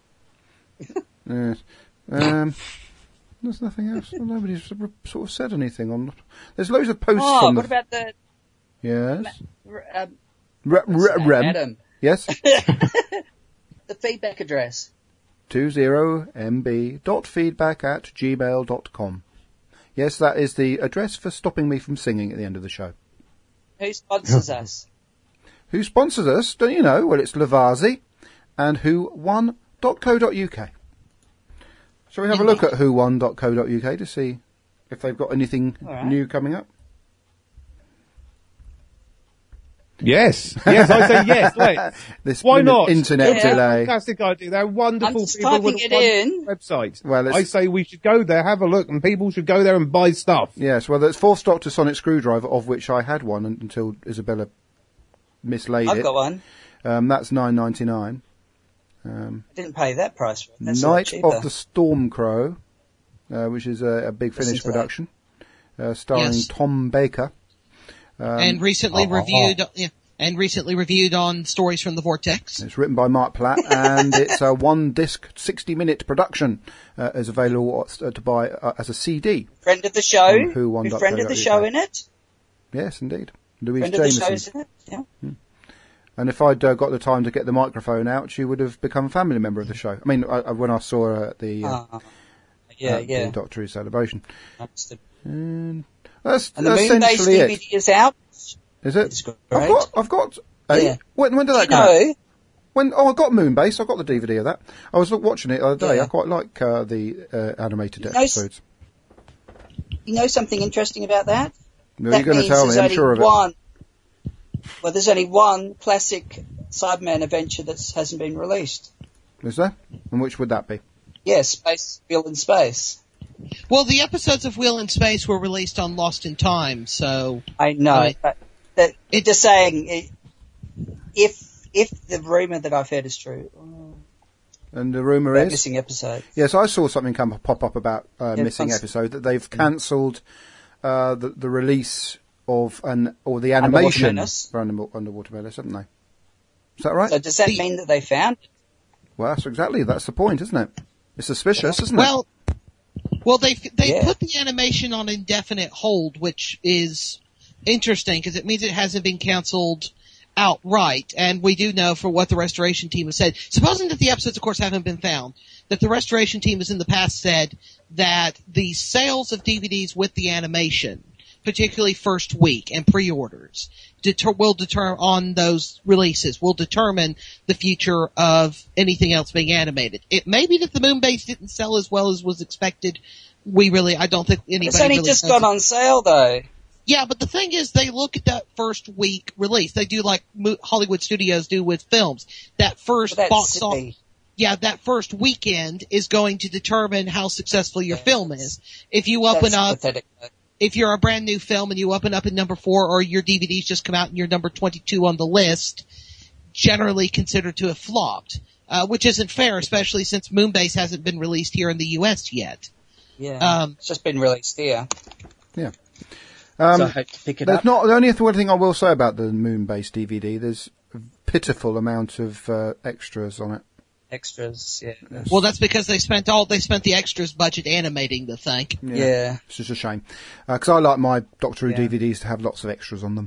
Yes. There's nothing else. Nobody's sort of said anything on. There's loads of posts on. What about the? Yes. Adam. Yes. The feedback address. 20mb.feedback@gmail.com. Yes, that is the address for stopping me from singing at the end of the show. Who sponsors us? Who sponsors us? Don't you know? Well, it's Lavazi and whowon.co.uk. Shall we have a look at whowon.co.uk to see if they've got anything new coming up? Yes, I say yes. Wait, why not? Internet delay. Fantastic idea. They're wonderful I'm just people with a wonderful website. Well, I say we should go there, have a look, and people should go there and buy stuff. Yes, well, there's Fourth Doctor Sonic Screwdriver, of which I had one until Isabella mislaid it. I've got one. That's $9.99. I didn't pay that price for it. That's Night of the Stormcrow, which is a Big Finish production, starring Tom Baker. And recently reviewed on Stories from the Vortex. It's written by Mark Platt, and it's a one-disc, 60-minute production. Is available to buy as a CD. Friend of the show. Friend of the show in it. Yes, indeed. Louise Friend of the Jameson. show's in it. Yeah. And if I'd got the time to get the microphone out, she would have become a family member of the show. I mean, when I saw her at the Doctor Who celebration. And that's the Moonbase DVD is out. Is it? It's great. I've got. When did that come out? I got Moonbase. I got the DVD of that. I was watching it the other day. I quite like the animated episodes. You know something interesting about that? No, you're going to tell me. I'm sure of it. Well, there's only one classic Cyberman adventure that hasn't been released. Is there? And which would that be? Yes, Wheel in Space. Well, the episodes of Wheel in Space were released on Lost in Time, so... I know. It's just saying, if the rumour that I've heard is true... And the rumour is? Missing episode. Yes, I saw something pop up about missing episode, that they've cancelled the release of the animation for Underwater Menace, haven't they? Is that right? So does that mean that they found it? Well, that's the point, isn't it? It's suspicious, isn't it? Well, they put the animation on indefinite hold, which is interesting because it means it hasn't been cancelled outright. And we do know for what the restoration team has said, supposing that the episodes, of course, haven't been found, that the restoration team has in the past said that the sales of DVDs with the animation, particularly first week and pre-orders, will determine on those releases, will determine the future of anything else being animated. It may be that the Moonbase didn't sell as well as was expected. I don't think anybody It's only really just gone on sale though. Yeah, but the thing is, they look at that first week release. They do like Hollywood studios do with films. That first box office. Yeah, that first weekend is going to determine how successful your film is. If you open up, pathetic. If you're a brand new film and you open up at number 4 or your DVDs just come out and you're number 22 on the list, generally considered to have flopped, which isn't fair, especially since Moonbase hasn't been released here in the US yet. Yeah, it's just been released here. Yeah. So I hope to pick it up. The only one thing I will say about the Moonbase DVD, there's a pitiful amount of extras on it. Extras, yeah. Yes. Well, that's because they spent the extras budget animating the thing. Yeah. It's just a shame. Because I like my Doctor Who DVDs to have lots of extras on them.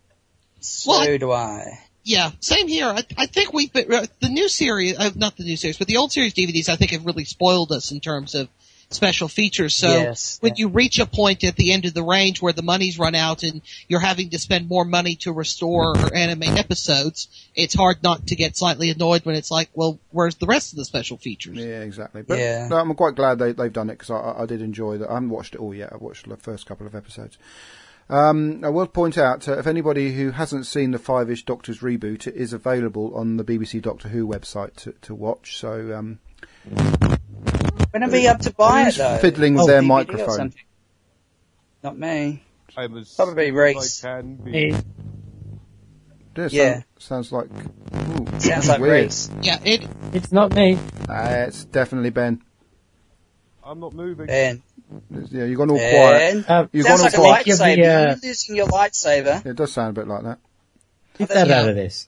So do I. Yeah, same here. I think we've been, the new series, not the new series, but the old series DVDs I think have really spoiled us in terms of special features. So when you reach a point at the end of the range where the money's run out and you're having to spend more money to restore or animate episodes, it's hard not to get slightly annoyed when it's like, well, where's the rest of the special features? Yeah, exactly. But no, I'm quite glad they've done it because I did enjoy that. I haven't watched it all yet. I've watched the first couple of episodes. I will point out, if anybody who hasn't seen the 5-ish Doctors reboot, it is available on the BBC Doctor Who website to watch. So, When are we up to buy it, though? Fiddling with their DVD or microphone. something? Not me. I'm Probably Reese. Yeah. Sounds like... Ooh, Sounds like weird. Reese. Yeah, It's not me. It's definitely Ben. I'm not moving. Ben. Yeah, you've gone all Ben. quiet. You've Sounds gone like all a quiet. lightsaber. You're losing your lightsaber. It does sound a bit like that. Keep that out of this.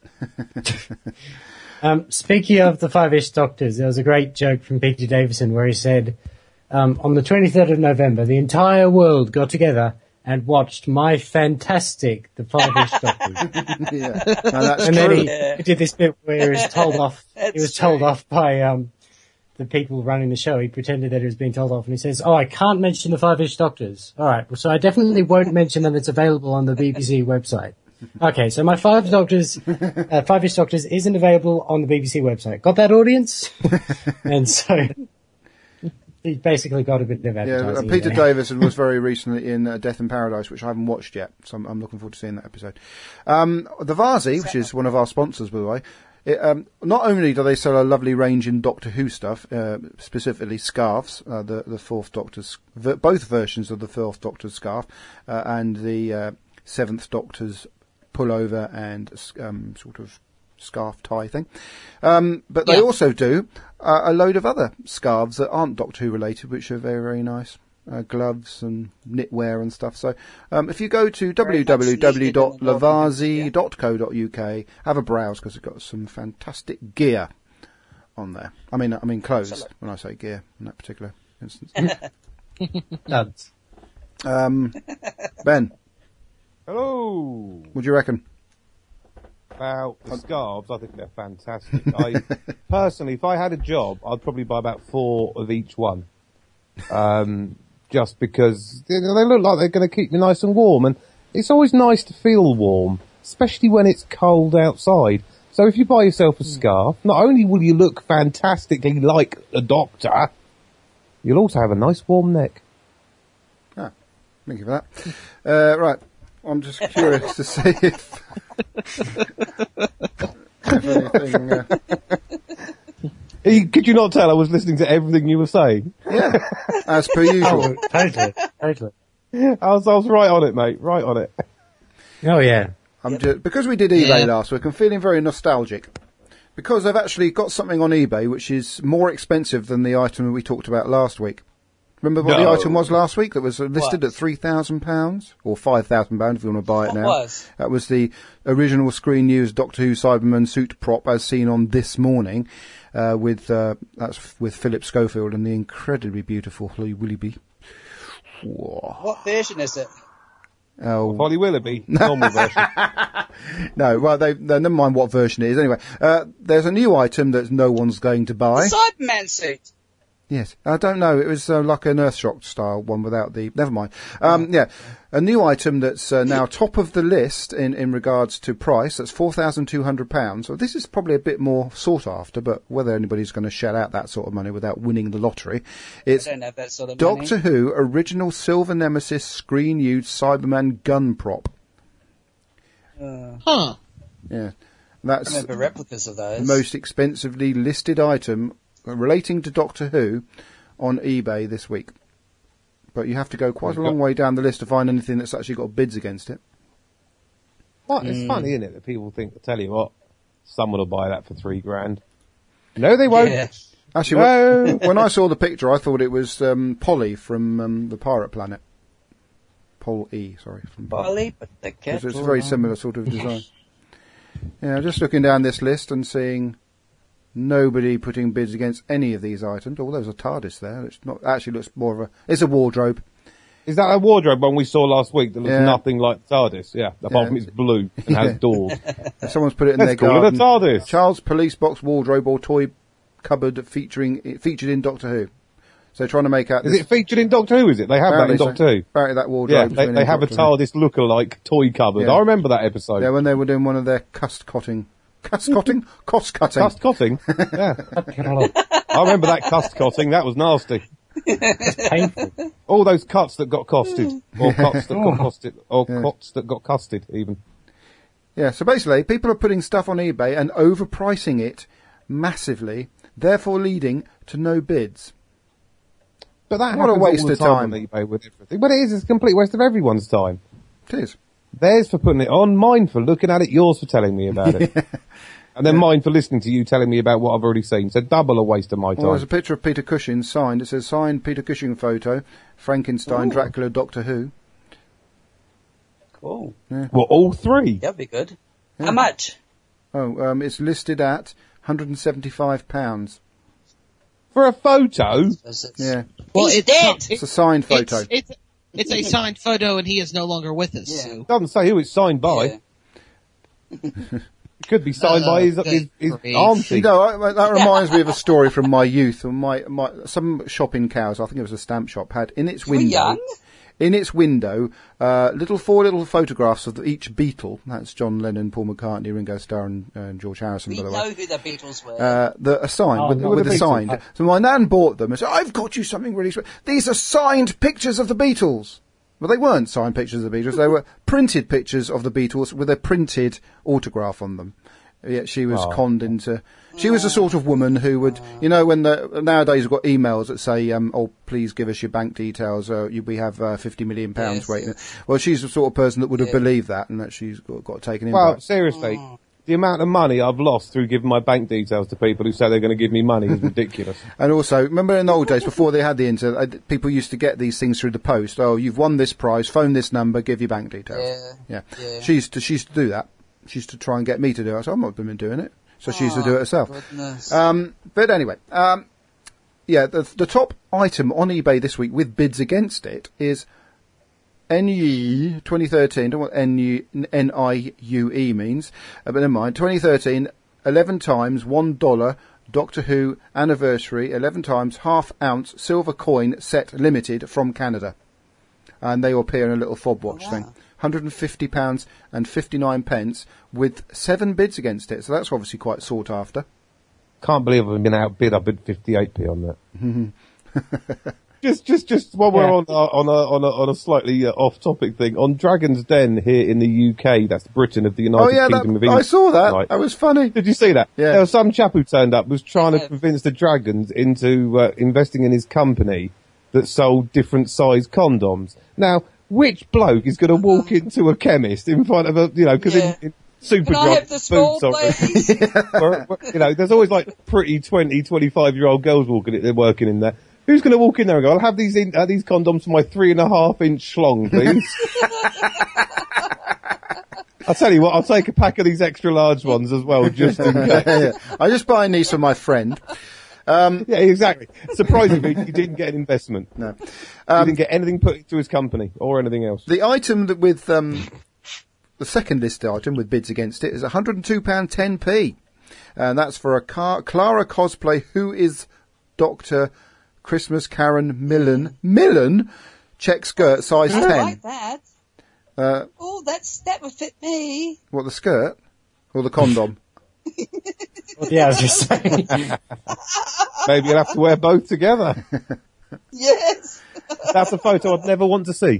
Speaking of the Five-ish Doctors, there was a great joke from Peter Davison where he said, on the 23rd of November, the entire world got together and watched My Fantastic, the Five-ish Doctors. Yeah, no, that's and true. then he did this bit where he was told off. He was told off by the people running the show. He pretended that he was being told off, and he says, "Oh, I can't mention the Five-ish Doctors. All right, well, so I definitely won't mention that it's available on the BBC website." Okay, so my Five-ish Doctors isn't available on the BBC website. Got that, audience? And so he basically got a bit of advertising. Yeah, Peter Davison was very recently in Death in Paradise, which I haven't watched yet, so I'm looking forward to seeing that episode. The Vasi, which is one of our sponsors, by the way, not only do they sell a lovely range in Doctor Who stuff, specifically scarves, the Fourth Doctor's, both versions of the Fourth Doctor's scarf, and the Seventh Doctor's pullover and sort of scarf tie thing. But they also do a load of other scarves that aren't Doctor Who related, which are very, very nice. Gloves and knitwear and stuff. So if you go to www.lavasi.co.uk, have a browse because it's got some fantastic gear on there. I mean clothes when I say gear in that particular instance. Duds. Ben. Hello. What do you reckon? About the scarves, I think they're fantastic. Personally, if I had a job, I'd probably buy about 4 of each one. Just because they look like they're going to keep you nice and warm, and it's always nice to feel warm, especially when it's cold outside. So if you buy yourself a scarf, not only will you look fantastically like a doctor, you'll also have a nice warm neck. Ah, thank you for that. Right, I'm just curious to see if anything... Could you not tell I was listening to everything you were saying? Yeah, as per usual. Totally. I was right on it, mate. Right on it. Oh yeah. Because we did eBay last week, I'm feeling very nostalgic. Because they've actually got something on eBay which is more expensive than the item we talked about last week. Remember what the item was last week that was listed at £3,000? Or £5,000 if you want to buy it now. What was? That was the original screen used Doctor Who Cyberman suit prop as seen on This Morning. That's with Philip Schofield and the incredibly beautiful Holly Willoughby. Whoa. What version is it? Oh, Holly Willoughby, normal version. No, well, never mind what version it is. Anyway, there's a new item that no one's going to buy. The Cyberman suit. Yes, I don't know. It was like an Earthshock style one without the... Never mind. Yeah, a new item that's now top of the list in regards to price. That's £4,200. So this is probably a bit more sought after, but whether anybody's going to shell out that sort of money without winning the lottery. It's I don't have that sort of Doctor money. Who original Silver Nemesis screen-used Cyberman gun prop. Huh. Yeah. That's I remember replicas of those. the most expensively listed item relating to Doctor Who on eBay this week. But you have to go quite a long way down the list to find anything that's actually got bids against it. Well, it's funny, isn't it, that people think, I tell you what, someone will buy that for $3,000. No, they won't. Yeah. Actually, when I saw the picture, I thought it was Polly from the Pirate Planet. From Polly, but the because it's a very similar sort of design. Yeah, just looking down this list and seeing nobody putting bids against any of these items. Oh, there's a TARDIS there. It's not actually looks more of a. It's a wardrobe. Is that a wardrobe one we saw last week that looks nothing like TARDIS? Yeah, apart from it's blue and has doors. Someone's put it in their garden. Let's call it a TARDIS. Child's police box wardrobe or toy cupboard featured in Doctor Who. So trying to make out. Is it featured in Doctor Who? Is it? They have that in Doctor Who. Apparently that wardrobe. Yeah, they have a TARDIS lookalike toy cupboard. Yeah. I remember that episode. Yeah, when they were doing one of their cost-cutting? Cost-cutting? Cost-cutting? Yeah. I remember that cost-cutting. That was nasty. It's painful. All those cuts that got costed. Or cuts that got costed. Or cuts that got costed, even. Yeah, so basically, people are putting stuff on eBay and overpricing it massively, therefore leading to no bids. But that what a happens waste all the of time time. on eBay with everything. But it is. It's a complete waste of everyone's time. It is. Theirs for putting it on, mine for looking at it, yours for telling me about it. And then mine for listening to you telling me about what I've already seen. So double a waste of my time. Well, there's a picture of Peter Cushing signed. It says signed Peter Cushing photo, Frankenstein, Dracula, Doctor Who. Cool. Yeah. Well, all three? That'd be good. Yeah. How much? Oh, it's listed at £175. For a photo? Yeah. Well, he's dead. It's a signed photo. It's a signed photo, and he is no longer with us. Yeah. So. It doesn't say who it's signed by. Yeah. It could be signed by his auntie. You know, that reminds me of a story from my youth. Some shop in Cowes, I think it was a stamp shop, had in its window. In its window, four little photographs of each Beatle. That's John Lennon, Paul McCartney, Ringo Starr, and George Harrison. By the way, we know who the Beatles were. A sign with a signed. So my nan bought them and said, "I've got you something really special. These are signed pictures of the Beatles." Well, they weren't signed pictures of the Beatles. They were printed pictures of the Beatles with a printed autograph on them. Yet she was conned into... She was the sort of woman who would... You know, when nowadays we've got emails that say, oh, please give us your bank details. We have £50 million waiting. Well, she's the sort of person that would have believed that and that she's got taken in by. Well, seriously, the amount of money I've lost through giving my bank details to people who say they're going to give me money is ridiculous. And also, remember in the old days, before they had the internet, people used to get these things through the post. Oh, you've won this prize, phone this number, give your bank details. Yeah. She used to do that. She used to try and get me to do it. I said, I'm not been doing it. So she used to do it herself. But anyway, the top item on eBay this week with bids against it is NIUE 2013. I don't know what NIUE means, but never mind. 2013, 11 times $1 Doctor Who anniversary, 11 times half-ounce silver coin set limited from Canada. And they will appear in a little fob watch thing. £150 and 59 pence with 7 bids against it. So that's obviously quite sought after. Can't believe I've been outbid. I bid 58p on that. just while we're on a slightly off-topic thing, on Dragon's Den here in the UK, that's Britain of the United Kingdom of England. I saw that. Right. That was funny. Did you see that? Yeah. There was some chap who turned up, was trying to convince the Dragons into investing in his company that sold different size condoms. Now, which bloke is going to walk into a chemist in front of because in Superdrug, Can I have the small, please? There's always like pretty 20, 25-year-old girls working in there. Who's going to walk in there and go, I'll have these condoms for my 3.5-inch schlong, please? I'll tell you what, I'll take a pack of these extra large ones as well, just in case. I just buy these for my friend. Yeah, exactly. Surprisingly, he didn't get an investment. No. He didn't get anything put into his company or anything else. The item that with the second listed item with bids against it is £102.10p. And that's for a Clara cosplay Who is Dr. Christmas Karen Millen check skirt size 10. I like that. That would fit me. What, the skirt? Or the condom? Yeah, I was just saying. Maybe you'll have to wear both together. Yes. That's a photo I'd never want to see.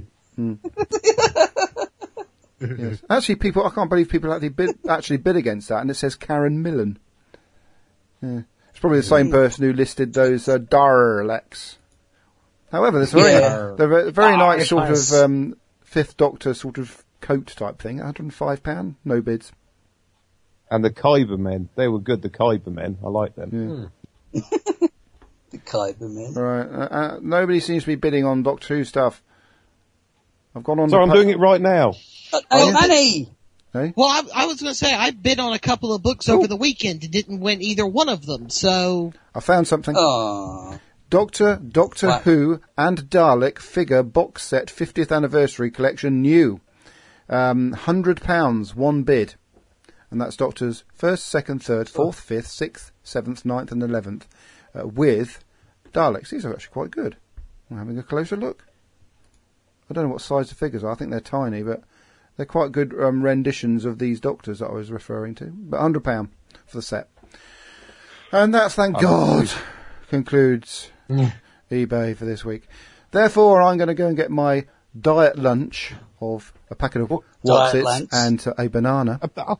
Yes. Actually, I can't believe people actually bid against that, and it says Karen Millen. Yeah. It's probably the same person who listed those Daleks. However, they're very nice sort of Fifth Doctor sort of coat type thing. £105, no bids. And the Kyber men, they were good. The Kyber men, I like them. Yeah. The Kyber men. Right. Nobody seems to be bidding on Doctor Who stuff. I've gone on. So I'm doing it right now. Oh, money. Hey? Well, I was going to say I bid on a couple of books over the weekend and didn't win either one of them. So I found something. Oh. Doctor Who and Dalek figure box set 50th anniversary collection new. £100, one bid. And that's Doctors 1st, 2nd, 3rd, 4th, 5th, 6th, 7th, 9th and 11th with Daleks. These are actually quite good. I'm having a closer look. I don't know what size the figures are. I think they're tiny, but they're quite good renditions of these Doctors that I was referring to. But £100 for the set. And that, thank God, concludes eBay for this week. Therefore, I'm going to go and get my diet lunch of a packet of Wotsits and a banana.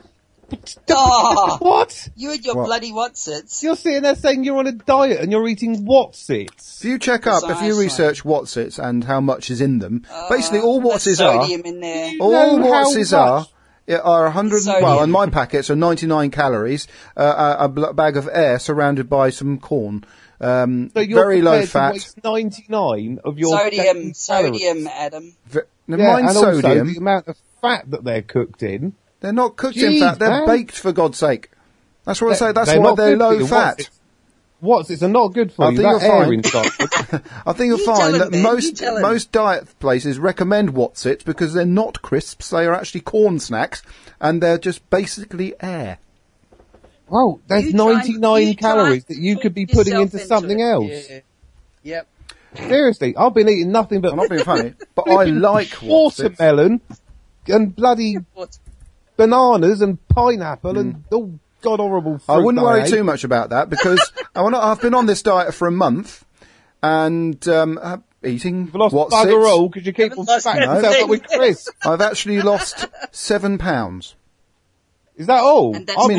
What? You and your bloody Wotsits. You're sitting there saying you're on a diet and you're eating Wotsits. If you if you research Wotsits and how much is in them, basically all Wotsits are, sodium in there. all Wotsits are 100, well, and my packets are 99 calories, a bag of air surrounded by some corn. So you're very low fat. To waste 99 of your sodium, Adam. Mine's and also sodium. the amount of fat that they're cooked in. They're not cooked in fat, they're baked, for God's sake. That's what I say, that's why they're low fat. Wotsits are not good for you. That air inside. I think you'll find that most diet places recommend Wotsits because they're not crisps, they are actually corn snacks, and they're just basically air. Well, there's 99 calories that you could be putting into something else. Yeah. Yep. Seriously, I've been eating nothing but... I'm not being funny, but I like watermelon and bloody bananas and pineapple and all god horrible fruit. I wouldn't worry too much about that because I've been on this diet for a month and eating You've lost Wotsits. bugger all because you keep on fatting yourself up with Chris. I've actually lost 7 pounds. Is that all?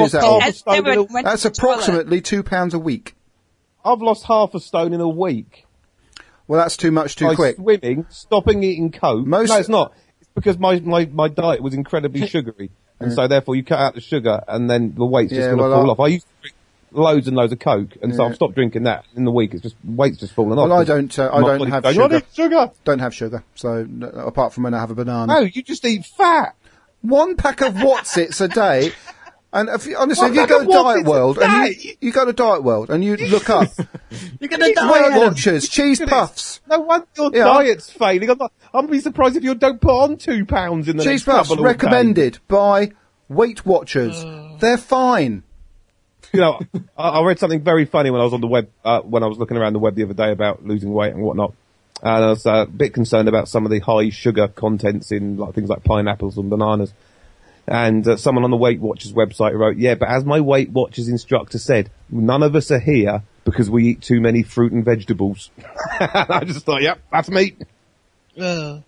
That's approximately £2 a week. I've lost half a stone in a week. Well, that's too much too quick. Swimming, stopping eating Coke. No, it's not. It's because my diet was incredibly sugary. And so therefore you cut out the sugar and then the weight's just going to fall off. I used to drink loads and loads of Coke and so I've stopped drinking that. In the week weight's just fallen off. Well, I don't have sugar. Don't have sugar. So apart from when I have a banana. No, you just eat fat. 1 pack of Wotsits a day. And if you go to Diet World and you go to Diet World and you look up you're gonna die, Weight Watchers, cheese puffs. No wonder your diet's failing. I'm be surprised if you don't put on 2 pounds in the cheese puffs recommended by Weight Watchers. They're fine. You know, I read something very funny when I was on the web when I was looking around the web the other day about losing weight and whatnot. And I was a bit concerned about some of the high sugar contents in things like pineapples and bananas. And someone on the Weight Watchers website wrote, yeah, but as my Weight Watchers instructor said, none of us are here because we eat too many fruit and vegetables. I just thought, yep, that's me. And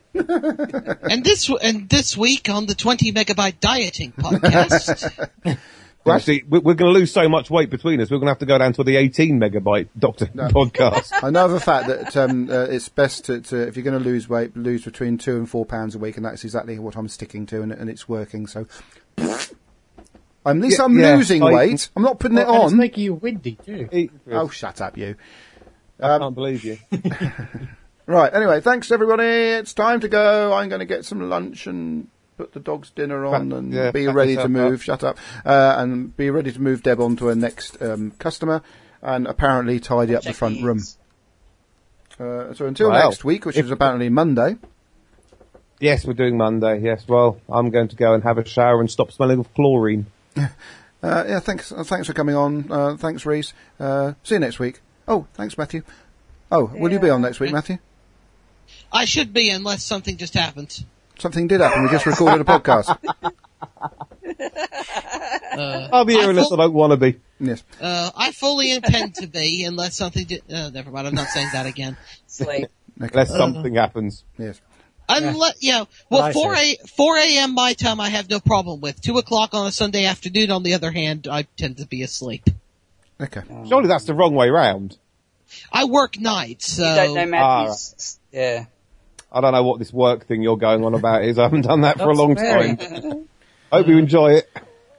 this week on the 20 Megabyte Dieting Podcast. Well, actually, we're going to lose so much weight between us, we're going to have to go down to the 18 Megabyte podcast. I know of a fact that it's best to if you're going to lose weight, lose between £2 and £4 a week, and that's exactly what I'm sticking to, and it's working. So, at least I'm losing weight. I'm not putting it on. It's making you windy too. Oh, shut up, you! I can't believe you. Right. Anyway, thanks everybody. It's time to go. I'm going to get some lunch and put the dog's dinner on and be ready to move. Shut up. And be ready to move Deb on to her next customer and apparently tidy up the front room. So until next week, which is apparently Monday. Yes, we're doing Monday. Yes. Well, I'm going to go and have a shower and stop smelling of chlorine. Thanks for coming on. Thanks, Reese. See you next week. Oh, thanks, Matthew. Oh, will you be on next week, Matthew? I should be, unless something just happens. Something did happen. We just recorded a podcast. I'll be here unless I don't want to be. Yes. I fully intend to be, unless something never mind, I'm not saying that again. Sleep. Unless something happens. Yes. Unless, 4 a.m. my time I have no problem with. 2 o'clock on a Sunday afternoon, on the other hand, I tend to be asleep. Okay. Surely that's the wrong way round. I work nights, so... You don't know Matthew's... Yeah. I don't know what this work thing you're going on about is. I haven't done that for a long time. Hope you enjoy it.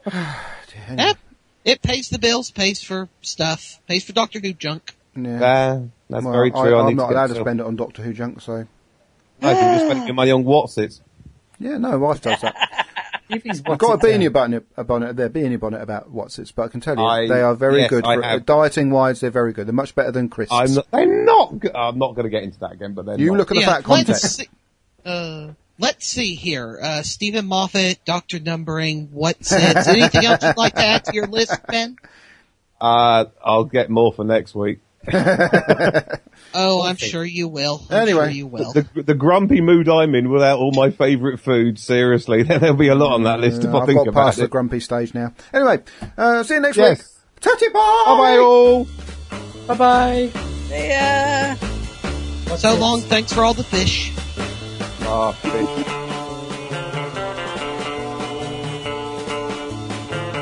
It pays the bills, pays for stuff, pays for Doctor Who junk. Yeah. That's very true. I'm not allowed to spend it on Doctor Who junk, so... I think you're spending your money on Wotsits. Yeah, no, my wife does that. I've got a beanie bonnet about Wotsits, but I can tell you they are very good. Dieting wise, they're very good. They're much better than crisps. I'm not going to get into that again, but then you look at the fat content. Let's see here. Stephen Moffat, Dr. Numbering, Wotsits. Anything else you'd like to add to your list, Ben? I'll get more for next week. I'm sure you will. The grumpy mood I'm in without all my favourite foods, seriously, there'll be a lot on that list if I think about it. I've got past the grumpy stage now. Anyway, see you next week. Tatty bye! Bye-bye all! Bye-bye! See ya! So long, thanks for all the fish. Fish.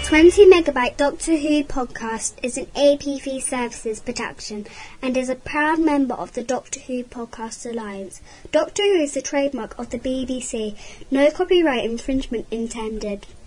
20 Megabyte Doctor Who podcast is an APV Services production and is a proud member of the Doctor Who Podcast Alliance. Doctor Who is the trademark of the BBC. No copyright infringement intended.